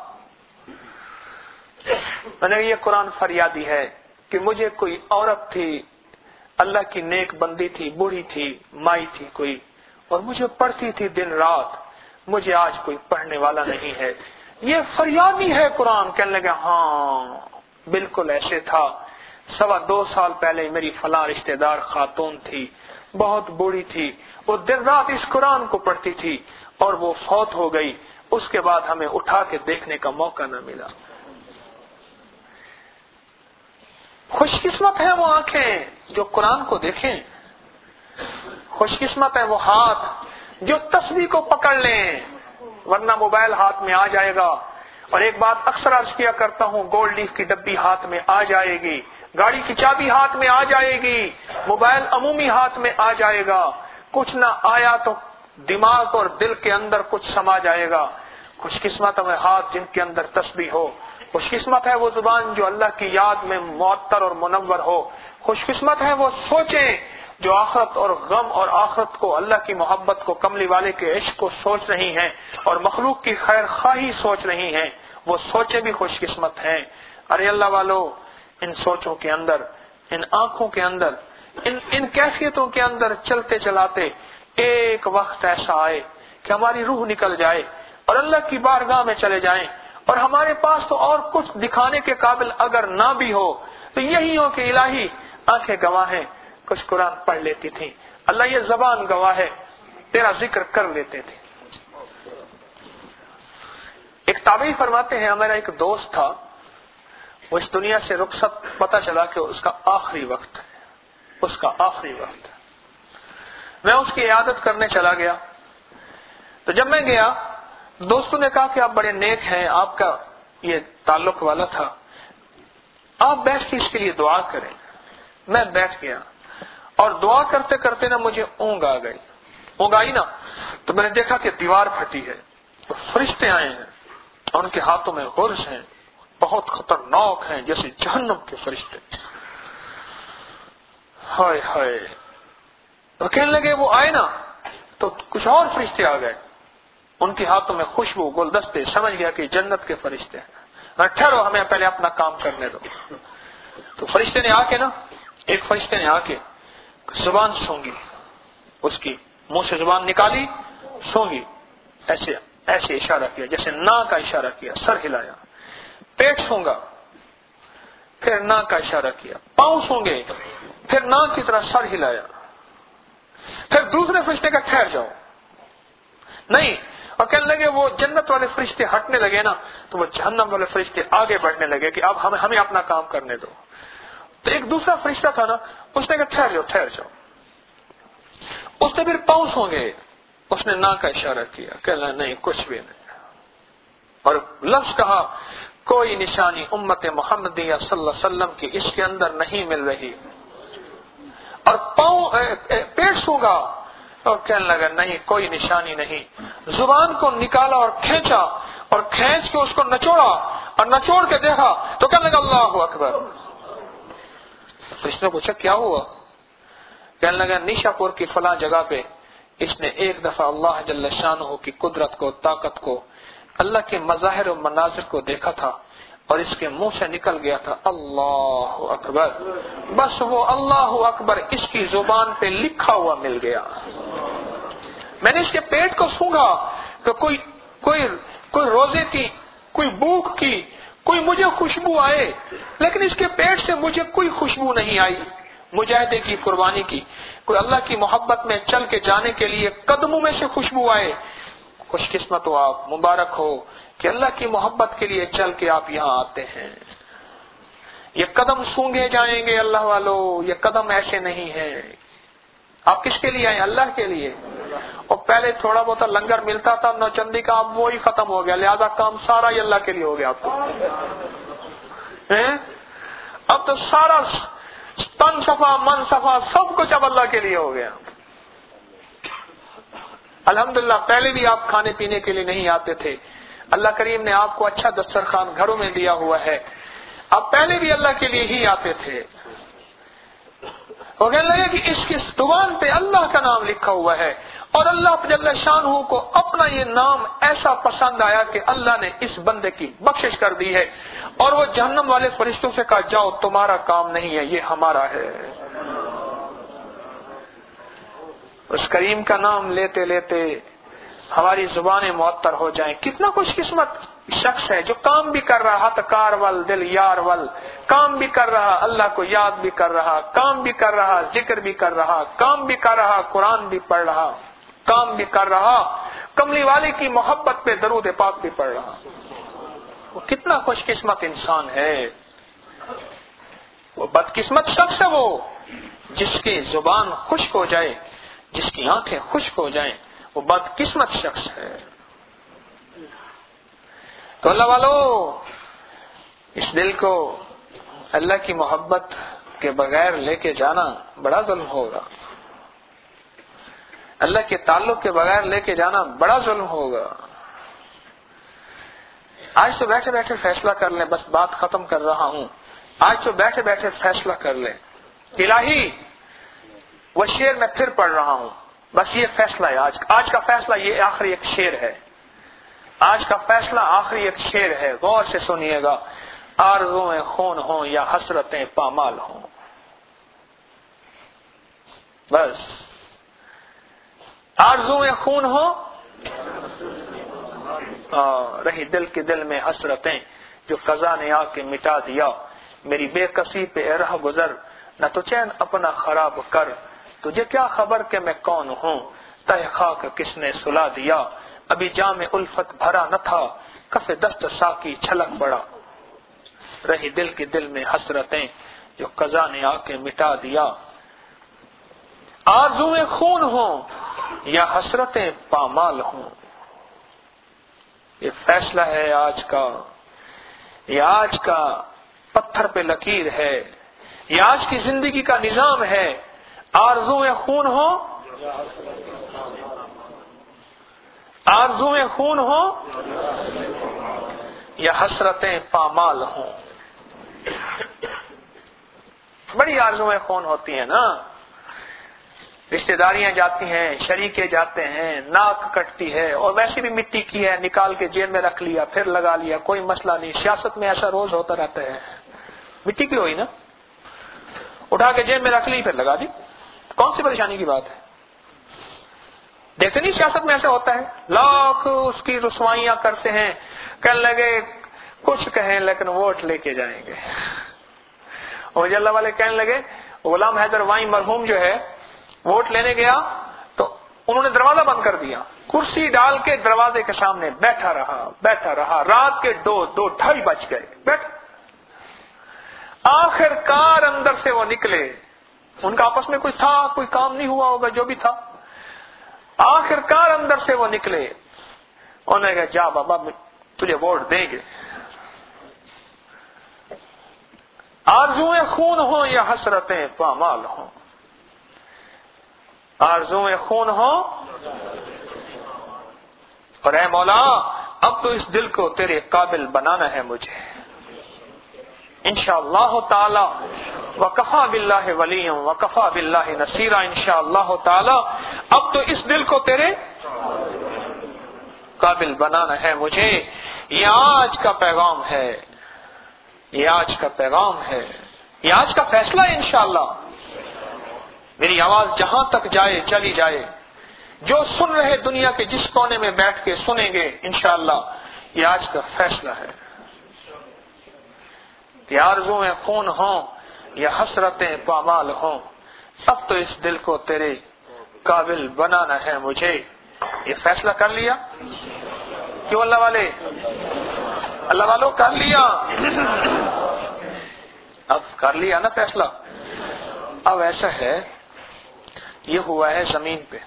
میں نے کہا یہ قرآن فریادی ہے کہ مجھے کوئی عورت تھی، اللہ کی نیک بندی تھی، بوڑھی تھی، مائی تھی کوئی، اور مجھے پڑھتی تھی دن رات، مجھے آج کوئی پڑھنے والا نہیں ہے. یہ فریادی ہے قرآن. کہنے لگا ہاں بالکل ایسے تھا. 2.25 سال پہلے میری فلاں رشتہ دار خاتون تھی، بہت بوڑھی تھی، وہ دن رات اس قرآن کو پڑھتی تھی اور وہ فوت ہو گئی. اس کے بعد ہمیں اٹھا کے دیکھنے کا موقع نہ ملا. خوش قسمت ہے وہ آنکھیں جو قرآن کو دیکھیں، خوش قسمت ہے وہ ہاتھ جو تسبیح کو پکڑ لیں، ورنہ موبائل ہاتھ میں آ جائے گا. اور ایک بات اکثر عرض کیا کرتا ہوں، گولڈ لیف کی ڈبی ہاتھ میں آ جائے گی، گاڑی کی چابی ہاتھ میں آ جائے گی، موبائل عمومی ہاتھ میں آ جائے گا. کچھ نہ آیا تو دماغ اور دل کے اندر کچھ سما جائے گا. خوش قسمت ہے ہاتھ جن کے اندر تسبیح ہو. خوش قسمت ہے وہ زبان جو اللہ کی یاد میں معطر اور منور ہو. خوش قسمت ہے وہ سوچیں جو آخرت اور غم اور آخرت کو، اللہ کی محبت کو، کملی والے کے عشق کو سوچ رہی ہیں اور مخلوق کی خیر خواہی سوچ رہی ہیں. وہ سوچیں بھی خوش قسمت ہیں. ارے اللہ والو، ان سوچوں کے اندر، ان آنکھوں کے اندر، ان کیفیتوں کے اندر چلتے چلاتے ایک وقت ایسا آئے کہ ہماری روح نکل جائے اور اللہ کی بارگاہ میں چلے جائیں، اور ہمارے پاس تو اور کچھ دکھانے کے قابل اگر نہ بھی ہو تو یہی ہو کہ الہی آنکھیں گواہ ہیں، کچھ قرآن پڑھ لیتی تھی، اللہ یہ زبان گواہ ہے تیرا ذکر کر لیتے تھے. ایک تابعی فرماتے ہیں، ہمارا ایک دوست تھا، وہ اس دنیا سے رخصت، پتہ چلا کہ اس کا آخری وقت ہے، اس کا آخری وقت ہے. میں اس کی عیادت کرنے چلا گیا. تو جب میں گیا، دوستوں نے کہا کہ آپ بڑے نیک ہیں، آپ کا یہ تعلق والا تھا، آپ بیٹھ کے اس کے لیے دعا کریں. میں بیٹھ گیا اور دعا کرتے کرتے نا مجھے اونگ آ گئی. اونگ آئی نا تو میں نے دیکھا کہ دیوار پھٹی ہے، تو فرشتے آئے ہیں اور ان کے ہاتھوں میں غرز ہیں، بہت خطرناک ہیں، جیسے جہنم کے فرشتے. ہائے ہائے. تو کہنے لگے وہ آئے نا تو کچھ اور فرشتے آ گئے، ان کے ہاتھوں میں خوشبو، گلدستے. سمجھ گیا کہ جنت کے فرشتے ہیں. ٹھہرو، ہمیں پہلے اپنا کام کرنے دو. تو فرشتے نے آ کے نا، ایک فرشتے نے آ کے زبان سونگی، اس کی منہ سے زبان نکالی، سونگی، ایسے ایسے اشارہ کیا، جیسے ناک کا اشارہ کیا، سر ہلایا. پیٹ سونگا، پھر ناک کا اشارہ کیا. پاؤں سونگے، پھر ناک کی طرح سر ہلایا. پھر دوسرے فرشتے کا ٹھہر جاؤ، نہیں. اور کہنے لگے وہ جنت والے فرشتے ہٹنے لگے نا تو وہ جہنم والے فرشتے آگے بڑھنے لگے کہ اب ہمیں اپنا کام کرنے دو. تو ایک دوسرا فرشتہ تھا نا، اس نے کہا ٹھہر جاؤ ٹھہر جاؤ. اس نے پھر پاؤں سونگے، اس نے ناک کا اشارہ کیا، کہنا نہیں کچھ بھی نہیں، اور لفظ کہا کوئی نشانی امت محمدیہ صلی اللہ علیہ وسلم کی اس کے اندر نہیں مل رہی. اور پاؤں پیٹ سونگا اور کہنے لگا نہیں کوئی نشانی نہیں. زبان کو نکالا اور کھینچا، اور کھینچ کے اس کو نچوڑا، اور نچوڑ کے دیکھا تو کہنے لگا اللہ اکبر. اس نے پوچھا کیا ہوا؟ کہنے لگا نیشا پور کی فلاں جگہ پہ اس نے ایک دفعہ اللہ جل شانہ کی قدرت کو، طاقت کو اللہ کے مظاہر و مناظر کو دیکھا تھا اور اس کے منہ سے نکل گیا تھا اللہ اکبر، بس وہ اللہ اکبر اس کی زبان پہ لکھا ہوا مل گیا۔ میں نے اس کے پیٹ کو سونگھا کہ کوئی روزے کی، کوئی بھوک کی، کوئی مجھے خوشبو آئے، لیکن اس کے پیٹ سے مجھے کوئی خوشبو نہیں آئی مجاہدے کی، قربانی کی۔ کوئی اللہ کی محبت میں چل کے جانے کے لیے قدموں میں سے خوشبو آئے، خوش قسمت ہو آپ، مبارک ہو کہ اللہ کی محبت کے لیے چل کے آپ یہاں آتے ہیں۔ یہ قدم سونگے جائیں گے اللہ والو، یہ قدم ایسے نہیں ہیں۔ آپ کس کے لیے آئے؟ اللہ کے لیے۔ اور پہلے تھوڑا بہت لنگر ملتا تھا نوچندی کا، اب وہی ختم ہو گیا، لہذا کام سارا ہی اللہ کے لیے ہو گیا آپ کو۔ اب تو سارا تن صفا من صفا سب کچھ اب اللہ کے لیے ہو گیا۔ الحمدللہ پہلے بھی آپ کھانے پینے کے لیے نہیں آتے تھے، اللہ کریم نے آپ کو اچھا دسترخوان گھروں میں دیا ہوا ہے، آپ پہلے بھی اللہ کے لیے ہی آتے تھے۔ وہ کہنے لگے کہ اس کی زبان پہ اللہ کا نام لکھا ہوا ہے، اور اللہ جل شانہ کو اپنا یہ نام ایسا پسند آیا کہ اللہ نے اس بندے کی بخشش کر دی ہے، اور وہ جہنم والے فرشتوں سے کہا جاؤ تمہارا کام نہیں ہے، یہ ہمارا ہے۔ اس کریم کا نام لیتے لیتے ہماری زبانیں معطر ہو جائیں۔ کتنا خوش قسمت شخص ہے جو کام بھی کر رہا، ہاتھ کار ول دل یار ول، کام بھی کر رہا، اللہ کو یاد بھی کر رہا، کام بھی کر رہا، ذکر بھی کر رہا، کام بھی کر رہا، قرآن بھی پڑھ رہا، کام بھی کر رہا، کملی والے کی محبت پہ درود پاک بھی پڑھ رہا۔ وہ کتنا خوش قسمت انسان ہے۔ وہ بدقسمت شخص ہے وہ جس کی زبان خشک ہو جائے، جس کی آنکھیں خشک ہو جائیں، وہ بدقسمت شخص ہے۔ تو اللہ والو، اس دل کو اللہ کی محبت کے بغیر لے کے جانا بڑا ظلم ہوگا، اللہ کے تعلق کے بغیر لے کے جانا بڑا ظلم ہوگا۔ آج تو بیٹھے بیٹھے فیصلہ کر لیں، بس بات ختم کر رہا ہوں، آج تو بیٹھے بیٹھے فیصلہ کر لیں۔ الہی وہ شعر میں پھر پڑھ رہا ہوں، بس یہ فیصلہ ہے آج کا فیصلہ، یہ آخری ایک شعر ہے، آج کا فیصلہ آخری ایک شعر ہے، غور سے سنیے گا۔ آرزویں خون ہوں یا حسرتیں پامال ہوں، بس آرزویں خون ہوں، رہی دل کے دل میں حسرتیں جو قضا نے آ کے مٹا دیا، میری بے کسی پہ اے رہ گزر نہ تو چین اپنا خراب کر، تجھے کیا خبر کہ میں کون ہوں، تہ خاک کس نے سلا دیا، ابھی جام الفت بھرا نہ تھا، کف دست ساقی چھلک پڑا، رہی دل کے دل میں حسرتیں جو قضا نے آ کے مٹا دیا۔ آرزویں خون ہوں یا حسرتیں پامال ہوں، یہ فیصلہ ہے آج کا، یہ آج کا پتھر پہ لکیر ہے، یہ آج کی زندگی کا نظام ہے۔ آرزویں خون ہوں، آرزویں خون ہوں یا حسرتیں پامال ہوں۔ بڑی آرزویں خون ہوتی ہیں نا، رشتہ داریاں جاتی ہیں، شریکے جاتے ہیں، ناک کٹتی ہے، اور ویسے بھی مٹی کی ہے، نکال کے جیب میں رکھ لیا، پھر لگا لیا، کوئی مسئلہ نہیں۔ سیاست میں ایسا روز ہوتا رہتا ہے، مٹی کی ہوئی نا، اٹھا کے جیب میں رکھ لی پھر لگا دی، کون سی پریشانی کی بات ہے؟ دیکھتے نہیں سیاست میں ایسا ہوتا ہے، لاکھ اس کی رسوائیاں کرتے ہیں، کہنے لگے کچھ کہیں لیکن ووٹ لے کے جائیں گے۔ اور اللہ والے کہنے لگے، غلام حیدر وائیں مرحوم جو ہے ووٹ لینے گیا تو انہوں نے دروازہ بند کر دیا، کرسی ڈال کے دروازے کے سامنے بیٹھا رہا، رات کے 2:30 بج گئے، آخر کار اندر سے وہ نکلے، ان کا آپس میں کوئی تھا، کوئی کام نہیں ہوا ہوگا، جو بھی تھا، آخر کار اندر سے وہ نکلے، انہوں نے کہا جا بابا تجھے ووٹ دیں گے۔ آرزویں خون ہوں یا حسرتیں پامال ہوں، آرزویں خون ہوں، اور اے مولا اب تو اس دل کو تیرے قابل بنانا ہے مجھے، انشاءاللہ تعالی وکفا باللہ ولیا وکفا باللہ نصیرا، انشاءاللہ تعالی اب تو اس دل کو تیرے قابل بنانا ہے مجھے. یہ آج کا پیغام ہے, یہ آج کا پیغام ہے, یہ آج کا فیصلہ ہے انشاءاللہ. میری آواز جہاں تک جائے چلی جائے, جو سن رہے دنیا کے جس کونے میں بیٹھ کے سنیں گے انشاءاللہ یہ آج کا فیصلہ ہے. کہ آرزویں خون ہوں یا حسرتیں پامال ہوں, اب تو اس دل کو تیرے قابل بنانا ہے مجھے. یہ فیصلہ کر لیا کیوں اللہ والے, اللہ والوں کر لیا, اب کر لیا نا فیصلہ. اب ایسا ہے, یہ ہوا ہے زمین پہ,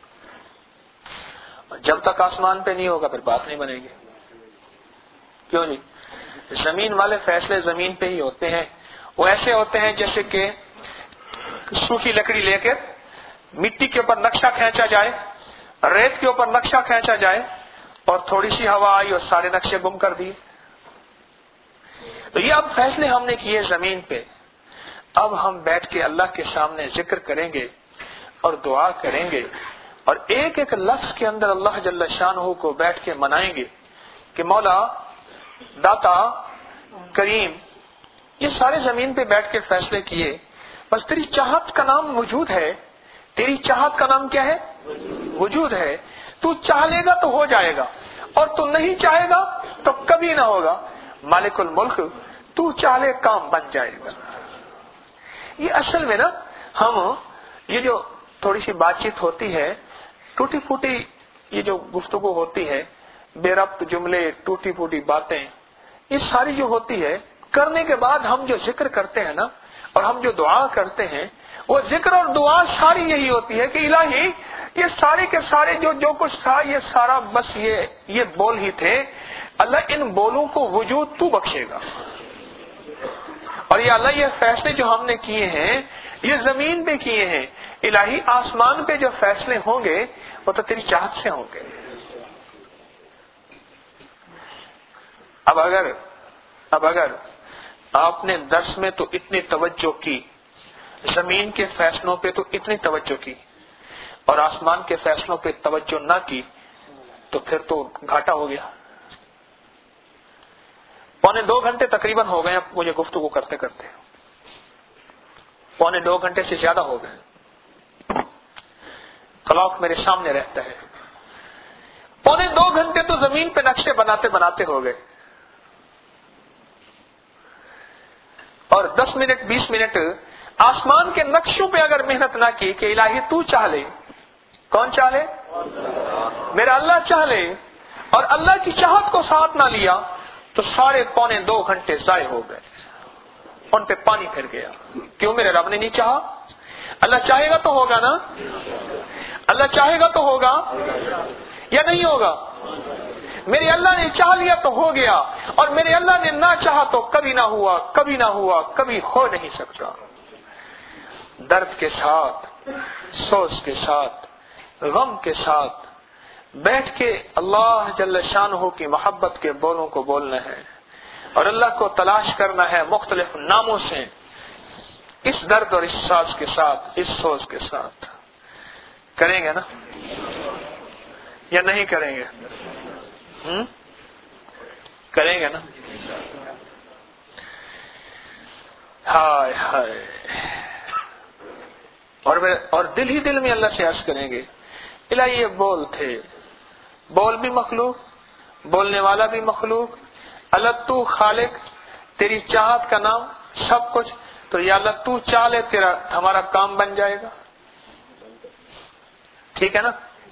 جب تک آسمان پہ نہیں ہوگا پھر بات نہیں بنے گی. کیوں نہیں؟ زمین والے فیصلے زمین پہ ہی ہوتے ہیں. وہ ایسے ہوتے ہیں جیسے کہ سوکھی لکڑی لے کے مٹی کے اوپر نقشہ کھینچا جائے, ریت کے اوپر نقشہ کھینچا جائے, اور تھوڑی سی ہوا آئی اور سارے نقشے گم کر دیے. تو یہ اب فیصلے ہم نے کیے زمین پہ. اب ہم بیٹھ کے اللہ کے سامنے ذکر کریں گے اور دعا کریں گے, اور ایک ایک لفظ کے اندر اللہ جل شانہ کو بیٹھ کے منائیں گے کہ مولا, داتا, کریم, یہ سارے زمین پہ بیٹھ کے فیصلے کیے, بس تیری چاہت کا نام وجود ہے. تیری چاہت کا نام کیا ہے؟ وجود ہے. تو چاہ لے گا تو ہو جائے گا, اور تو نہیں چاہے گا تو کبھی نہ ہوگا. مالک الملک, تو چاہے کام بن جائے گا. یہ اصل میں نا ہم یہ جو تھوڑی سی بات چیت ہوتی ہے, ٹوٹی پھوٹی یہ جو گفتگو ہوتی ہے, بے ربط جملے, ٹوٹی پھوٹی باتیں, یہ ساری جو ہوتی ہے, کرنے کے بعد ہم جو ذکر کرتے ہیں نا, اور ہم جو دعا کرتے ہیں, وہ ذکر اور دعا ساری یہی ہوتی ہے کہ الہی یہ سارے کے سارے جو کچھ تھا یہ سارا بس یہ بول ہی تھے. اللہ ان بولوں کو وجود تو بخشے گا. اور یہ اللہ یہ فیصلے جو ہم نے کیے ہیں یہ زمین پہ کیے ہیں. الہی آسمان پہ جو فیصلے ہوں گے وہ تو تیری چاہت سے ہوں گے. اب اگر آپ نے درس میں تو اتنی توجہ کی, زمین کے فیصلوں پہ تو اتنی توجہ کی, اور آسمان کے فیصلوں پہ توجہ نہ کی, تو پھر تو گھاٹا ہو گیا. 1.25 گھنٹے تقریباً ہو گئے مجھے گفتگو کرتے کرتے, 1.25 گھنٹے سے زیادہ ہو گئے. کلاک میرے سامنے رہتا ہے. 1.25 گھنٹے تو زمین پہ نقشے بناتے بناتے ہو گئے, اور 10 منٹ 20 منٹ آسمان کے نقشوں پہ اگر محنت نہ کی کہ الہی تو چاہ لے. کون چاہ لے؟ میرا اللہ چاہ لے, اور اللہ کی چاہت کو ساتھ نہ لیا تو سارے 1.25 گھنٹے ضائع ہو گئے, ان پہ پانی پھر گیا. کیوں؟ میرے رب نے نہیں چاہا. اللہ چاہے گا تو ہوگا نا, اللہ چاہے گا تو ہوگا یا نہیں ہوگا؟ میرے اللہ نے چاہ لیا تو ہو گیا, اور میرے اللہ نے نہ چاہا تو کبھی نہ ہوا, کبھی نہ ہوا, کبھی ہو نہیں سکتا. درد کے ساتھ, سوز کے ساتھ, غم کے ساتھ بیٹھ کے اللہ جل شانہ کی محبت کے بولوں کو بولنا ہے, اور اللہ کو تلاش کرنا ہے مختلف ناموں سے, اس درد اور اس ساز کے ساتھ, اس سوز کے ساتھ. کریں گے نا یا نہیں کریں گے؟ کریں گے نا؟ ہائے ہائے. اور دل ہی دل میں اللہ سے عرض کریں گے, الہی یہ بول تھے, بول بھی مخلوق, بولنے والا بھی مخلوق, اللہ تو خالق, تیری چاہت کا نام سب کچھ, تو یا اللہ تو چاہ لے تیرا ہمارا کام بن جائے گا. ٹھیک ہے نا؟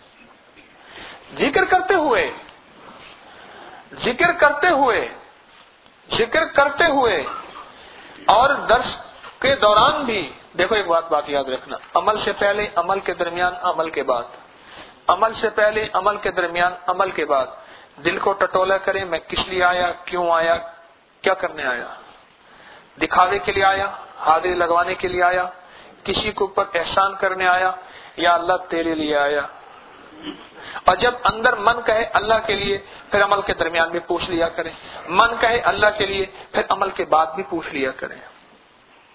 ذکر کرتے ہوئے اور درس کے دوران بھی دیکھو ایک بات یاد رکھنا, عمل سے پہلے, عمل کے درمیان, عمل کے بعد. عمل سے پہلے, عمل کے درمیان, عمل کے بعد دل کو ٹٹولا کریں, میں کس لیے آیا, کیوں آیا, کیا کرنے آیا. دکھاوے کے لیے آیا, حاضری لگوانے کے لیے آیا, کسی کے اوپر احسان کرنے آیا, یا اللہ تیرے لیے آیا. اور جب اندر من کہے اللہ کے لیے, پھر عمل کے درمیان بھی پوچھ لیا کریں. من کہے اللہ کے لیے, پھر عمل کے بعد بھی پوچھ لیا کریں.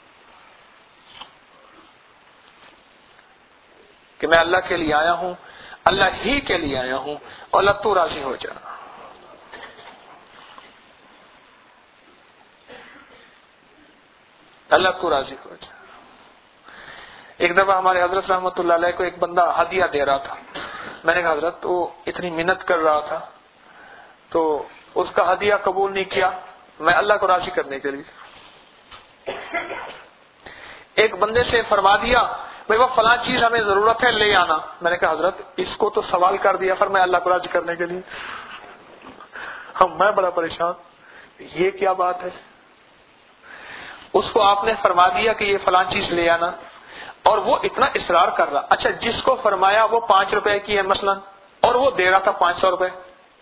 کہ میں اللہ کے لیے آیا ہوں, اللہ ہی کے لیے آیا ہوں اور اللہ تو راضی ہو جا. اللہ کو راضی ہو جا. ایک دفعہ ہمارے حضرت رحمۃ اللہ علیہ کو ایک بندہ ہدیہ دے رہا تھا. میں نے کہا حضرت وہ اتنی محنت کر رہا تھا تو اس کا ہدیہ قبول نہیں کیا. میں اللہ کو راضی کرنے کے لیے ایک بندے سے فرما دیا بھائی وہ فلاں چیز ہمیں ضرورت ہے لے آنا. میں نے کہا حضرت اس کو تو سوال کر دیا پھر میں اللہ کو راضی کرنے کے لیے. میں بڑا پریشان, یہ کیا بات ہے. اس کو آپ نے فرما دیا کہ یہ فلاں چیز لے آنا اور وہ اتنا اصرار کر رہا. اچھا جس کو فرمایا وہ 5 روپے کی ہے مثلا اور وہ دے رہا تھا 500 روپے,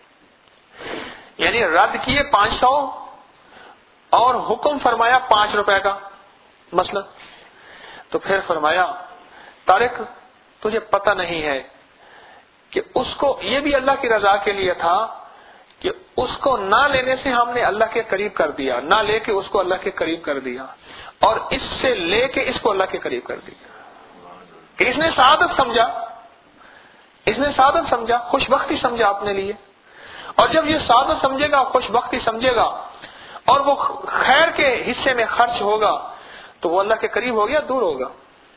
یعنی رد کیے 500 اور حکم فرمایا 5 روپے کا مثلا. تو پھر فرمایا طارق تجھے پتہ نہیں ہے کہ اس کو یہ بھی اللہ کی رضا کے لیے تھا کہ اس کو نہ لینے سے ہم نے اللہ کے قریب کر دیا, نہ لے کے اس کو اللہ کے قریب کر دیا, اور اس سے لے کے اس کو اللہ کے قریب کر دیا. اس نے سعادت سمجھا, اس نے سعادت سمجھا, خوش بختی سمجھا اپنے لیے. اور جب یہ سعادت سمجھے گا, خوش بختی سمجھے گا اور وہ خیر کے حصے میں خرچ ہوگا تو وہ اللہ کے قریب ہو گیا, دور ہوگا.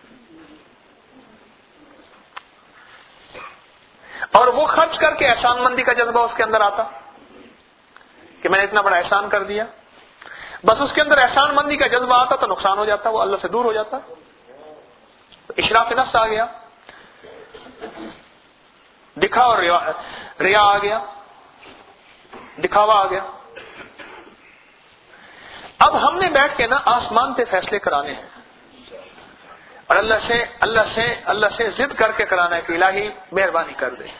اور وہ خرچ کر کے احسان مندی کا جذبہ اس کے اندر آتا کہ میں نے اتنا بڑا احسان کر دیا. بس اس کے اندر احسان مندی کا جذبہ آتا تو نقصان ہو جاتا, وہ اللہ سے دور ہو جاتا. اشراف نفس آ گیا, دکھا اور ریا آ گیا, دکھاوا آ گیا. اب ہم نے بیٹھ کے نا آسمان پہ فیصلے کرانے ہیں اور اللہ سے ضد کر کے کرانا ہے کہ الہی مہربانی کر دے.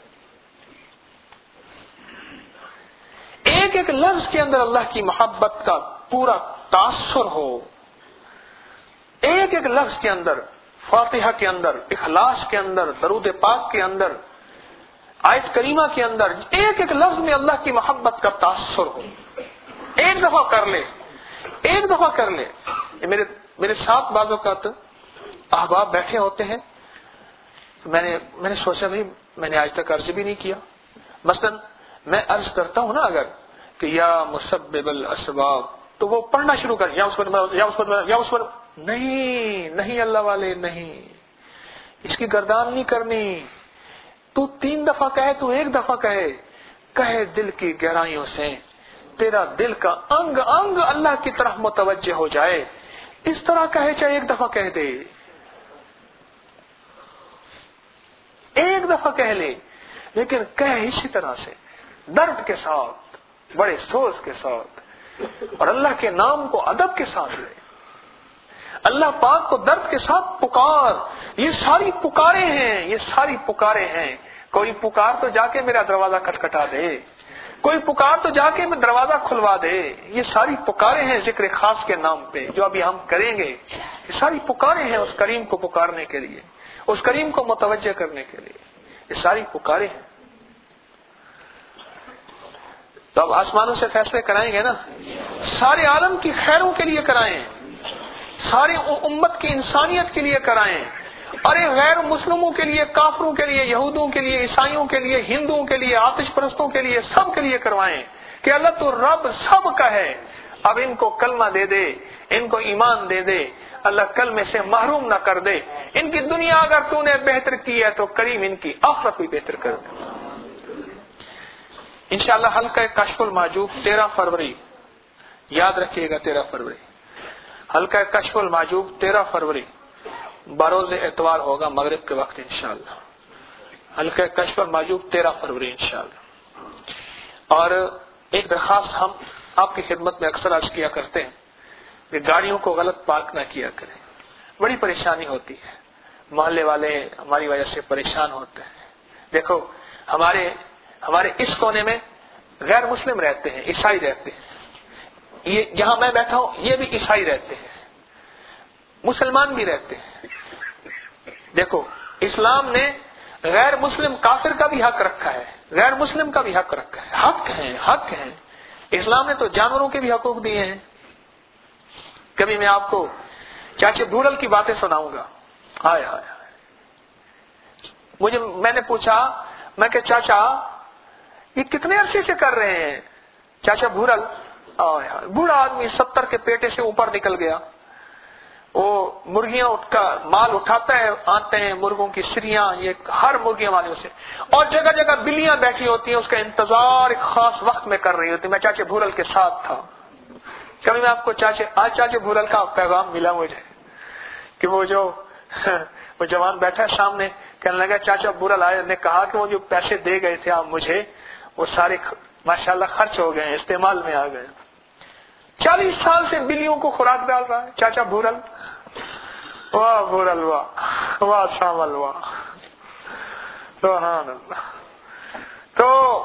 ایک ایک لفظ کے اندر اللہ کی محبت کا پورا تاثر ہو. ایک ایک لفظ کے اندر, فاتحہ کے اندر, اخلاص کے اندر, درود پاک کے اندر, آیت کریمہ کے اندر, ایک ایک لفظ میں اللہ کی محبت کا تاثر ہو. ایک دفعہ کر لے, ایک دفعہ کر لے. میرے ساتھ بعض اوقات احباب بیٹھے ہوتے ہیں, میں نے سوچا بھائی میں نے آج تک عرض بھی نہیں کیا. مثلا میں عرض کرتا ہوں نا اگر کہ یا مسبب الاسباب تو وہ پڑھنا شروع کر یا اس پر نہیں اللہ والے نہیں, اس کی گردان نہیں کرنی. تو 3 دفعہ کہے, تو 1 دفعہ کہے دل کی گہرائیوں سے, تیرا دل کا انگ انگ اللہ کی طرف متوجہ ہو جائے. اس طرح کہے چاہے 1 دفعہ کہہ دے, 1 دفعہ کہہ لے, لیکن کہے اسی طرح سے درد کے ساتھ, بڑے سوز کے ساتھ, اور اللہ کے نام کو ادب کے ساتھ لے. اللہ پاک کو درد کے ساتھ پکار. یہ ساری پکارے ہیں, یہ ساری پکارے ہیں. کوئی پکار تو جا کے میرا دروازہ کھٹکھٹا دے, کوئی پکار تو جا کے میں دروازہ کھلوا دے. یہ ساری پکارے ہیں ذکر خاص کے نام پہ جو ابھی ہم کریں گے. یہ ساری پکارے ہیں اس کریم کو پکارنے کے لیے, اس کریم کو متوجہ کرنے کے لیے. یہ ساری پکارے ہیں. تو اب آسمانوں سے فیصلے کرائیں گے نا, سارے عالم کی خیروں کے لیے کرائیں, ساری امت کی انسانیت کے لیے کرائیں, ارے غیر مسلموں کے لیے, کافروں کے لیے, یہودوں کے لیے, عیسائیوں کے لیے, ہندوؤں کے لیے, آتش پرستوں کے لیے, سب کے لیے کروائیں کہ اللہ تو رب سب کا ہے. اب ان کو کلمہ دے دے, ان کو ایمان دے دے, اللہ کلمے سے محروم نہ کر دے. ان کی دنیا اگر تو نے بہتر کی ہے تو کریم ان کی آخرت بھی بہتر کر دے. انشاءاللہ حلقہ کشف المحجوب 13 فروری, یاد رکھیے گا 13 فروری. حلقہ کشف المحجوب 13 فروری بروز اتوار ہوگا مغرب کے وقت انشاءاللہ. حلقہ کشف المحجوب 13 فروری انشاءاللہ. اور ایک درخواست ہم آپ کی خدمت میں اکثر عرض کیا کرتے ہیں کہ گاڑیوں کو غلط پارک نہ کیا کریں. بڑی پریشانی ہوتی ہے, محلے والے ہماری وجہ سے پریشان ہوتے ہیں. دیکھو ہمارے اس کونے میں غیر مسلم رہتے ہیں, عیسائی رہتے ہیں. یہ جہاں میں بیٹھا ہوں یہ بھی عیسائی رہتے ہیں, مسلمان بھی رہتے ہیں. دیکھو اسلام نے غیر مسلم کافر کا بھی حق رکھا ہے, غیر مسلم کا بھی حق رکھا ہے. حق ہیں. اسلام نے تو جانوروں کے بھی حقوق دیے ہیں. کبھی میں آپ کو چاچے بھورل کی باتیں سناؤں گا. ہائے ہائے, میں نے پوچھا، میں کہ چاچا یہ کتنے عرصے سے کر رہے ہیں؟ چاچا بھورل، بوڑھا آدمی 70 کے پیٹے سے اوپر نکل گیا، وہ مرغیاں مال اٹھاتا ہے، آتے ہیں مرغوں کی سریاں، یہ ہر مرغیاں والوں سے، اور جگہ جگہ بلیاں بیٹھی ہوتی ہیں، اس کا انتظار ایک خاص وقت میں کر رہی ہوتی. میں چاچے بھورل کے ساتھ تھا. کبھی میں آپ کو آج چاچے بھورل کا پیغام ملا مجھے کہ وہ جوان بیٹھا ہے سامنے، کہنے لگا چاچا بھورل آئے نے کہا کہ وہ جو پیسے دے گئے تھے آپ مجھے، وہ سارے ماشاءاللہ خرچ ہو گئے ہیں، استعمال میں آ گئے. 40 سال سے بلیوں کو خوراک ڈال رہا ہے چاچا بھورل. واہ بھورل واہ، واہ شامل واہ، سبحان اللہ. تو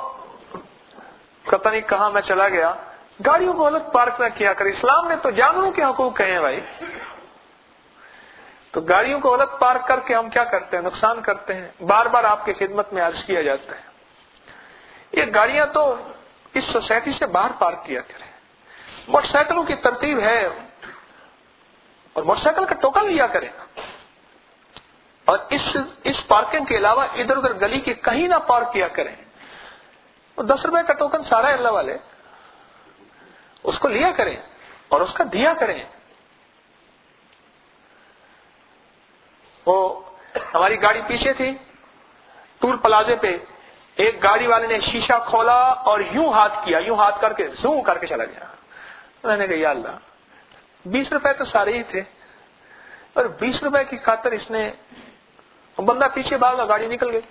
پتہ نہیں کہاں میں چلا گیا. گاڑیوں کو الگ پارک نہ کیا کر، اسلام میں تو جانوروں کے حقوق ہیں بھائی. تو گاڑیوں کو الگ پارک کر کے ہم کیا کرتے ہیں؟ نقصان کرتے ہیں. بار بار آپ کی خدمت میں عرض کیا جاتا ہے، یہ گاڑیاں تو اس سوسائٹی سے باہر پارک کیا کریں. موٹر سائیکلوں کی ترتیب ہے، اور موٹر سائیکل کا ٹوکن لیا کریں، اور اس پارکنگ کے علاوہ ادھر ادھر گلی کی کہیں نہ پارک کیا کریں. وہ 10 روپے کا ٹوکن سارا ہے اللہ والے، اس کو لیا کریں اور اس کا دیا کریں. وہ ہماری گاڑی پیچھے تھی ٹول پلازے پہ، ایک گاڑی والے نے شیشہ کھولا اور یوں ہاتھ کیا، یوں ہاتھ کر کے زوم کر کے چلا گیا. میں نے کہا یا اللہ، 20 روپے تو سارے ہی تھے، اور 20 روپے کی خاطر اس نے، بندہ پیچھے بھاگا، گاڑی نکل گئی.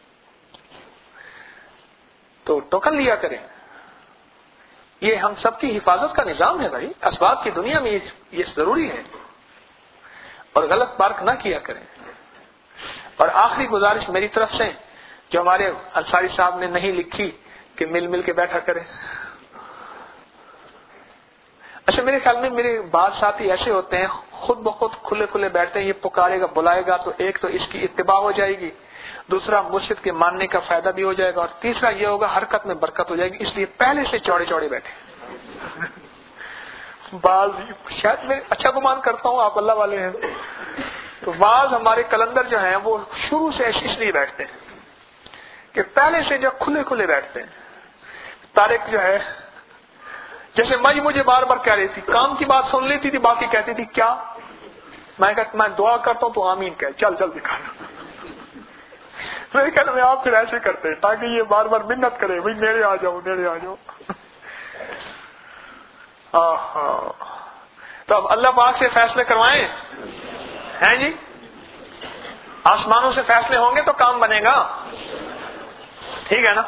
تو ٹوکن لیا کریں. یہ ہم سب کی حفاظت کا نظام ہے بھائی، اسباب کی دنیا میں یہ ضروری ہے. اور غلط پارک نہ کیا کریں. اور آخری گزارش میری طرف سے، جو ہمارے انصاری صاحب نے نہیں لکھی کہ مل کے بیٹھا کریں. اچھا میرے خیال میں میرے بعض ساتھی ایسے ہوتے ہیں خود بخود کھلے بیٹھتے ہیں، یہ پکارے گا بلائے گا تو ایک تو اس کی اتباع ہو جائے گی، دوسرا مرشد کے ماننے کا فائدہ بھی ہو جائے گا، اور تیسرا یہ ہوگا حرکت میں برکت ہو جائے گی. اس لیے پہلے سے چوڑے بیٹھے. بعض شاید میں اچھا گمان کرتا ہوں آپ اللہ والے ہیں، تو بعض ہمارے کلندر جو ہیں وہ شروع سے اس لیے بیٹھتے ہیں کہ پہلے سے جو کھلے بیٹھتے ہیں. طارق جو ہے، جیسے مجھے بار بار کہہ رہی تھی، کام کی بات سن لیتی تھی، باقی کہتی تھی کیا. میں کہتا میں دعا کرتا ہوں تو آمین کہے، چل دکھا. میرے کہنے میں آپ پھر ایسے کرتے ہیں تاکہ یہ بار بار منت کرے، بھائی میرے آ جاؤ. تو اب اللہ پاک سے فیصلے کروائیں ہیں جی. آسمانوں سے فیصلے ہوں گے تو کام بنے گا، ٹھیک ہے نا.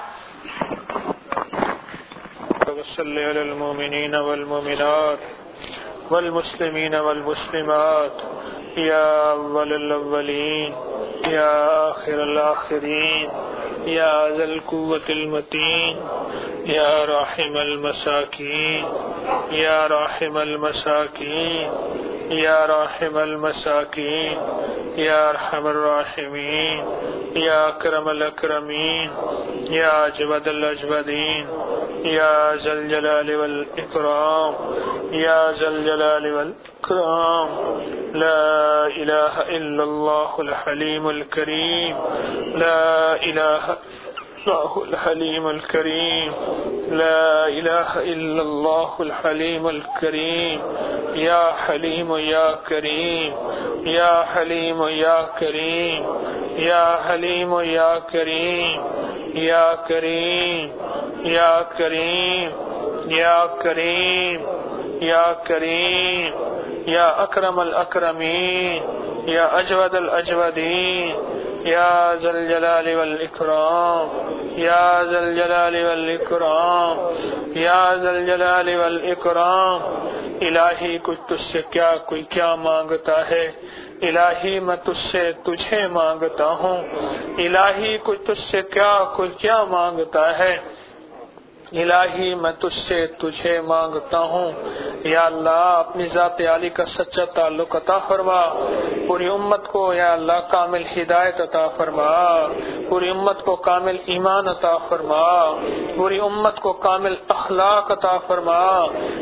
صلی علی المؤمنین والمؤمنات والمسلمین والمسلمات یا اول الاولین یا آخر الاخرین یا ذی القوة المتین یا راحم المساکین یا راحم المساکین یا راحم المساکین یا ارحم الراحمین یا اکرم الاکرمین یا اجود الاجودین یا ذی الجلال والاکرام یا ذی الجلال والاکرام. لا الہ الا اللہ الحلیم الکریم، لا الہ اللہ الحلیم الکریم، لا الہ الا اللہ الحلیم الکریم. یا حلیم یا کریم، یا حلیم یا کریم، یا حلیم یا کریم، یا کریم یا کریم، یا کریم یا کریم، یا اکرم الاکرمین، یا اجود الاجودین، یا ذی الجلال والاکرام، یا ذی الجلال والاکرام، یا ذی الجلال والاکرام. الہی کچھ تجھ سے کیا کوئی کیا مانگتا ہے، الہی میں تجھ سے تجھے مانگتا ہوں. الہی کچھ تجھ سے کیا کوئی کیا مانگتا ہے، الہی میں تجھ سے تجھے مانگتا ہوں. یا اللہ اپنی ذات عالی کا سچا تعلق عطا فرما، پوری امت کو یا اللہ کامل ہدایت عطا فرما، پوری امت کو کامل ایمان عطا فرما، پوری امت کو کامل اخلاق عطا فرما.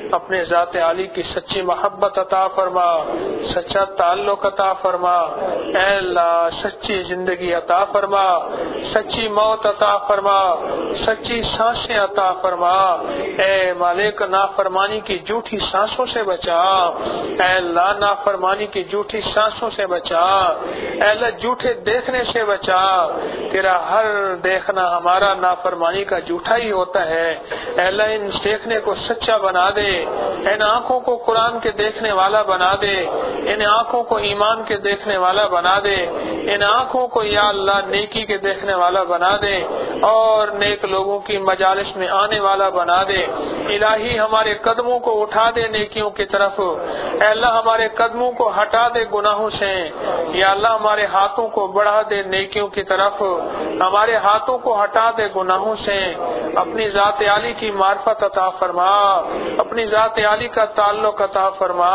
اپنے ذات عالی کی سچی محبت عطا فرما، سچا تعلق عطا فرما، اے اللہ سچی زندگی عطا فرما، سچی موت عطا فرما، سچی سانسیں عطا فرما، اے مالک نافرمانی کی جھوٹی سانسوں سے بچا، اے اللہ نافرمانی کی جھوٹی سانسوں سے بچا، اے اللہ جھوٹے دیکھنے سے بچا، تیرا ہر دیکھنا ہمارا نافرمانی کا جھوٹا ہی ہوتا ہے، اے اللہ ان دیکھنے کو سچا بنا دے، ان آنکھوں کو قرآن کے دیکھنے والا بنا دے، ان آنکھوں کو ایمان کے دیکھنے والا بنا دے، ان آنکھوں کو یا اللہ نیکی کے دیکھنے والا بنا دے اور نیک لوگوں کی مجالس میں آنے والا بنا دے۔ الہی ہمارے قدموں کو اٹھا دے نیکیوں کی طرف، اے اللہ ہمارے قدموں کو ہٹا دے گناہوں سے، یا اللہ ہمارے ہاتھوں کو بڑھا دے نیکیوں کی طرف، ہمارے ہاتھوں کو ہٹا دے گناہوں سے، اپنی ذات عالی کی معرفت عطا فرما، اپنی ذات عالی کا تعلق عطا فرما،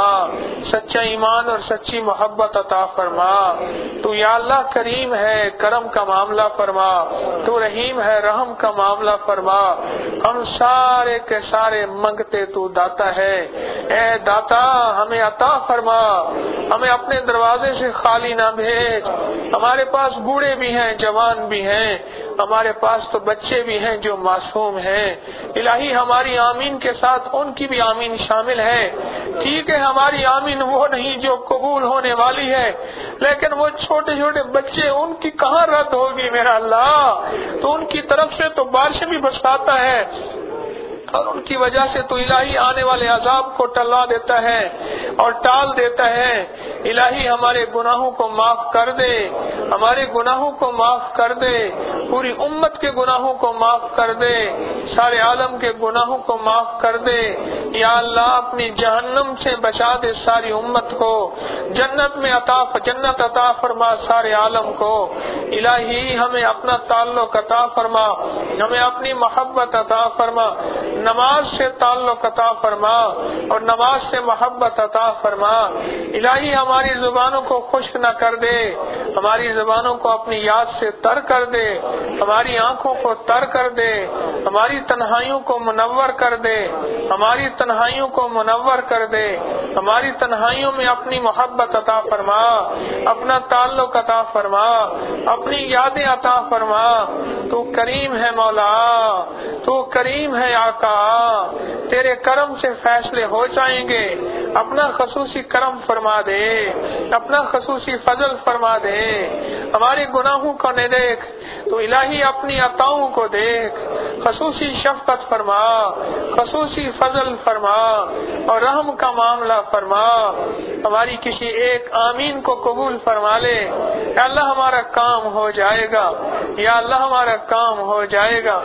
سچا ایمان اور سچی محبت عطا فرما۔ تو یا اللہ کریم ہے، کرم کا معاملہ فرما، تو رحیم ہے، رحم کا معاملہ فرما۔ ہم سارے کے سارے منگتے تو داتا ہے، اے داتا ہمیں عطا فرما، ہمیں اپنے دروازے سے خالی نہ بھیج۔ ہمارے پاس بوڑھے بھی ہیں، جوان بھی ہیں، ہمارے پاس تو بچے بھی ہیں جو معصوم ہیں، الہی ہماری آمین کے ساتھ ان کی بھی آمین شامل ہے۔ ٹھیک ہے ہماری آمین وہ نہیں جو قبول ہونے والی ہے، لیکن وہ چھوٹے چھوٹے بچے ان کی کہاں رد ہوگی میرا اللہ؟ تو ان کی طرف سے تو بارشیں بھی برساتا ہے اور ان کی وجہ سے تو الہی آنے والے عذاب کو ٹلا دیتا ہے اور ٹال دیتا ہے۔ الہی ہمارے گناہوں کو معاف کر دے، ہمارے گناہوں کو معاف کر دے، پوری امت کے گناہوں کو معاف کر دے، سارے عالم کے گناہوں کو معاف کر دے۔ یا اللہ اپنی جہنم سے بچا دے ساری امت کو، جنت عطا فرما سارے عالم کو۔ الہی ہمیں اپنا تعلق عطا فرما، ہمیں اپنی محبت عطا فرما، نماز سے تعلق عطا فرما اور نماز سے محبت عطا فرما۔ الہی ہماری زبانوں کو خشک نہ کر دے، ہماری زبانوں کو اپنی یاد سے تر کر دے، ہماری آنکھوں کو تر کر دے، ہماری تنہائیوں کو منور کر دے، ہماری تنہائیوں کو منور کر دے، ہماری تنہائیوں میں اپنی محبت عطا فرما، اپنا تعلق عطا فرما، اپنی یادیں عطا فرما۔ تو کریم ہے مولا، تو کریم ہے آقا، تیرے کرم سے فیصلے ہو جائیں گے، اپنا خصوصی کرم فرما دے، اپنا خصوصی فضل فرما دے۔ ہمارے گناہوں کو نہ دیکھ تو الہی اپنی عطاؤں کو دیکھ، خصوصی شفقت فرما، خصوصی فضل فرما اور رحم کا معاملہ فرما۔ ہماری کسی ایک آمین کو قبول فرما لے، یا اللہ ہمارا کام ہو جائے گا، یا اللہ ہمارا کام ہو جائے گا۔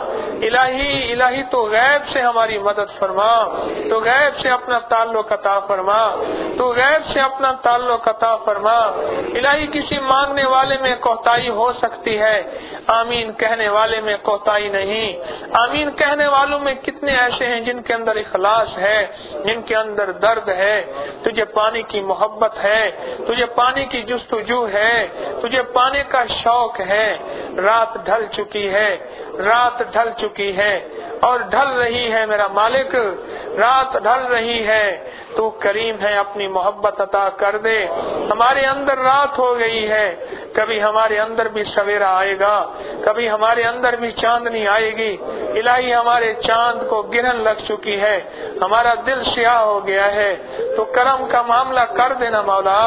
الہی تو غیب سے ہماری مدد فرما، تو غیب سے اپنا تعلق عطا فرما، تو غیب سے اپنا تعلق عطا فرما۔ الہی کسی مانگنے والے میں کوتاہی ہو سکتی ہے، آمین کہنے والے میں کوتاہی نہیں۔ آمین کہنے والوں میں کتنے ایسے ہیں جن کے اندر اخلاص ہے، جن کے اندر درد ہے، تجھے پانی کی محبت ہے، تجھے پانی کی جستجو ہے، تجھے پانے کا شوق ہے۔ رات ڈھل چکی ہے، رات ڈھل چکی ہے اور ڈھل رہی ہے میرا مالک، رات ڈھل رہی ہے، تو کریم ہے اپنی محبت عطا کر دے۔ ہمارے اندر رات ہو گئی ہے، کبھی ہمارے اندر بھی سویرا آئے گا، کبھی ہمارے اندر بھی چاندنی آئے گی۔ الہی ہمارے چاند کو گرہن لگ چکی ہے، ہمارا دل سیاہ ہو گیا ہے، تو کرم کا معاملہ کر دینا مولا،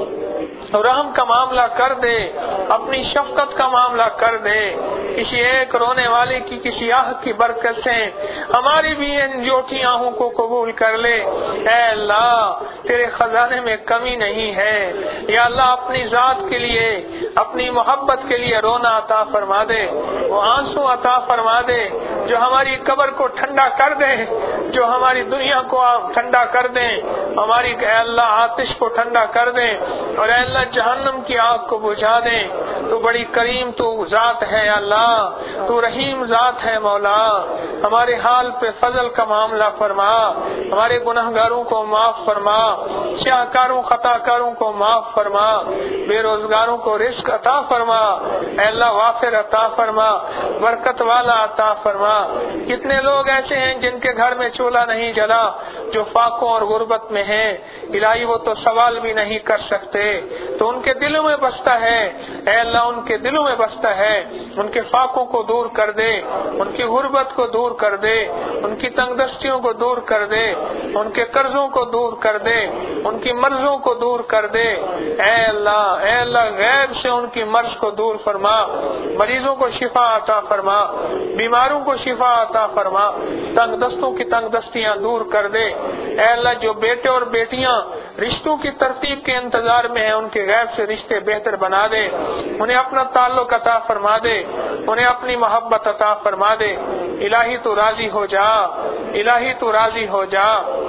رحم کا معاملہ کر دے، اپنی شفقت کا معاملہ کر دے۔ کسی ایک رونے والے کی کسی آہ کی برکت سے ہماری بھی ان جھوٹی آہوں کو قبول کر لے۔ اے اللہ تیرے خزانے میں کمی نہیں ہے، یا اللہ اپنی ذات کے لیے، اپنی محبت کے لیے رونا عطا فرما دے، وہ آنسو عطا فرما دے جو ہماری قبر کو ٹھنڈا کر دے، جو ہماری دنیا کو ٹھنڈا کر دے، ہماری اے اللہ آتش کو ٹھنڈا کر دے، اور اے اللہ جہنم کی آگ کو بجھا دے۔ تو بڑی کریم تو ذات ہے اللہ، تو رحیم ذات ہے مولا، ہمارے حال پہ فضل کا معاملہ فرما، ہمارے گناہگاروں کو معاف فرما، سیاہکاروں خطاکاروں کو معاف فرما، بے روزگاروں کو رزق عطا فرما، اے اللہ وافر عطا فرما، برکت والا عطا فرما۔ کتنے لوگ ایسے ہیں جن کے گھر میں چولہا نہیں جلا، جو فاقوں اور غربت میں ہیں الہی وہ تو سوال بھی نہیں کر سکتے، تو ان کے دلوں میں بستا ہے، اے اللہ ان کے دلوں میں بستا ہے، ان کے فاقوں کو دور کر دے، ان کی غربت کو دور کر دے، ان کی تنگ دستیوں کو دور کر دے، ان کے قرضوں کو دور کر دے، ان کی مرضوں کو دور کر دے، اے اللہ غیب سے ان کی مرض کو دور فرما، مریضوں کو شفا عطا فرما، بیماروں کو شفا عطا فرما، تنگ دستوں کی تنگ دستیاں دور کر دے، اے اللہ جو بیٹے اور بیٹیاں رشتوں کی ترتیب کے انتظار میں ہیں ان کے غیب سے رشتے بہتر بنا دے، انہیں اپنا تعلق عطا فرما دے، انہیں اپنی محبت عطا فرما دے، الہی تو راضی ہو جا، الہی تو راضی ہو جا،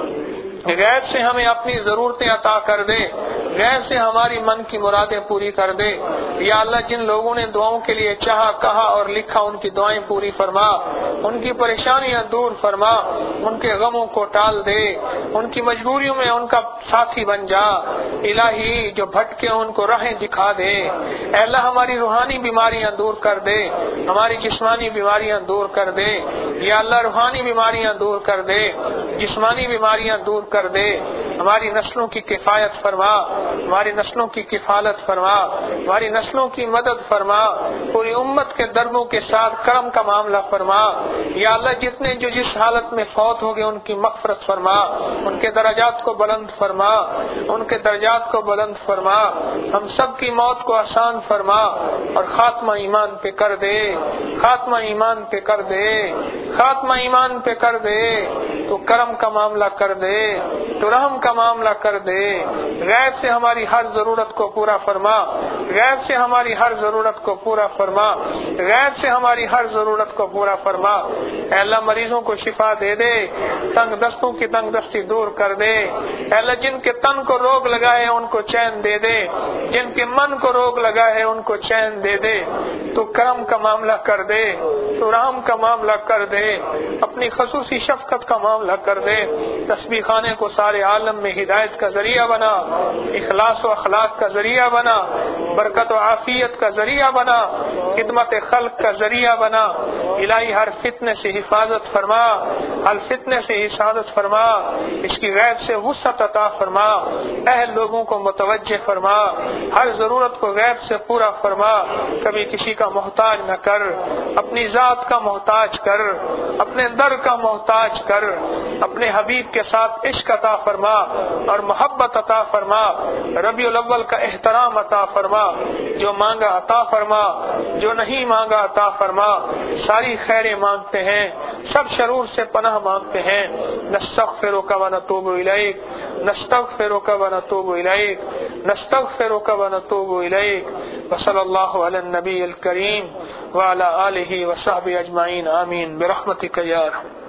غیب سے ہمیں اپنی ضرورتیں عطا کر دے، غیب سے ہماری من کی مرادیں پوری کر دے، یا اللہ جن لوگوں نے دعاؤں کے لیے چاہا کہا اور لکھا ان کی دعائیں پوری فرما، ان کی پریشانیاں دور فرما، ان کے غموں کو ٹال دے، ان کی مجبوریوں میں ان کا ساتھی بن جا، الہی جو بھٹکے ان کو راہیں دکھا دے، اے اللہ ہماری روحانی بیماریاں دور کر دے، ہماری جسمانی بیماریاں دور کر دے، یا اللہ روحانی بیماریاں دور کر دے، جسمانی بیماریاں دور کر دے، ہماری نسلوں کی کفایت فرما، ہماری نسلوں کی کفالت فرما، ہماری نسلوں کی مدد فرما، پوری امت کے دردوں کے ساتھ کرم کا معاملہ فرما، یا اللہ جتنے جو جس حالت میں فوت ہو گئے ان کی مغفرت فرما، ان کے درجات کو بلند فرما، ان کے درجات کو بلند فرما، ہم سب کی موت کو آسان فرما اور خاتمہ ایمان پہ کر دے، خاتمہ ایمان پہ کر دے، خاتمہ ایمان پہ کر دے، تو کرم کا معاملہ کر دے، تو رحم کا معاملہ کر دے، غیب سے ہماری ہر ضرورت کو پورا فرما، غیب سے ہماری ہر ضرورت کو پورا فرما، غیب سے ہماری ہر ضرورت کو پورا فرما، اے اللہ مریضوں کو شفا دے دے، تنگ دستوں کی تنگ دستی دور کر دے، اے اللہ جن کے تن کو روگ لگا ہے ان کو چین دے دے، جن کے من کو روگ لگا ہے ان کو چین دے دے، تو کرم کا معاملہ کر دے، تو رحم کا معاملہ کر دے، اپنی خصوصی شفقت کا معاملہ کر دے، تسبیح خانے کو سارے عالم میں ہدایت کا ذریعہ بنا، اخلاص و اخلاق کا ذریعہ بنا، برکت و عافیت کا ذریعہ بنا، خدمت خلق کا ذریعہ بنا، الہی ہر فتنے سے حفاظت فرما، ہر فتنے سے حفاظت فرما، اس کی غیب سے وسعت عطا فرما، اہل لوگوں کو متوجہ فرما، ہر ضرورت کو غیب سے پورا فرما، کبھی کسی کا محتاج نہ کر، اپنی ذات کا محتاج کر، اپنے در کا محتاج کر، اپنے حبیب کے ساتھ عشق عطا فرما اور محبت عطا فرما، ربیع الاول کا احترام عطا فرما، جو مانگا عطا فرما، جو نہیں مانگا عطا فرما، ساری خیریں مانگتے ہیں، سب شرور سے پناہ مانگتے ہیں، نستغفرک و نتوب الیک، نستغفرک و نتوب الیک، نستغفرک و نتوب الیک، وصلی اللہ علی النبی الکریم وعلی آلہ وصحبہ اجمعین، آمین برحمتک یا ارحم۔